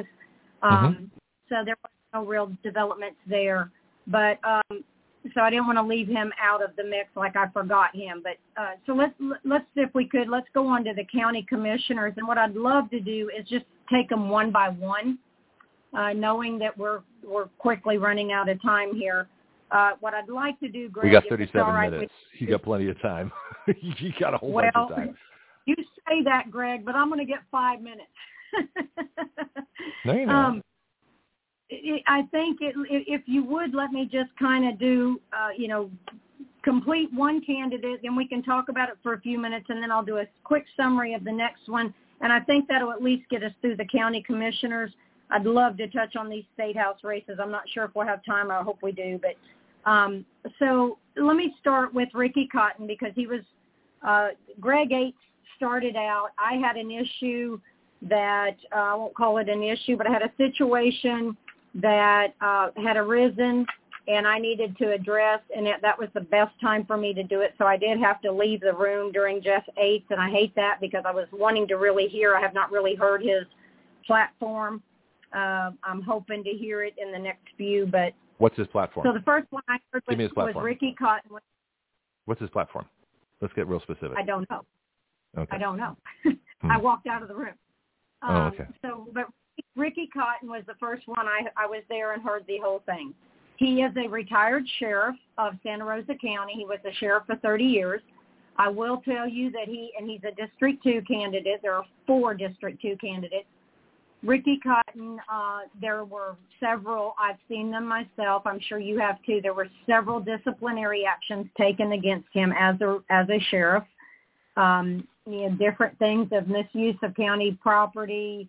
So there was no real developments there. But so I didn't want to leave him out of the mix like I forgot him. But so let's if we could, let's go on to the county commissioners. And what I'd love to do is just take them one by one. Knowing that we're quickly running out of time here. What I'd like to do, Greg, we got 37 minutes. You got plenty of time. You got a whole bunch of time. You say that, Greg, but I'm going to get 5 minutes. No, you're not. I think if you would let me just kind of do, complete one candidate, then we can talk about it for a few minutes, and then I'll do a quick summary of the next one. And I think that'll at least get us through the county commissioners. I'd love to touch on these state house races. I'm not sure if we'll have time. I hope we do. But so let me start with Ricky Cotton because he was Greg Yates started out. I had an issue that I won't call it an issue, but I had a situation that had arisen and I needed to address, and that was the best time for me to do it. So I did have to leave the room during Jeff Yates, and I hate that because I was wanting to really hear. I have not really heard his platform. I'm hoping to hear it in the next few, but what's his platform? So the first one I heard was Ricky Cotton. What's his platform? Let's get real specific. I don't know. Okay. I don't know. I walked out of the room. Okay. But Ricky Cotton was the first one. I was there and heard the whole thing. He is a retired sheriff of Santa Rosa County. He was a sheriff for 30 years. I will tell you that he's a District 2 candidate. There are 4 District 2 candidates. Ricky Cotton, there were several. I've seen them myself. I'm sure you have too. There were several disciplinary actions taken against him as a sheriff. Different things of misuse of county property,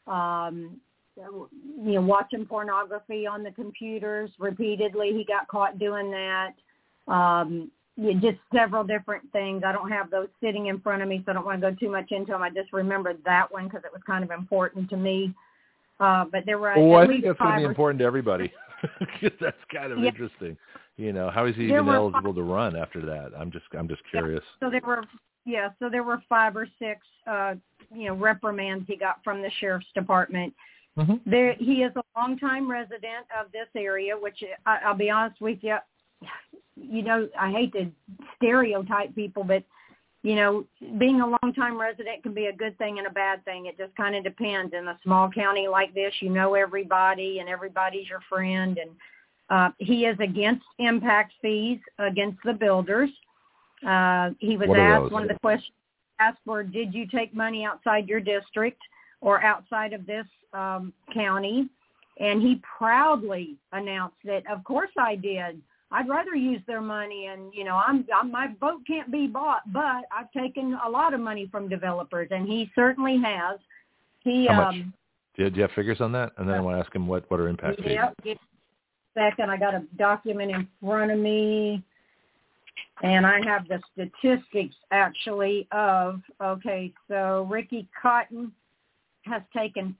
watching pornography on the computers repeatedly. He got caught doing that. Just several different things. I don't have those sitting in front of me, so I don't want to go too much into them. I just remembered that one because it was kind of important to me. But there were I think that's going to be important to everybody. That's kind of interesting. How is he even eligible to run after that? I'm just curious. So there were 5 or 6, reprimands he got from the sheriff's department. Mm-hmm. He is a longtime resident of this area, which I'll be honest with you, I hate to stereotype people, but, being a longtime resident can be a good thing and a bad thing. It just kind of depends. In a small county like this, everybody and everybody's your friend. And he is against impact fees against the builders. He was asked, one of the questions asked were, did you take money outside your district or outside of this county? And he proudly announced that, of course I did. I'd rather use their money, and my vote can't be bought, but I've taken a lot of money from developers, and he certainly has. How much? Do you have figures on that? And then I want to ask him what are impact fees. Yep. Second, I got a document in front of me, and I have the statistics actually of. Okay, so Ricky Cotton has taken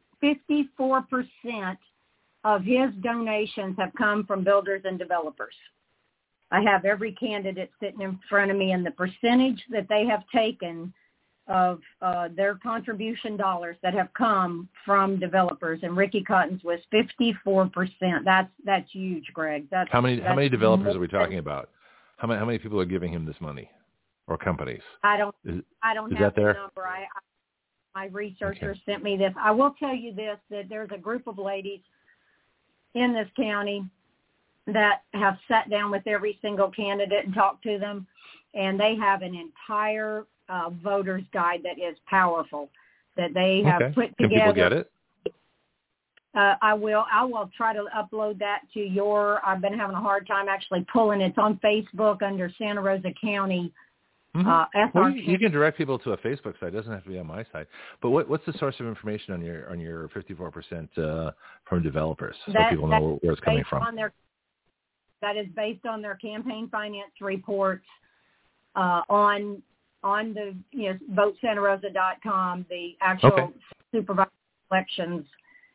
54% of his donations have come from builders and developers. I have every candidate sitting in front of me and the percentage that they have taken of their contribution dollars that have come from developers. And Ricky Cotton's was 54%. That's huge, Greg. How many developers are we talking about? How many people are giving him this money, or companies? I don't have the number. My researcher sent me this. I will tell you this, that there's a group of ladies in this county that have sat down with every single candidate and talked to them, and they have an entire voter's guide that is powerful that they have put together. Can people get it? I will try to upload that to I've been having a hard time actually pulling it. It's on Facebook under Santa Rosa County. Well, you can direct people to a Facebook site. It doesn't have to be on my site. But what's the source of information on your 54% from developers, so people know where it's coming from? That is based on their campaign finance reports on the VoteSantaRosa.com, the actual supervisor elections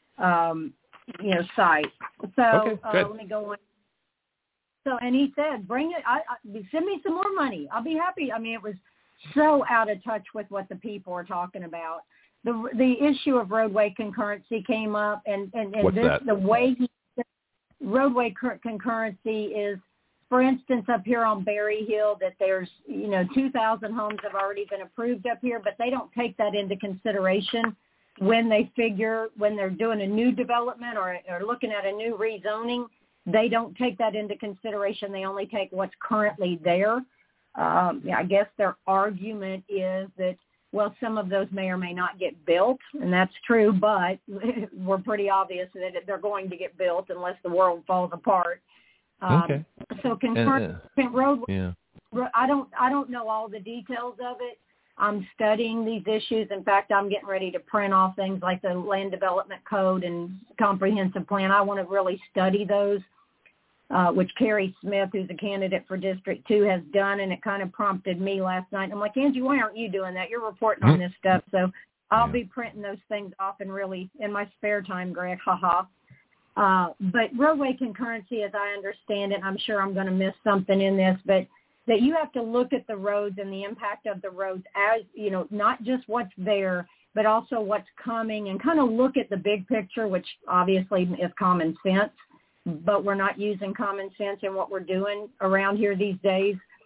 site. So let me go on. So, and he said, bring it, send me some more money. I'll be happy. I mean, it was so out of touch with what the people are talking about. The issue of roadway concurrency came up, and what's that? The way roadway concurrency is, for instance, up here on Berry Hill, that there's, 2,000 homes have already been approved up here, but they don't take that into consideration when they're doing a new development or looking at a new rezoning. They don't take that into consideration. They only take what's currently there. I guess their argument is that, well, some of those may or may not get built, and that's true, but we're pretty obvious that they're going to get built unless the world falls apart. So concurrent roadway, I don't know all the details of it. I'm studying these issues. In fact, I'm getting ready to print off things like the Land Development Code and Comprehensive Plan. I want to really study those, which Carrie Smith, who's a candidate for District 2, has done, and it kind of prompted me last night. I'm like, Angie, why aren't you doing that? You're reporting on this stuff. So I'll be printing those things off and really in my spare time, Greg, but roadway concurrency, as I understand it, I'm sure I'm going to miss something in this, but that you have to look at the roads and the impact of the roads as, not just what's there, but also what's coming, and kind of look at the big picture, which obviously is common sense, but we're not using common sense in what we're doing around here these days.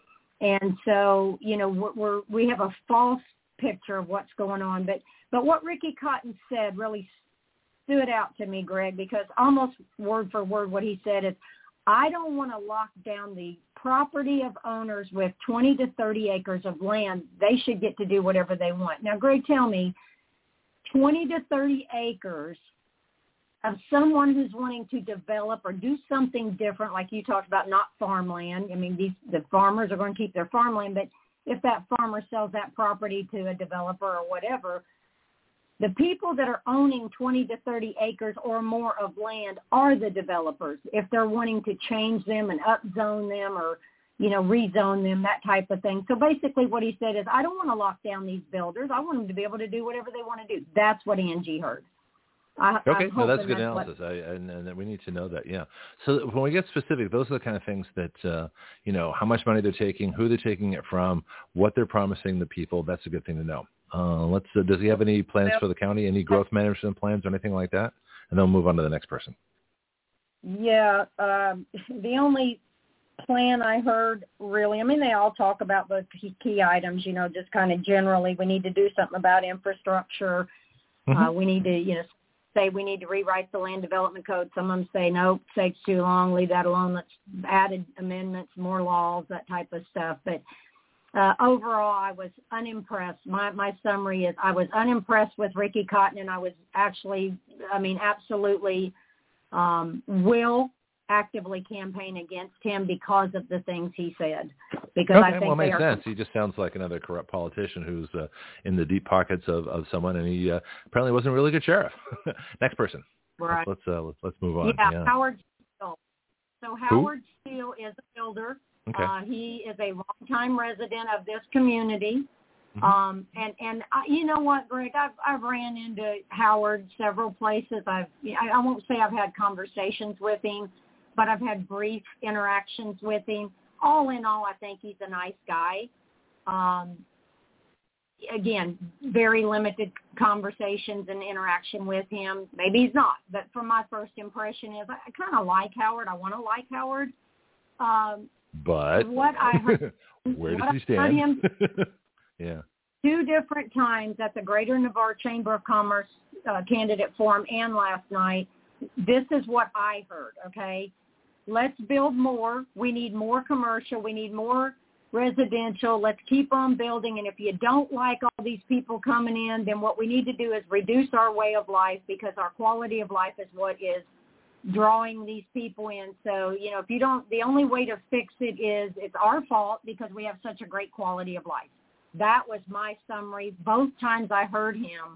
And so, we have a false picture of what's going on. But what Ricky Cotton said really stood out to me, Greg, because almost word for word what he said is, I don't want to lock down the property of owners with 20 to 30 acres of land. They should get to do whatever they want. Now, Greg, tell me, 20 to 30 acres of someone who's wanting to develop or do something different, like you talked about, not farmland. I mean, the farmers are going to keep their farmland, but if that farmer sells that property to a developer or whatever, the people that are owning 20 to 30 acres or more of land are the developers. If they're wanting to change them and upzone them or, rezone them, that type of thing. So basically what he said is, I don't want to lock down these builders. I want them to be able to do whatever they want to do. That's what Angie heard. Okay, no, that's a good analysis, and we need to know that, yeah. So when we get specific, those are the kind of things that, how much money they're taking, who they're taking it from, what they're promising the people. That's a good thing to know. Does he have any plans for the county, any growth management plans or anything like that? And then we'll move on to the next person. Yeah, the only plan I heard really, I mean, they all talk about the key items, just kind of generally, we need to do something about infrastructure. Mm-hmm. We need to, say we need to rewrite the land development code. Some of them say, nope, takes too long, leave that alone. Let's add amendments, more laws, that type of stuff. But overall, I was unimpressed. My summary is I was unimpressed with Ricky Cotton, and I was actually, absolutely will actively campaign against him because of the things he said. Because I think makes sense. He just sounds like another corrupt politician who's in the deep pockets of someone, and he apparently wasn't a really good sheriff. Next person. Right. Let's move on. Yeah, Howard Steele. So Howard Steele is a builder. Okay. He is a longtime resident of this community. Mm-hmm. And you know what, Greg? I've ran into Howard several places. I won't say I've had conversations with him, but I've had brief interactions with him. All in all, I think he's a nice guy. Again, very limited conversations and interaction with him. Maybe he's not, but from my first impression is I kind of like Howard. I want to like Howard. But what I heard, where does he stand? Yeah. 2 different times at the Greater Navarre Chamber of Commerce candidate forum and last night, this is what I heard, okay? Let's build more. We need more commercial. We need more residential. Let's keep on building. And if you don't like all these people coming in, then what we need to do is reduce our way of life, because our quality of life is what is drawing these people in. So, if you don't, the only way to fix it is it's our fault because we have such a great quality of life. That was my summary. Both times I heard him,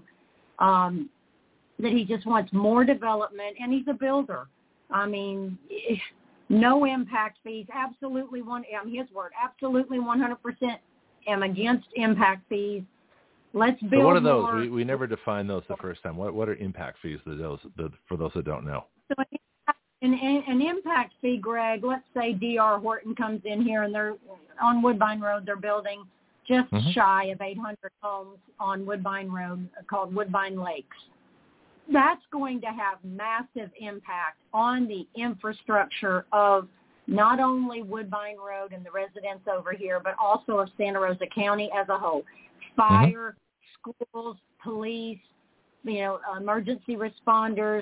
that he just wants more development, and he's a builder. I mean, no impact fees. Absolutely his word, absolutely 100% am against impact fees. Let's build more. So what are those? More. We never defined those the first time. What are impact fees for those that don't know? So an impact fee, Greg, let's say D.R. Horton comes in here and they're on Woodbine Road. They're building just shy of 800 homes on Woodbine Road called Woodbine Lakes. That's going to have massive impact on the infrastructure of not only Woodbine Road and the residents over here, but also of Santa Rosa County as a whole. Fire, schools, police, emergency responders,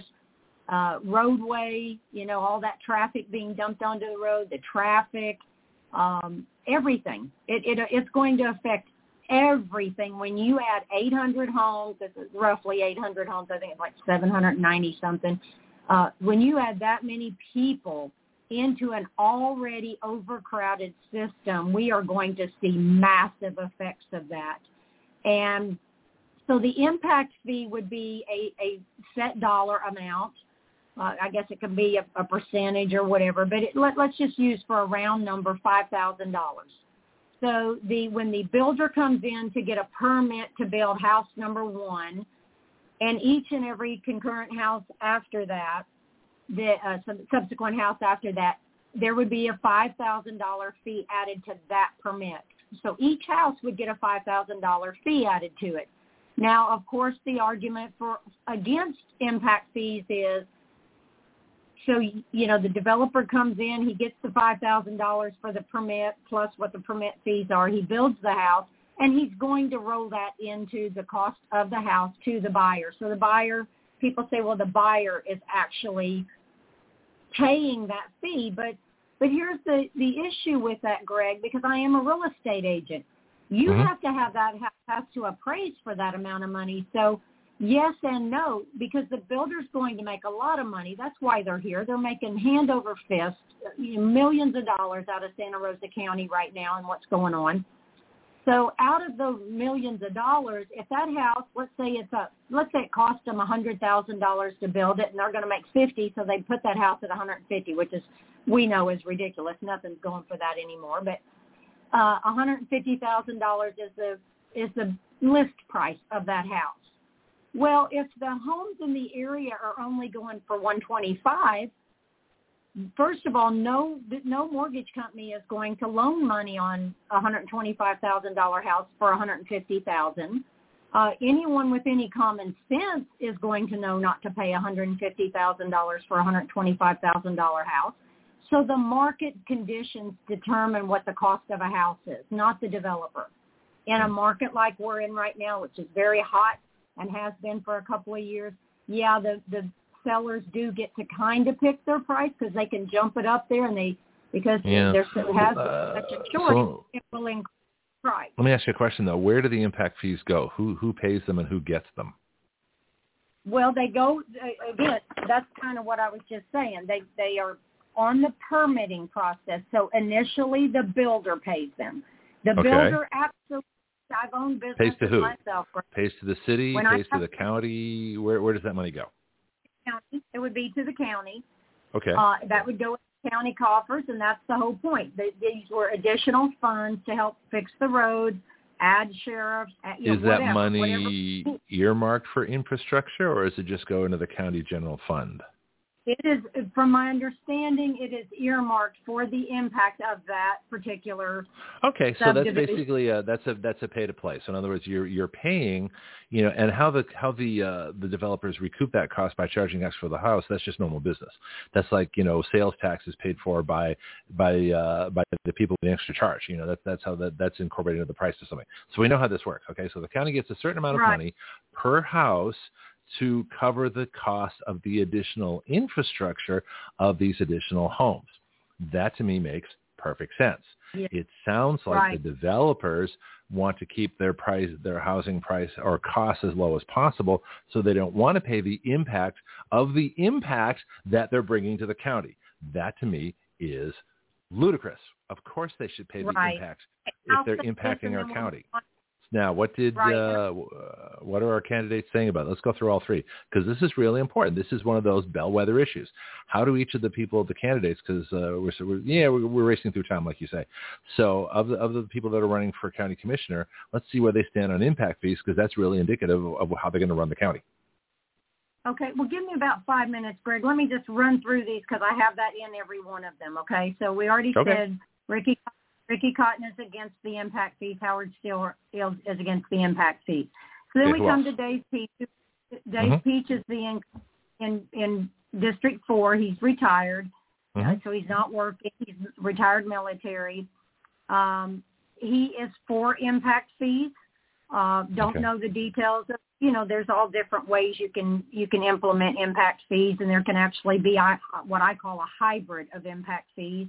roadway, all that traffic being dumped onto the road, the traffic, everything. It's going to affect everything. When you add 800 homes, this is roughly 800 homes, I think it's like 790 something. When you add that many people into an already overcrowded system, we are going to see massive effects of that. And so the impact fee would be a set dollar amount. I guess it could be a percentage or whatever, but let's just use for a round number $5,000. So when the builder comes in to get a permit to build house number 1, and each and every concurrent house after that, the subsequent house after that, there would be a $5,000 fee added to that permit. So each house would get a $5,000 fee added to it. Now, of course, the argument against impact fees is So, the developer comes in, he gets the $5,000 for the permit plus what the permit fees are. He builds the house, and he's going to roll that into the cost of the house to the buyer. So the buyer, people say, well, the buyer is actually paying that fee. But here's the issue with that, Greg, because I am a real estate agent. You have to have that house has to appraise for that amount of money. So yes and no, because the builder's going to make a lot of money. That's why they're here. They're making hand over fist, millions of dollars out of Santa Rosa County right now and what's going on. So out of those millions of dollars, if that house, let's say it cost them $100,000 to build it, and they're going to make $50,000, so they put that house at $150,000, which we know is ridiculous. Nothing's going for that anymore. But $150,000 is the list price of that house. Well, if the homes in the area are only going for $125,000, first of all, no mortgage company is going to loan money on a $125,000 house for $150,000. Anyone with any common sense is going to know not to pay $150,000 for a $125,000 house. So the market conditions determine what the cost of a house is, not the developer. In a market like we're in right now, which is very hot and has been for a couple of years, the sellers do get to kind of pick their price because they can jump it up there, and because there has such a shortage, it will increase price. Let me ask you a question though. Where do the impact fees go? Who pays them and who gets them? Well, they go again. That's kind of what I was just saying. They are on the permitting process. So initially, the builder pays them. The builder absolutely. I've owned businesses pays to who? myself. Pays to the city? Pays to the county? Where does that money go? County. It would be to the county. Okay. That would go in the county coffers, and that's the whole point. These were additional funds to help fix the roads, add sheriffs. Is that money earmarked for infrastructure, or is it just go into the county general fund? It is, from my understanding, it is earmarked for the impact of that particular. Okay, so that's basically that's a pay to play. So in other words, you're paying, and how the developers recoup that cost by charging extra for the house. That's just normal business. That's like sales taxes paid for by the people with the extra charge. That's how that's incorporated into the price of something. So we know how this works. Okay, so the county gets a certain amount of money per house to cover the cost of the additional infrastructure of these additional homes. That to me makes perfect sense. Yeah. It sounds like the developers want to keep their housing price or costs as low as possible, so they don't want to pay the impact of the impact that they're bringing to the county. That to me is ludicrous. Of course they should pay the impact if they're impacting our county. Now, what are our candidates saying about it? Let's go through all three, because this is really important. This is one of those bellwether issues. How do each of the candidates, because we're racing through time, like you say. So of the people that are running for county commissioner, let's see where they stand on impact fees, because that's really indicative of how they're going to run the county. Okay, well, give me about 5 minutes, Greg. Let me just run through these because I have that in every one of them, okay? So we already said Ricky Cotton is against the impact fees. Howard Steele is against the impact fees. So then we come to Dave Peach. Dave Peach is in District 4. He's retired, so he's not working. He's retired military. He is for impact fees. Don't know the details of, there's all different ways you can implement impact fees, and there can actually be what I call a hybrid of impact fees.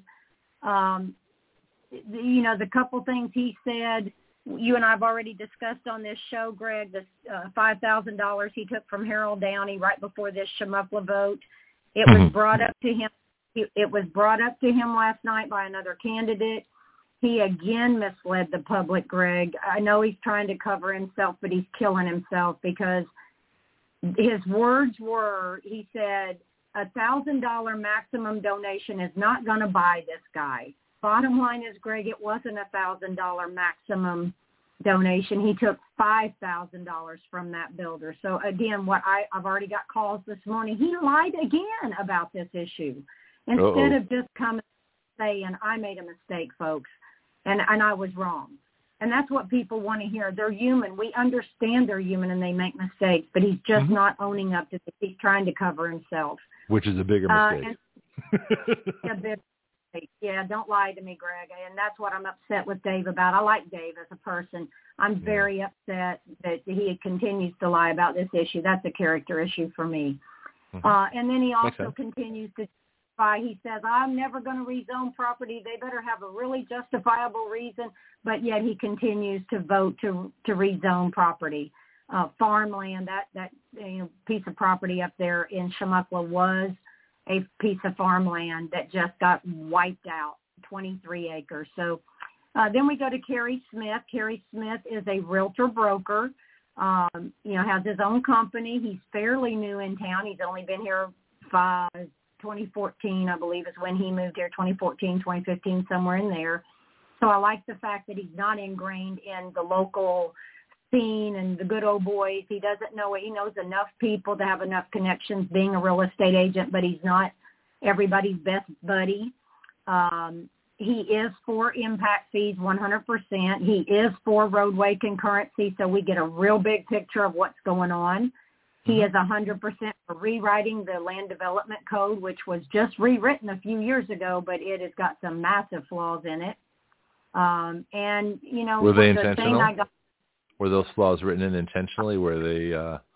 The couple things he said, you and I have already discussed on this show, Greg, the $5,000 he took from Harold Downey right before this Shemukla vote. It was brought up to him. It was brought up to him last night by another candidate. He again misled the public, Greg. I know he's trying to cover himself, but he's killing himself, because his words were, he said, $1,000 maximum donation is not going to buy this guy. Bottom line is, Greg, it wasn't $1,000 maximum donation. He took $5,000 from that builder. So again, I've already got calls this morning. He lied again about this issue instead of just coming and saying, I made a mistake, folks, and I was wrong. And that's what people want to hear. They're human. We understand they're human and they make mistakes, but he's just not owning up to it. He's trying to cover himself. Which is a bigger mistake. Yeah, don't lie to me, Greg. And that's what I'm upset with Dave about. I like Dave as a person. I'm very upset that he continues to lie about this issue. That's a character issue for me. And then he also continues to justify. He says, I'm never going to rezone property. They better have a really justifiable reason. But yet he continues to vote to rezone property. Farmland, that piece of property up there in Shamuckla was a piece of farmland that just got wiped out, 23 acres. So then we go to Kerry Smith. Kerry Smith is a realtor broker, has his own company. He's fairly new in town. He's only been here 2014, I believe, is when he moved here, 2014, 2015, somewhere in there. So I like the fact that he's not ingrained in the local scene and the good old boys. He doesn't know it. He knows enough people to have enough connections being a real estate agent, but he's not everybody's best buddy. He is for impact fees 100%. He is for roadway concurrency, so we get a real big picture of what's going on. He is 100% for rewriting the land development code, which was just rewritten a few years ago, but it has got some massive flaws in it. And, were they intentional? Were those flaws written in intentionally? Were they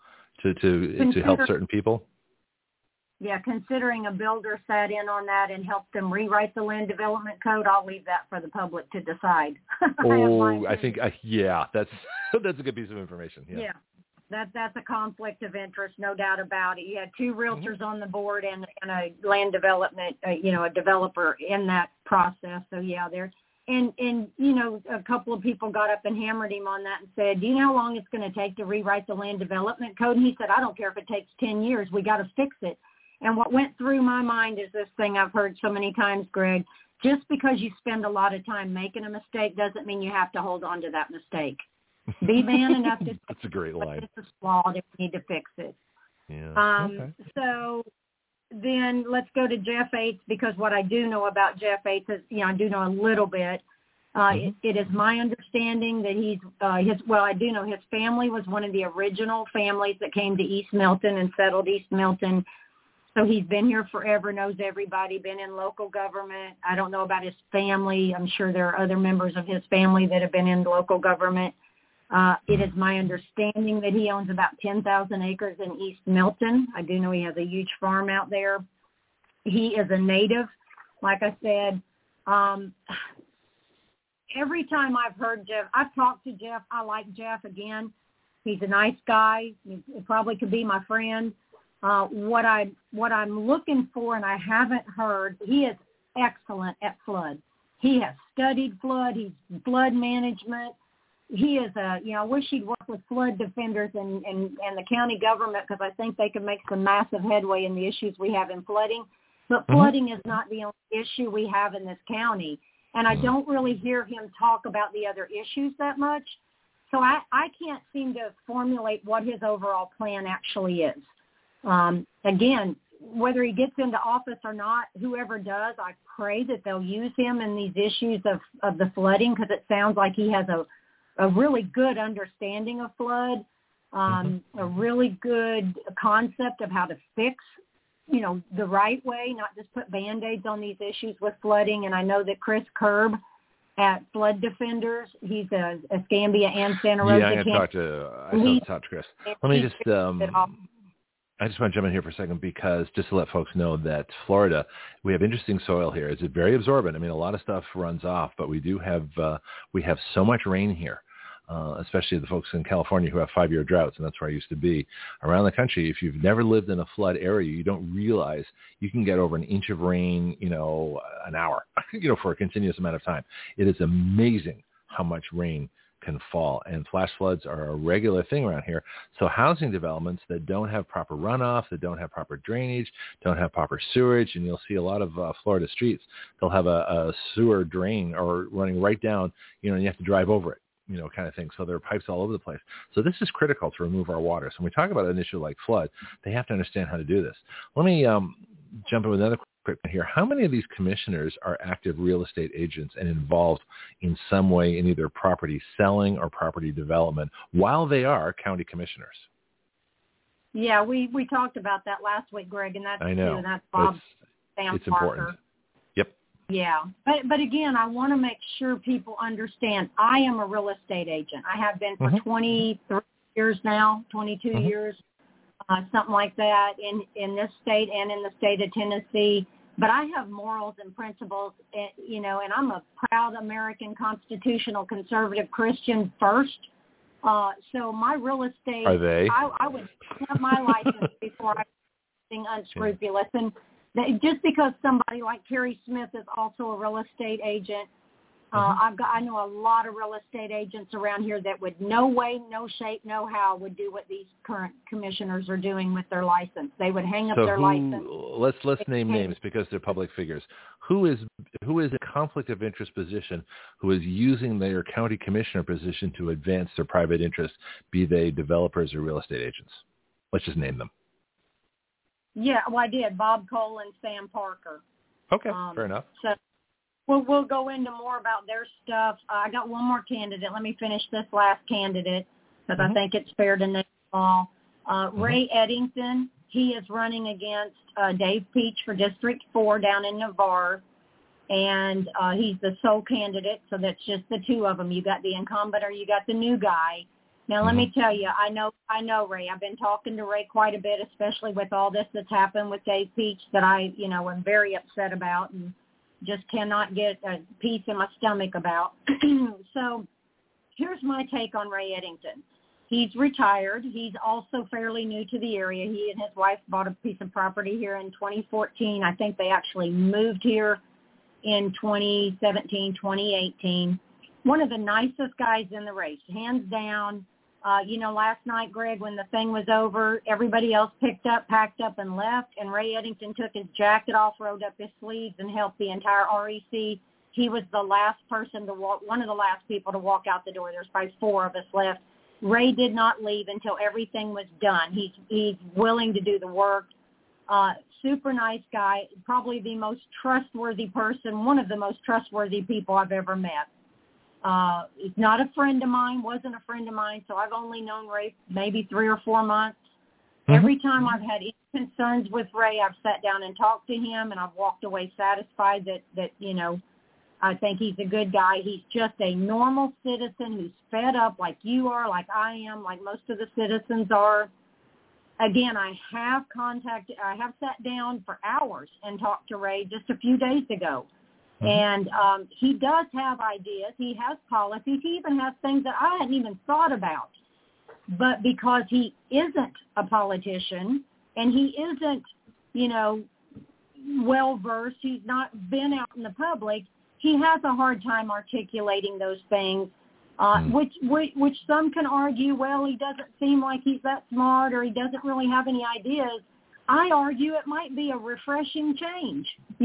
to help certain people? Yeah, considering a builder sat in on that and helped them rewrite the land development code, I'll leave that for the public to decide. I think that's a good piece of information. Yeah. That's a conflict of interest, no doubt about it. You had two realtors on the board and a land development, a developer in that process. So And a couple of people got up and hammered him on that and said, do you know how long it's going to take to rewrite the land development code? And he said, I don't care if it takes 10 years. We got to fix it. And what went through my mind is this thing I've heard so many times, Greg. Just because you spend a lot of time making a mistake doesn't mean you have to hold on to that mistake. Be man enough to That's a great line. This is flawed if we need to fix it. Yeah. So then let's go to Jeff Ates, because what I do know about Jeff Ates is, I do know a little bit. It is my understanding that I do know his family was one of the original families that came to East Milton and settled East Milton. So he's been here forever, knows everybody, been in local government. I don't know about his family. I'm sure there are other members of his family that have been in local government. It is my understanding that he owns about 10,000 acres in East Milton. I do know he has a huge farm out there. He is a native. Like I said, every time I've heard Jeff, I've talked to Jeff. I like Jeff again. He's a nice guy. He probably could be my friend. What I'm looking for, and I haven't heard, he is excellent at flood. He has studied flood. He's flood management. He is I wish he'd work with flood defenders and the county government, because I think they could make some massive headway in the issues we have in flooding. But flooding is not the only issue we have in this county. And I don't really hear him talk about the other issues that much. So I can't seem to formulate what his overall plan actually is. Again, whether he gets into office or not, whoever does, I pray that they'll use him in these issues of the flooding, because it sounds like he has a really good understanding of flood, a really good concept of how to fix, the right way, not just put Band-Aids on these issues with flooding. And I know that Chris Kerb at Flood Defenders, he's a Escambia and Santa Rosa. Yeah, I talked to Chris. Let me just, I just want to jump in here for a second, because just to let folks know that Florida, we have interesting soil here. It's very absorbent. I mean, a lot of stuff runs off, but we have so much rain here. Especially the folks in California who have 5-year droughts, and that's where I used to be. Around the country, if you've never lived in a flood area, you don't realize you can get over an inch of rain, an hour, for a continuous amount of time. It is amazing how much rain can fall, and flash floods are a regular thing around here. So housing developments that don't have proper runoff, that don't have proper drainage, don't have proper sewerage, and you'll see a lot of Florida streets, they'll have a sewer drain or running right down, and you have to drive over it. Kind of thing. So there are pipes all over the place. So this is critical to remove our water. So when we talk about an issue like flood, they have to understand how to do this. Let me jump in with another quick one here. How many of these commissioners are active real estate agents and involved in some way in either property selling or property development while they are county commissioners? Yeah, we talked about that last week, Greg, and that's I know. Too, and that's Bob. Sam it's Parker. important. Yep. Yeah. But again, I want to make sure people understand I am a real estate agent. I have been for 23 years now, 22 years, something like that in this state and in the state of Tennessee. But I have morals and principles, and I'm a proud American constitutional conservative Christian first. So my real estate, are they? I would have my license before I was being unscrupulous. And just because somebody like Carrie Smith is also a real estate agent, I know a lot of real estate agents around here that would no way, no shape, no how would do what these current commissioners are doing with their license. They would hang up their license. Let's name names because they're public figures. Who is a conflict of interest position who is using their county commissioner position to advance their private interests, be they developers or real estate agents? Let's just name them. Yeah, well, I did. Bob Cole and Sam Parker. Okay, fair enough. So we'll go into more about their stuff. I got one more candidate. Let me finish this last candidate because I think it's fair to name them all. Ray Eddington, he is running against Dave Peach for District 4 down in Navarre, and he's the sole candidate, so that's just the two of them. You got the incumbent or you got the new guy. Now, let me tell you, I know Ray. I've been talking to Ray quite a bit, especially with all this that's happened with Dave Peach that I, am very upset about and just cannot get a peace in my stomach about. So here's my take on Ray Eddington. He's retired. He's also fairly new to the area. He and his wife bought a piece of property here in 2014. I think they actually moved here in 2017, 2018. One of the nicest guys in the race, hands down. Last night, Greg, when the thing was over, everybody else picked up, packed up, and left, and Ray Eddington took his jacket off, rolled up his sleeves, and helped the entire REC. He was the last person to walk, one of the last people to walk out the door. There's probably 4 of us left. Ray did not leave until everything was done. He's willing to do the work. Super nice guy, probably the most trustworthy person, one of the most trustworthy people I've ever met. He's not a friend of mine, wasn't a friend of mine, so I've only known Ray maybe 3 or 4 months. Every time I've had any concerns with Ray, I've sat down and talked to him, and I've walked away satisfied that I think he's a good guy. He's just a normal citizen who's fed up like you are, like I am, like most of the citizens are. Again, I have sat down for hours and talked to Ray just a few days ago. And he does have ideas. He has policies. He even has things that I hadn't even thought about. But because he isn't a politician and he isn't, well-versed, he's not been out in the public, he has a hard time articulating those things, which some can argue, well, he doesn't seem like he's that smart or he doesn't really have any ideas. I argue it might be a refreshing change,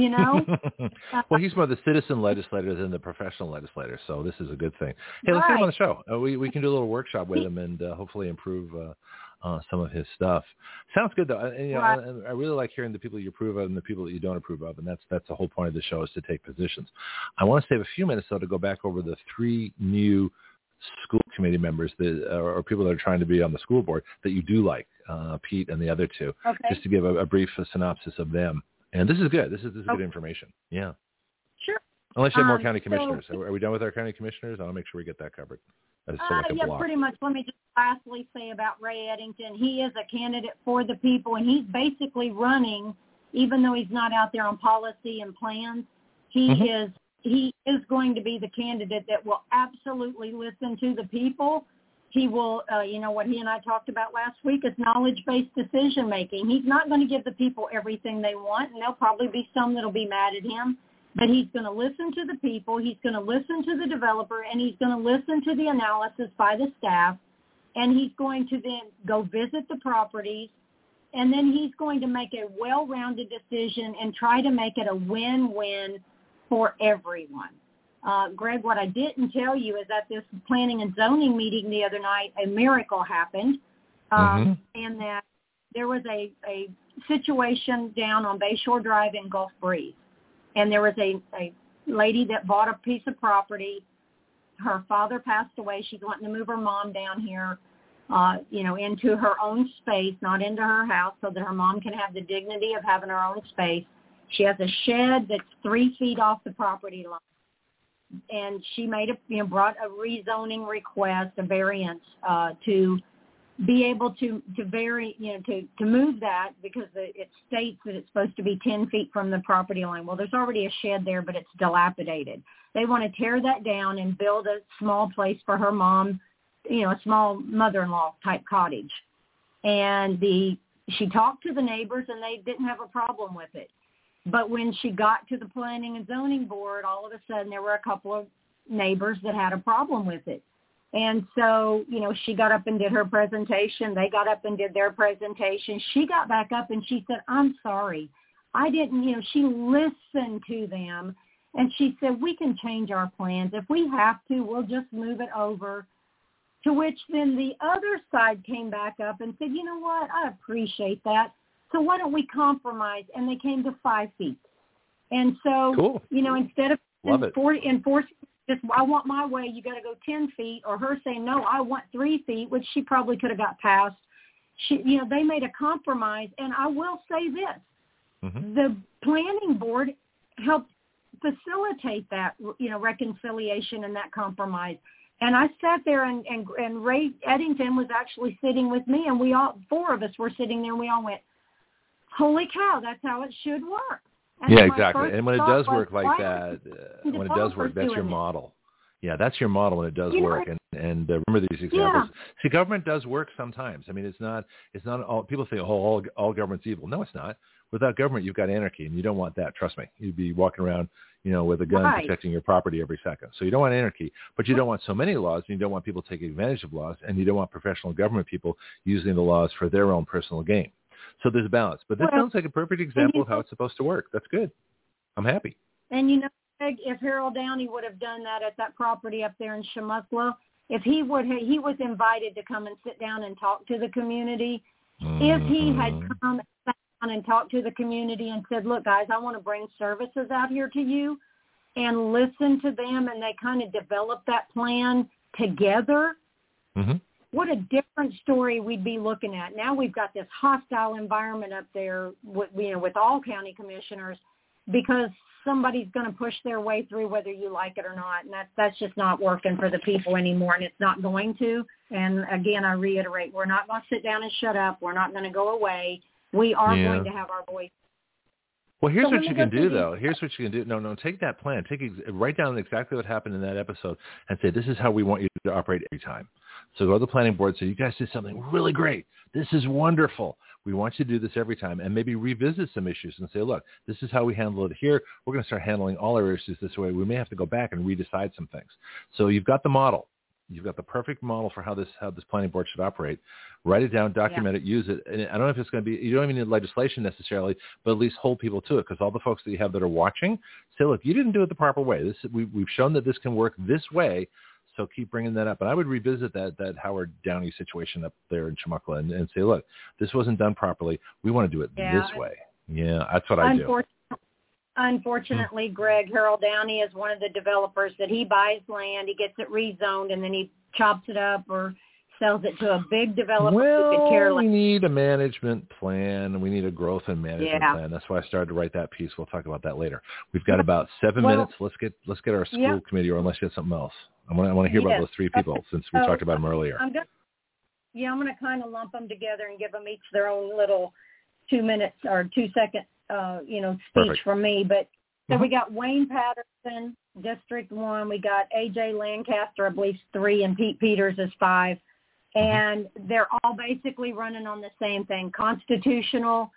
Well, he's more the citizen legislator than the professional legislator, so this is a good thing. Hey, let's get him on the show. We can do a little workshop with him and hopefully improve some of his stuff. Sounds good, though. I really like hearing the people you approve of and the people that you don't approve of, and that's the whole point of the show is to take positions. I want to save a few minutes, though, to go back over the 3 new school committee members or people that are trying to be on the school board that you do like, Pete and the other 2, just to give a brief synopsis of them. And this is good. This is good information. Yeah. Sure. Unless you have more county commissioners. Are we done with our county commissioners? I'll make sure we get that covered. Pretty much. Let me just lastly say about Ray Eddington. He is a candidate for the people, and he's basically running, even though he's not out there on policy and plans, he is going to be the candidate that will absolutely listen to the people. He will, what he and I talked about last week is knowledge-based decision-making. He's not going to give the people everything they want, and there'll probably be some that'll be mad at him, but he's going to listen to the people, he's going to listen to the developer, and he's going to listen to the analysis by the staff, and he's going to then go visit the properties, and then he's going to make a well-rounded decision and try to make it a win-win for everyone. Greg, what I didn't tell you is at this planning and zoning meeting the other night, a miracle happened, and that there was a situation down on Bayshore Drive in Gulf Breeze, and there was a lady that bought a piece of property. Her father passed away. She's wanting to move her mom down here, into her own space, not into her house, so that her mom can have the dignity of having her own space. She has a shed that's 3 feet off the property line. And she made brought a rezoning request, a variance, to be able to vary, to move that because it states that it's supposed to be 10 feet from the property line. Well, there's already a shed there, but it's dilapidated. They want to tear that down and build a small place for her mom, a small mother-in-law type cottage. And she talked to the neighbors, and they didn't have a problem with it. But when she got to the Planning and Zoning Board, all of a sudden there were a couple of neighbors that had a problem with it. And so, she got up and did her presentation. They got up and did their presentation. She got back up and she said, I'm sorry. I didn't, she listened to them. And she said, we can change our plans. If we have to, we'll just move it over. To which then the other side came back up and said, you know what, I appreciate that. So why don't we compromise? And they came to 5 feet. And so, cool. Instead of enforcing just, I want my way, you got to go 10 feet, or her saying, no, I want 3 feet, which she probably could have got past. They made a compromise. And I will say this, the planning board helped facilitate that, reconciliation and that compromise. And I sat there and Ray Eddington was actually sitting with me, and we all, 4 of us were sitting there, and we all went, holy cow, that's how it should work. And yeah, exactly. And when it does work like that, that's your model. Yeah, that's your model when it does work. And remember these examples. Yeah. See, government does work sometimes. I mean, it's not all, people say, all government's evil. No, it's not. Without government, you've got anarchy, and you don't want that. Trust me. You'd be walking around, with a gun protecting your property every second. So you don't want anarchy, but you don't want so many laws, and you don't want people taking advantage of laws, and you don't want professional government people using the laws for their own personal gain. So there's a balance. But this sounds like a perfect example of how it's supposed to work. That's good. I'm happy. And, Greg, if Harold Downey would have done that at that property up there in Chumuckla, if he was invited to come and sit down and talk to the community. If he had come and talked to the community and said, look, guys, I want to bring services out here to you, and listen to them, and they kind of develop that plan together, what a different story we'd be looking at. Now we've got this hostile environment up there with all county commissioners because somebody's going to push their way through whether you like it or not, and that's just not working for the people anymore, and it's not going to. And, again, I reiterate, we're not going to sit down and shut up. We're not going to go away. We are going to have our voice. Well, here's what you can do, though. Here's what you can do. No, take that plan. Write down exactly what happened in that episode and say, this is how we want you to operate every time. So go to the planning board and say, you guys did something really great. This is wonderful. We want you to do this every time, and maybe revisit some issues and say, look, this is how we handle it here. We're going to start handling all our issues this way. We may have to go back and redecide some things. So you've got the model. You've got the perfect model for how this planning board should operate. Write it down, document it, use it. And I don't know if it's going to be, you don't even need legislation necessarily, but at least hold people to it, because all the folks that you have that are watching say, look, you didn't do it the proper way. We've shown that this can work this way, so keep bringing that up. And I would revisit that Howard Downey situation up there in Chumuckla and say, look, this wasn't done properly. We want to do it this way. Yeah, that's what I do. Unfortunately, Greg, Harold Downey is one of the developers that he buys land, he gets it rezoned, and then he chops it up or sells it to a big developer who could care less. We need a management plan. We need a growth and management plan. That's why I started to write that piece. We'll talk about that later. We've got about 7 minutes. Let's get our school committee, or unless you have something else. I want to hear about those 3 people since we talked about them earlier. I'm going to kind of lump them together and give them each their own little 2 minutes or 2 second speech from me. But so we got Wayne Patterson, District 1. We got A.J. Lancaster, I believe 3, and Pete Peters is 5. And they're all basically running on the same thing: constitutional,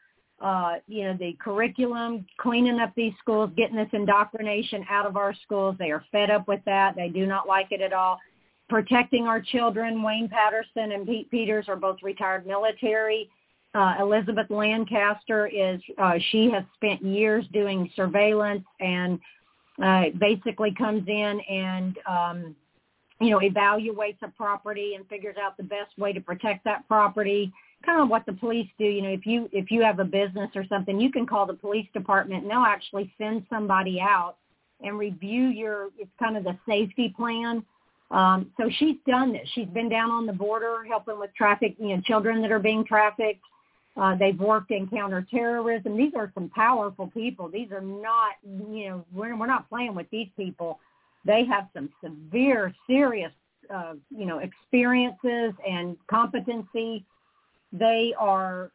the curriculum, cleaning up these schools, getting this indoctrination out of our schools. They are fed up with that. They do not like it at all. Protecting our children. Wayne Patterson and Pete Peters are both retired military. Elizabeth Lancaster she has spent years doing surveillance and basically comes in and, evaluates a property and figures out the best way to protect that property. Kind of what the police do. If you have a business or something, you can call the police department and they'll actually send somebody out and review it's kind of the safety plan. So she's done this. She's been down on the border helping with traffic, children that are being trafficked. They've worked in counterterrorism. These are some powerful people. These are not, we're not playing with these people. They have some severe, serious, experiences and competency. They are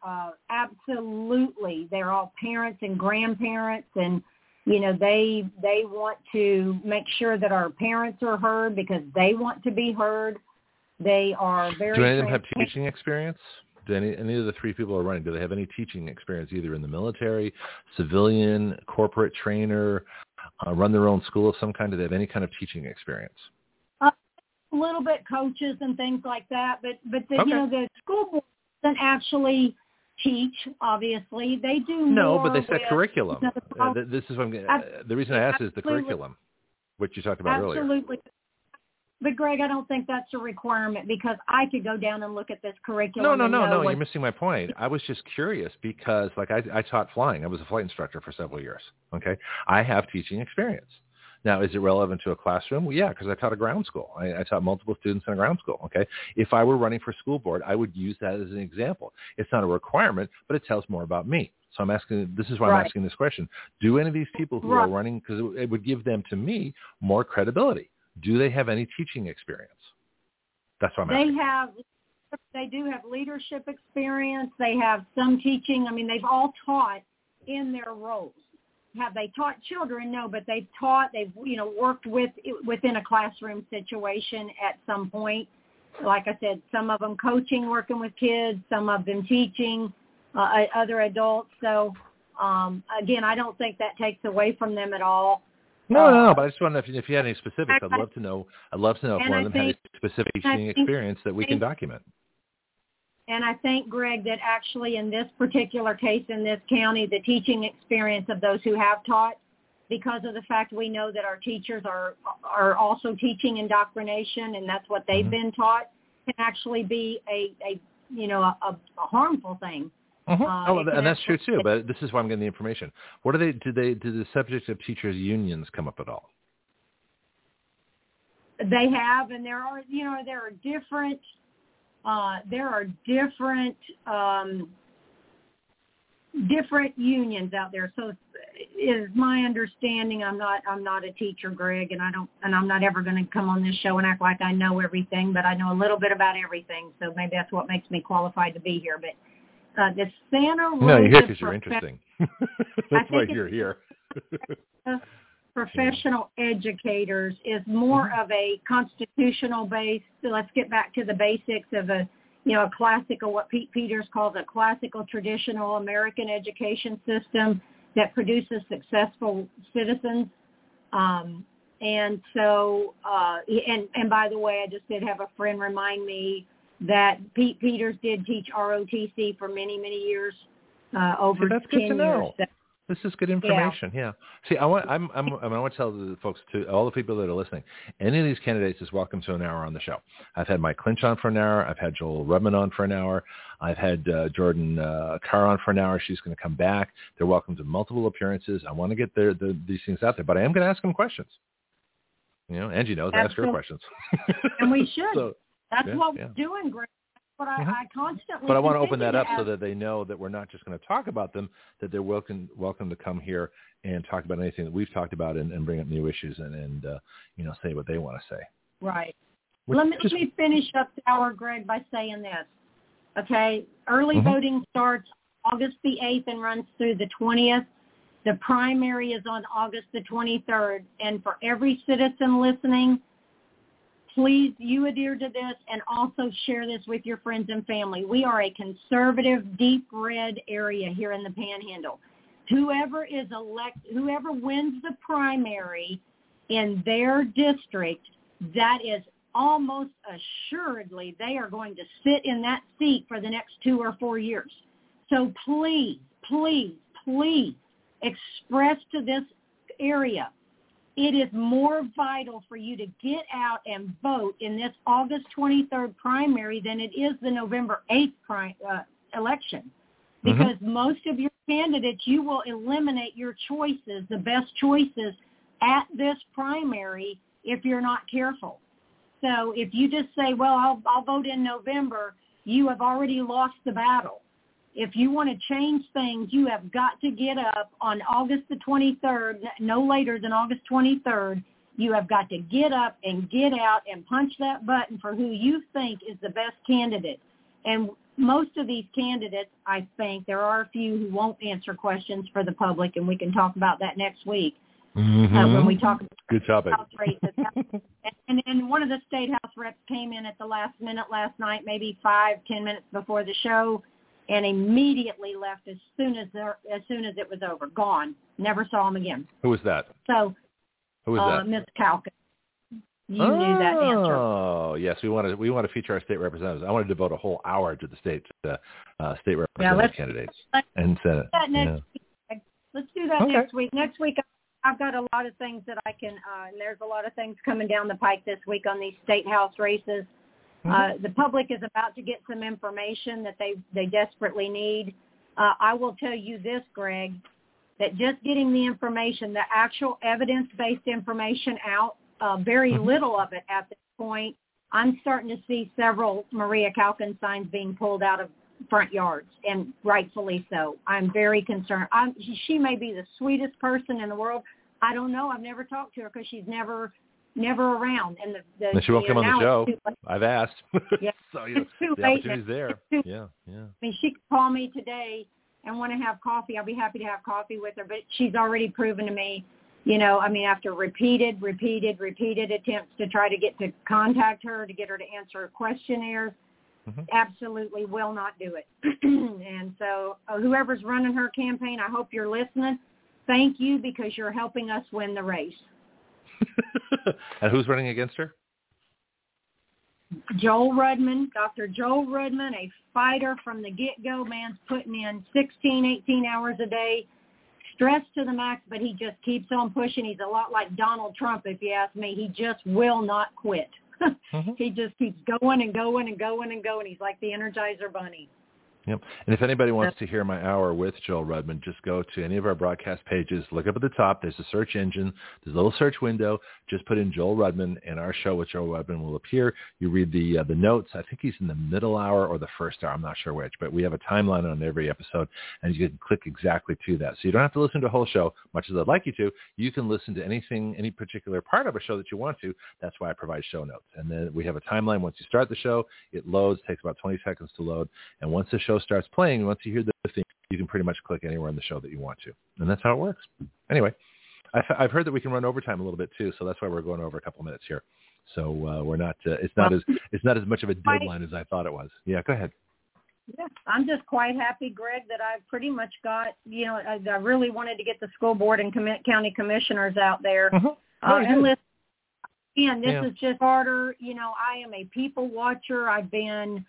absolutely, they're all parents and grandparents, and, they want to make sure that our parents are heard because they want to be heard. They are very... Do any of them have teaching experience? Do any of the three people who are running, do they have any teaching experience either in the military, civilian, corporate trainer, run their own school of some kind? Do they have any kind of teaching experience? A little bit coaches and things like that, but the, okay. The school board doesn't actually teach, obviously. They do No, more but they set curriculum. This is what the reason I asked is the curriculum, which you talked about earlier. Absolutely. But, Greg, I don't think that's a requirement because I could go down and look at this curriculum. No, you're missing my point. I was just curious because, I taught flying. I was a flight instructor for several years, okay? I have teaching experience. Now, is it relevant to a classroom? Well, yeah, because I taught a ground school. I taught multiple students in a ground school, okay? If I were running for school board, I would use that as an example. It's not a requirement, but it tells more about me. So I'm asking, this is why I'm asking this question. Do any of these people who are running, because it would give them, to me, more credibility. Do they have any teaching experience? That's what I'm asking. They do have leadership experience. They have some teaching. I mean, they've all taught in their roles. Have they taught children? No, but they've worked within a classroom situation at some point. Like I said, some of them coaching, working with kids, some of them teaching other adults. So, again, I don't think that takes away from them at all. No, but I just wonder if you had any specifics. I'd love to know if one of them had any specific teaching experience that we can document. And I think, Greg, that actually in this particular case in this county, the teaching experience of those who have taught, because of the fact we know that our teachers are also teaching indoctrination, and that's what they've been taught, can actually be a harmful thing. And that's true too. But this is why I'm getting the information. What do the subject of teachers' unions come up at all? They have, and there are different. Different unions out there. So is my understanding. I'm not a teacher, Greg, and I'm not ever going to come on this show and act like I know everything, but I know a little bit about everything. So maybe that's what makes me qualified to be here. But the Santa Rosa. No, you're here because you're interesting. That's why you're here. Professional educators is more of a constitutional base. So let's get back to the basics of a classical, what Pete Peters calls a classical traditional American education system that produces successful citizens. And so, and by the way, I just did have a friend remind me that Pete Peters did teach ROTC for many, many years, over 10 years. That's good to know. This is good information. Yeah. See, I want to tell the folks, to all the people that are listening, any of these candidates is welcome to an hour on the show. I've had Mike Clinch on for an hour. I've had Joel Rudman on for an hour. I've had Jordan Carr on for an hour. She's going to come back. They're welcome to multiple appearances. I want to get these things out there, but I am going to ask them questions. Angie knows I ask her questions. And we should. That's what we're doing, Greg. But I constantly. But I want to open that up so that they know that we're not just going to talk about them, that they're welcome to come here and talk about anything that we've talked about and bring up new issues and say what they want to say. Right. Let me finish up the hour, Greg, by saying this. Okay. Early voting starts August the 8th and runs through the 20th. The primary is on August the 23rd. And for every citizen listening, please, you adhere to this and also share this with your friends and family. We are a conservative, deep red area here in the Panhandle. Whoever wins the primary in their district, that is almost assuredly they are going to sit in that seat for the next 2 or 4 years. So please, please, please express to this area. It is more vital for you to get out and vote in this August 23rd primary than it is the November 8th election. Because most of your candidates, you will eliminate your choices, the best choices, at this primary if you're not careful. So if you just say, well, I'll vote in November, you have already lost the battle. if you want to change things, you have got to get up on August the 23rd, no later than August 23rd. You have got to get up and get out and punch that button for who you think is the best candidate. And most of these candidates, I think, there are a few who won't answer questions for the public, and we can talk about that next week when we talk about good topic. House races. And then one of the state house reps came in at the last minute last night, maybe 5-10 minutes before the show, and immediately left as soon as it was over. Gone. Never saw him again. Who was that? So, who was that? Miss Calkin. You knew that answer. Oh, yes. We want to feature our state representatives. I want to devote a whole hour to the state representative candidates and Senate. Let's do that next week. Next week, I've got a lot of things that I can. And there's a lot of things coming down the pike this week on these state house races. The public is about to get some information that they desperately need. I will tell you this, Greg, that just getting the information, the actual evidence-based information out, very little of it at this point. I'm starting to see several Maria Calkin signs being pulled out of front yards, and rightfully so. I'm very concerned. She may be the sweetest person in the world. I don't know. I've never talked to her because she's never around. And she won't come on the show. I've asked. Yeah. So the opportunity's there. Yeah. I mean, she could call me today and want to have coffee. I'll be happy to have coffee with her, but she's already proven to me, after repeated attempts to try to get to contact her, to get her to answer questionnaires, absolutely will not do it. And so whoever's running her campaign, I hope you're listening. Thank you, because you're helping us win the race. And who's running against her? Joel Rudman, Dr. Joel Rudman, a fighter from the get-go. Man's putting in 16, 18 hours a day, stressed to the max, but he just keeps on pushing. He's a lot like Donald Trump, if you ask me. He just will not quit. He just keeps going and going and going and going. He's like the Energizer Bunny. Yep. And if anybody wants to hear my hour with Joel Rudman, just go to any of our broadcast pages. Look up at the top. There's a search engine. There's a little search window. Just put in Joel Rudman, and our show with Joel Rudman will appear. You read the notes. I think he's in the middle hour or the first hour. I'm not sure which, but we have a timeline on every episode, and you can click exactly to that. So you don't have to listen to a whole show, much as I'd like you to. You can listen to any particular part of a show that you want to. That's why I provide show notes. And then we have a timeline. Once you start the show, it loads, takes about 20 seconds to load. And once the show starts playing, once you hear the thing, you can pretty much click anywhere in the show that you want to. And that's how it works. Anyway, I've heard that we can run overtime a little bit too, so that's why we're going over a couple minutes here. So we're not. It's not as much of a deadline as I thought it was. Yeah, go ahead. Yeah, I'm just quite happy, Greg, that I've pretty much got. I really wanted to get the school board and county commissioners out there. And listen, again, this is just harder. I am a people watcher. I've been.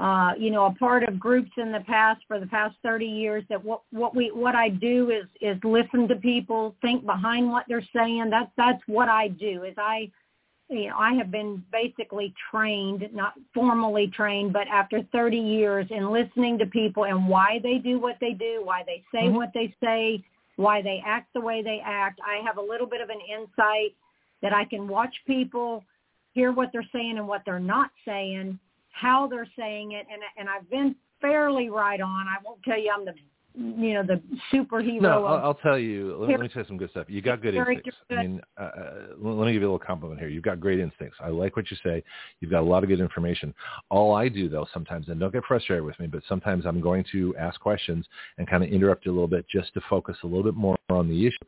A part of groups in the past for the past 30 years that what I do is listen to people, think behind what they're saying. That's what I do is I have been basically trained, not formally trained, but after 30 years in listening to people and why they do what they do, why they say what they say, why they act the way they act. I have a little bit of an insight that I can watch people, hear what they're saying and what they're not saying, how they're saying it, and I've been fairly right on. I won't tell you I'm the superhero. No, I'll tell you. Let me say some good stuff. You got good instincts. Good. I mean, let me give you a little compliment here. You've got great instincts. I like what you say. You've got a lot of good information. All I do, though, sometimes, and don't get frustrated with me, but sometimes I'm going to ask questions and kind of interrupt you a little bit just to focus a little bit more on the issue,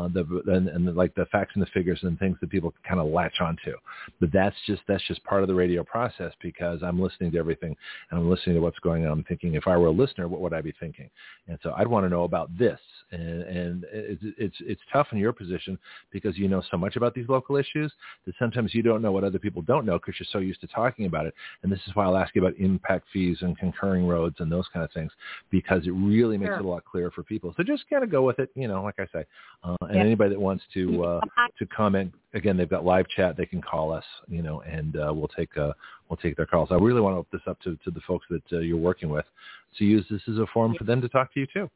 like the facts and the figures and things that people can kind of latch onto. But that's just part of the radio process, because I'm listening to everything and I'm listening to what's going on. I'm thinking, if I were a listener, what would I be thinking? And so I'd want to know about this. And it's tough in your position because you know so much about these local issues that sometimes you don't know what other people don't know because you're so used to talking about it. And this is why I'll ask you about impact fees and concurring roads and those kind of things, because it really makes it a lot clearer for people. So just kind of go with it, like I say. And anybody that wants to comment, again, they've got live chat. They can call us, and we'll take their calls. I really want to open this up to the folks that you're working with to use this as a forum for them to talk to you too.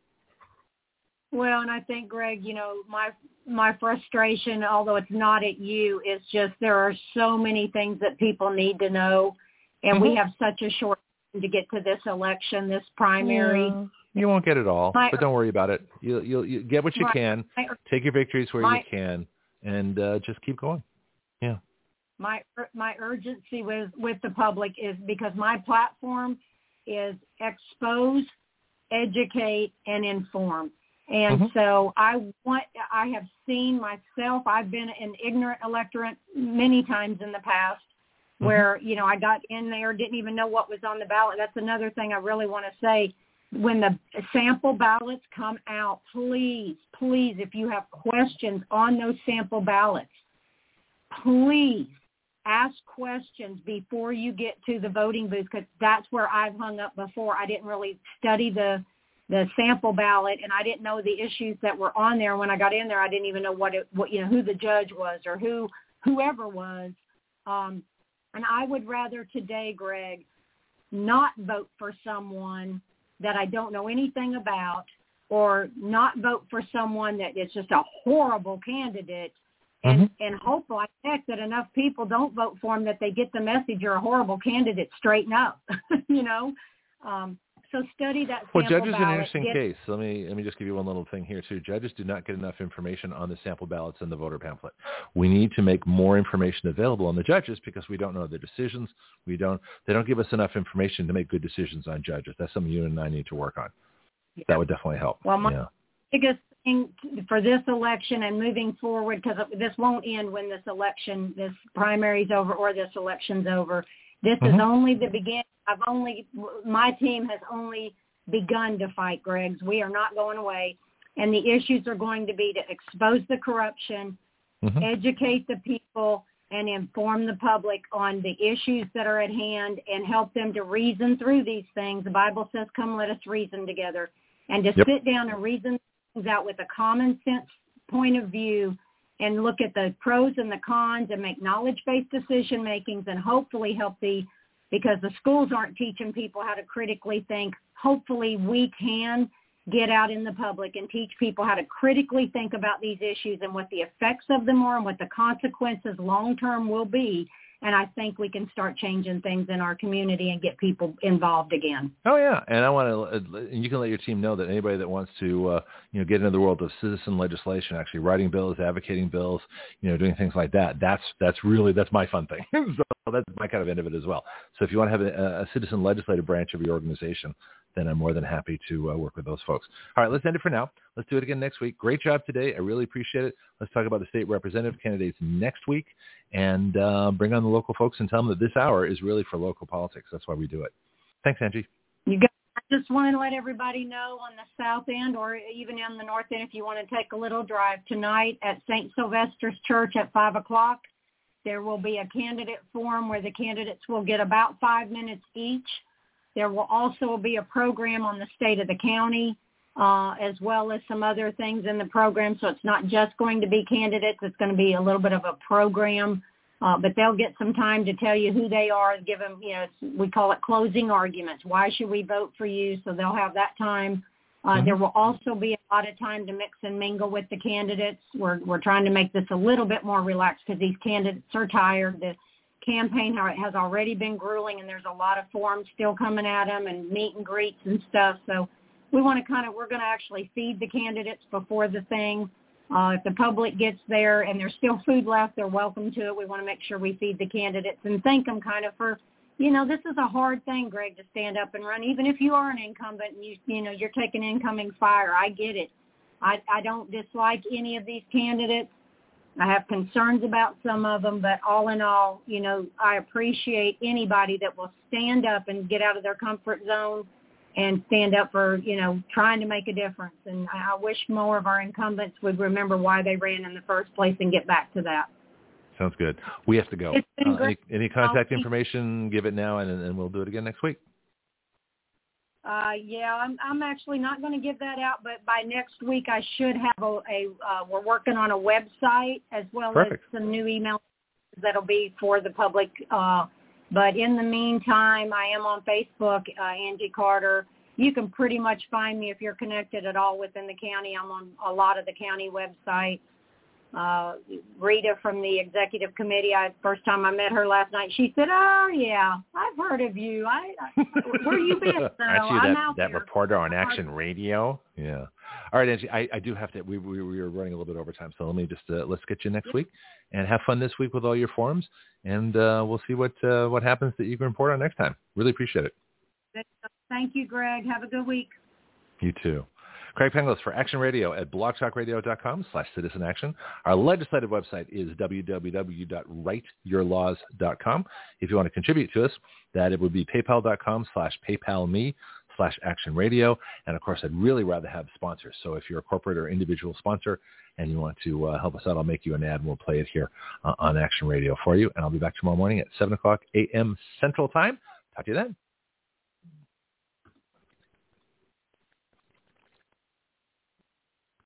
Well, and I think, Greg, my frustration, although it's not at you, is just there are so many things that people need to know, and we have such a short to get to this election, this primary. Yeah, you won't get it all, but don't worry about it. You'll get what you can. Take your victories where you can, and just keep going. Yeah. My urgency with the public is because my platform is expose, educate, and inform. And so I have seen myself, I've been an ignorant electorate many times in the past where, I got in there, didn't even know what was on the ballot. That's another thing I really want to say. When the sample ballots come out, please, if you have questions on those sample ballots, please ask questions before you get to the voting booth, because that's where I've hung up before. I didn't really study the sample ballot, and I didn't know the issues that were on there. When I got in there, I didn't even know who the judge was or whoever was. And I would rather today, Greg, not vote for someone that I don't know anything about, or not vote for someone that is just a horrible candidate, and hope like heck that enough people don't vote for him that they get the message you're a horrible candidate. Straighten up, So study that sample ballot. Well, judges ballot. An interesting case. Let me just give you one little thing here too. Judges do not get enough information on the sample ballots and the voter pamphlet. We need to make more information available on the judges because we don't know their decisions. They don't give us enough information to make good decisions on judges. That's something you and I need to work on. Yeah. That would definitely help. Well, my biggest thing for this election and moving forward, because this won't end when this primary's over or this election's over. This is only the beginning. My team has only begun to fight, Greg's. We are not going away. And the issues are going to be to expose the corruption, educate the people, and inform the public on the issues that are at hand and help them to reason through these things. The Bible says, come, let us reason together. And to sit down and reason things out with a common sense point of view and look at the pros and the cons and make knowledge-based decision makings, and hopefully help because the schools aren't teaching people how to critically think. Hopefully we can get out in the public and teach people how to critically think about these issues and what the effects of them are and what the consequences long-term will be. And I think we can start changing things in our community and get people involved again. Oh yeah, and you can let your team know that anybody that wants to, get into the world of citizen legislation, actually writing bills, advocating bills, doing things like that. That's my fun thing. So that's my kind of end of it as well. So if you want to have a citizen legislative branch of your organization, then I'm more than happy to work with those folks. All right, let's end it for now. Let's do it again next week. Great job today. I really appreciate it. Let's talk about the state representative candidates next week and bring on the local folks and tell them that this hour is really for local politics. That's why we do it. Thanks, Angie. I just want to let everybody know on the south end or even on the north end, if you want to take a little drive tonight at St. Sylvester's Church at 5 o'clock, there will be a candidate forum where the candidates will get about 5 minutes each. There will also be a program on the state of the county, as well as some other things in the program. So it's not just going to be candidates. It's going to be a little bit of a program, but they'll get some time to tell you who they are, give them, we call it closing arguments. Why should we vote for you? So they'll have that time. There will also be a lot of time to mix and mingle with the candidates. We're trying to make this a little bit more relaxed because these candidates are tired. The campaign has already been grueling, and there's a lot of forums still coming at them and meet and greets and stuff. So we're going to actually feed the candidates before the thing. If the public gets there and there's still food left, they're welcome to it. We want to make sure we feed the candidates and thank them kind of for, this is a hard thing, Greg, to stand up and run. Even if you are an incumbent and you're taking incoming fire, I get it. I don't dislike any of these candidates. I have concerns about some of them, but all in all, I appreciate anybody that will stand up and get out of their comfort zone and stand up for, trying to make a difference. And I wish more of our incumbents would remember why they ran in the first place and get back to that. Sounds good. We have to go. Any contact information, give it now, and we'll do it again next week. I'm actually not going to give that out, but by next week I should have we're working on a website as well as some new emails that'll be for the public. But in the meantime, I am on Facebook, Angie Carter. You can pretty much find me if you're connected at all within the county. I'm on a lot of the county websites. Rita from the executive committee, first time I met her last night, she said, "Oh yeah, I've heard of you. Where you been?" So Aren't you that there. reporter on Action Radio? Yeah. All right, Angie, I do have to. We were running a little bit over time, so let me just let's get you next week and have fun this week with all your forums, and we'll see what happens that you can report on next time. Really appreciate it. Thank you, Greg. Have a good week. You too. Craig Penglis for Action Radio at blogtalkradio.com/citizenaction. Our legislative website is www.writeyourlaws.com. If you want to contribute to us, that it would be paypal.com/paypalme/actionradio. And of course, I'd really rather have sponsors. So if you're a corporate or individual sponsor and you want to help us out, I'll make you an ad and we'll play it here on Action Radio for you. And I'll be back tomorrow morning at 7 o'clock a.m. Central Time. Talk to you then.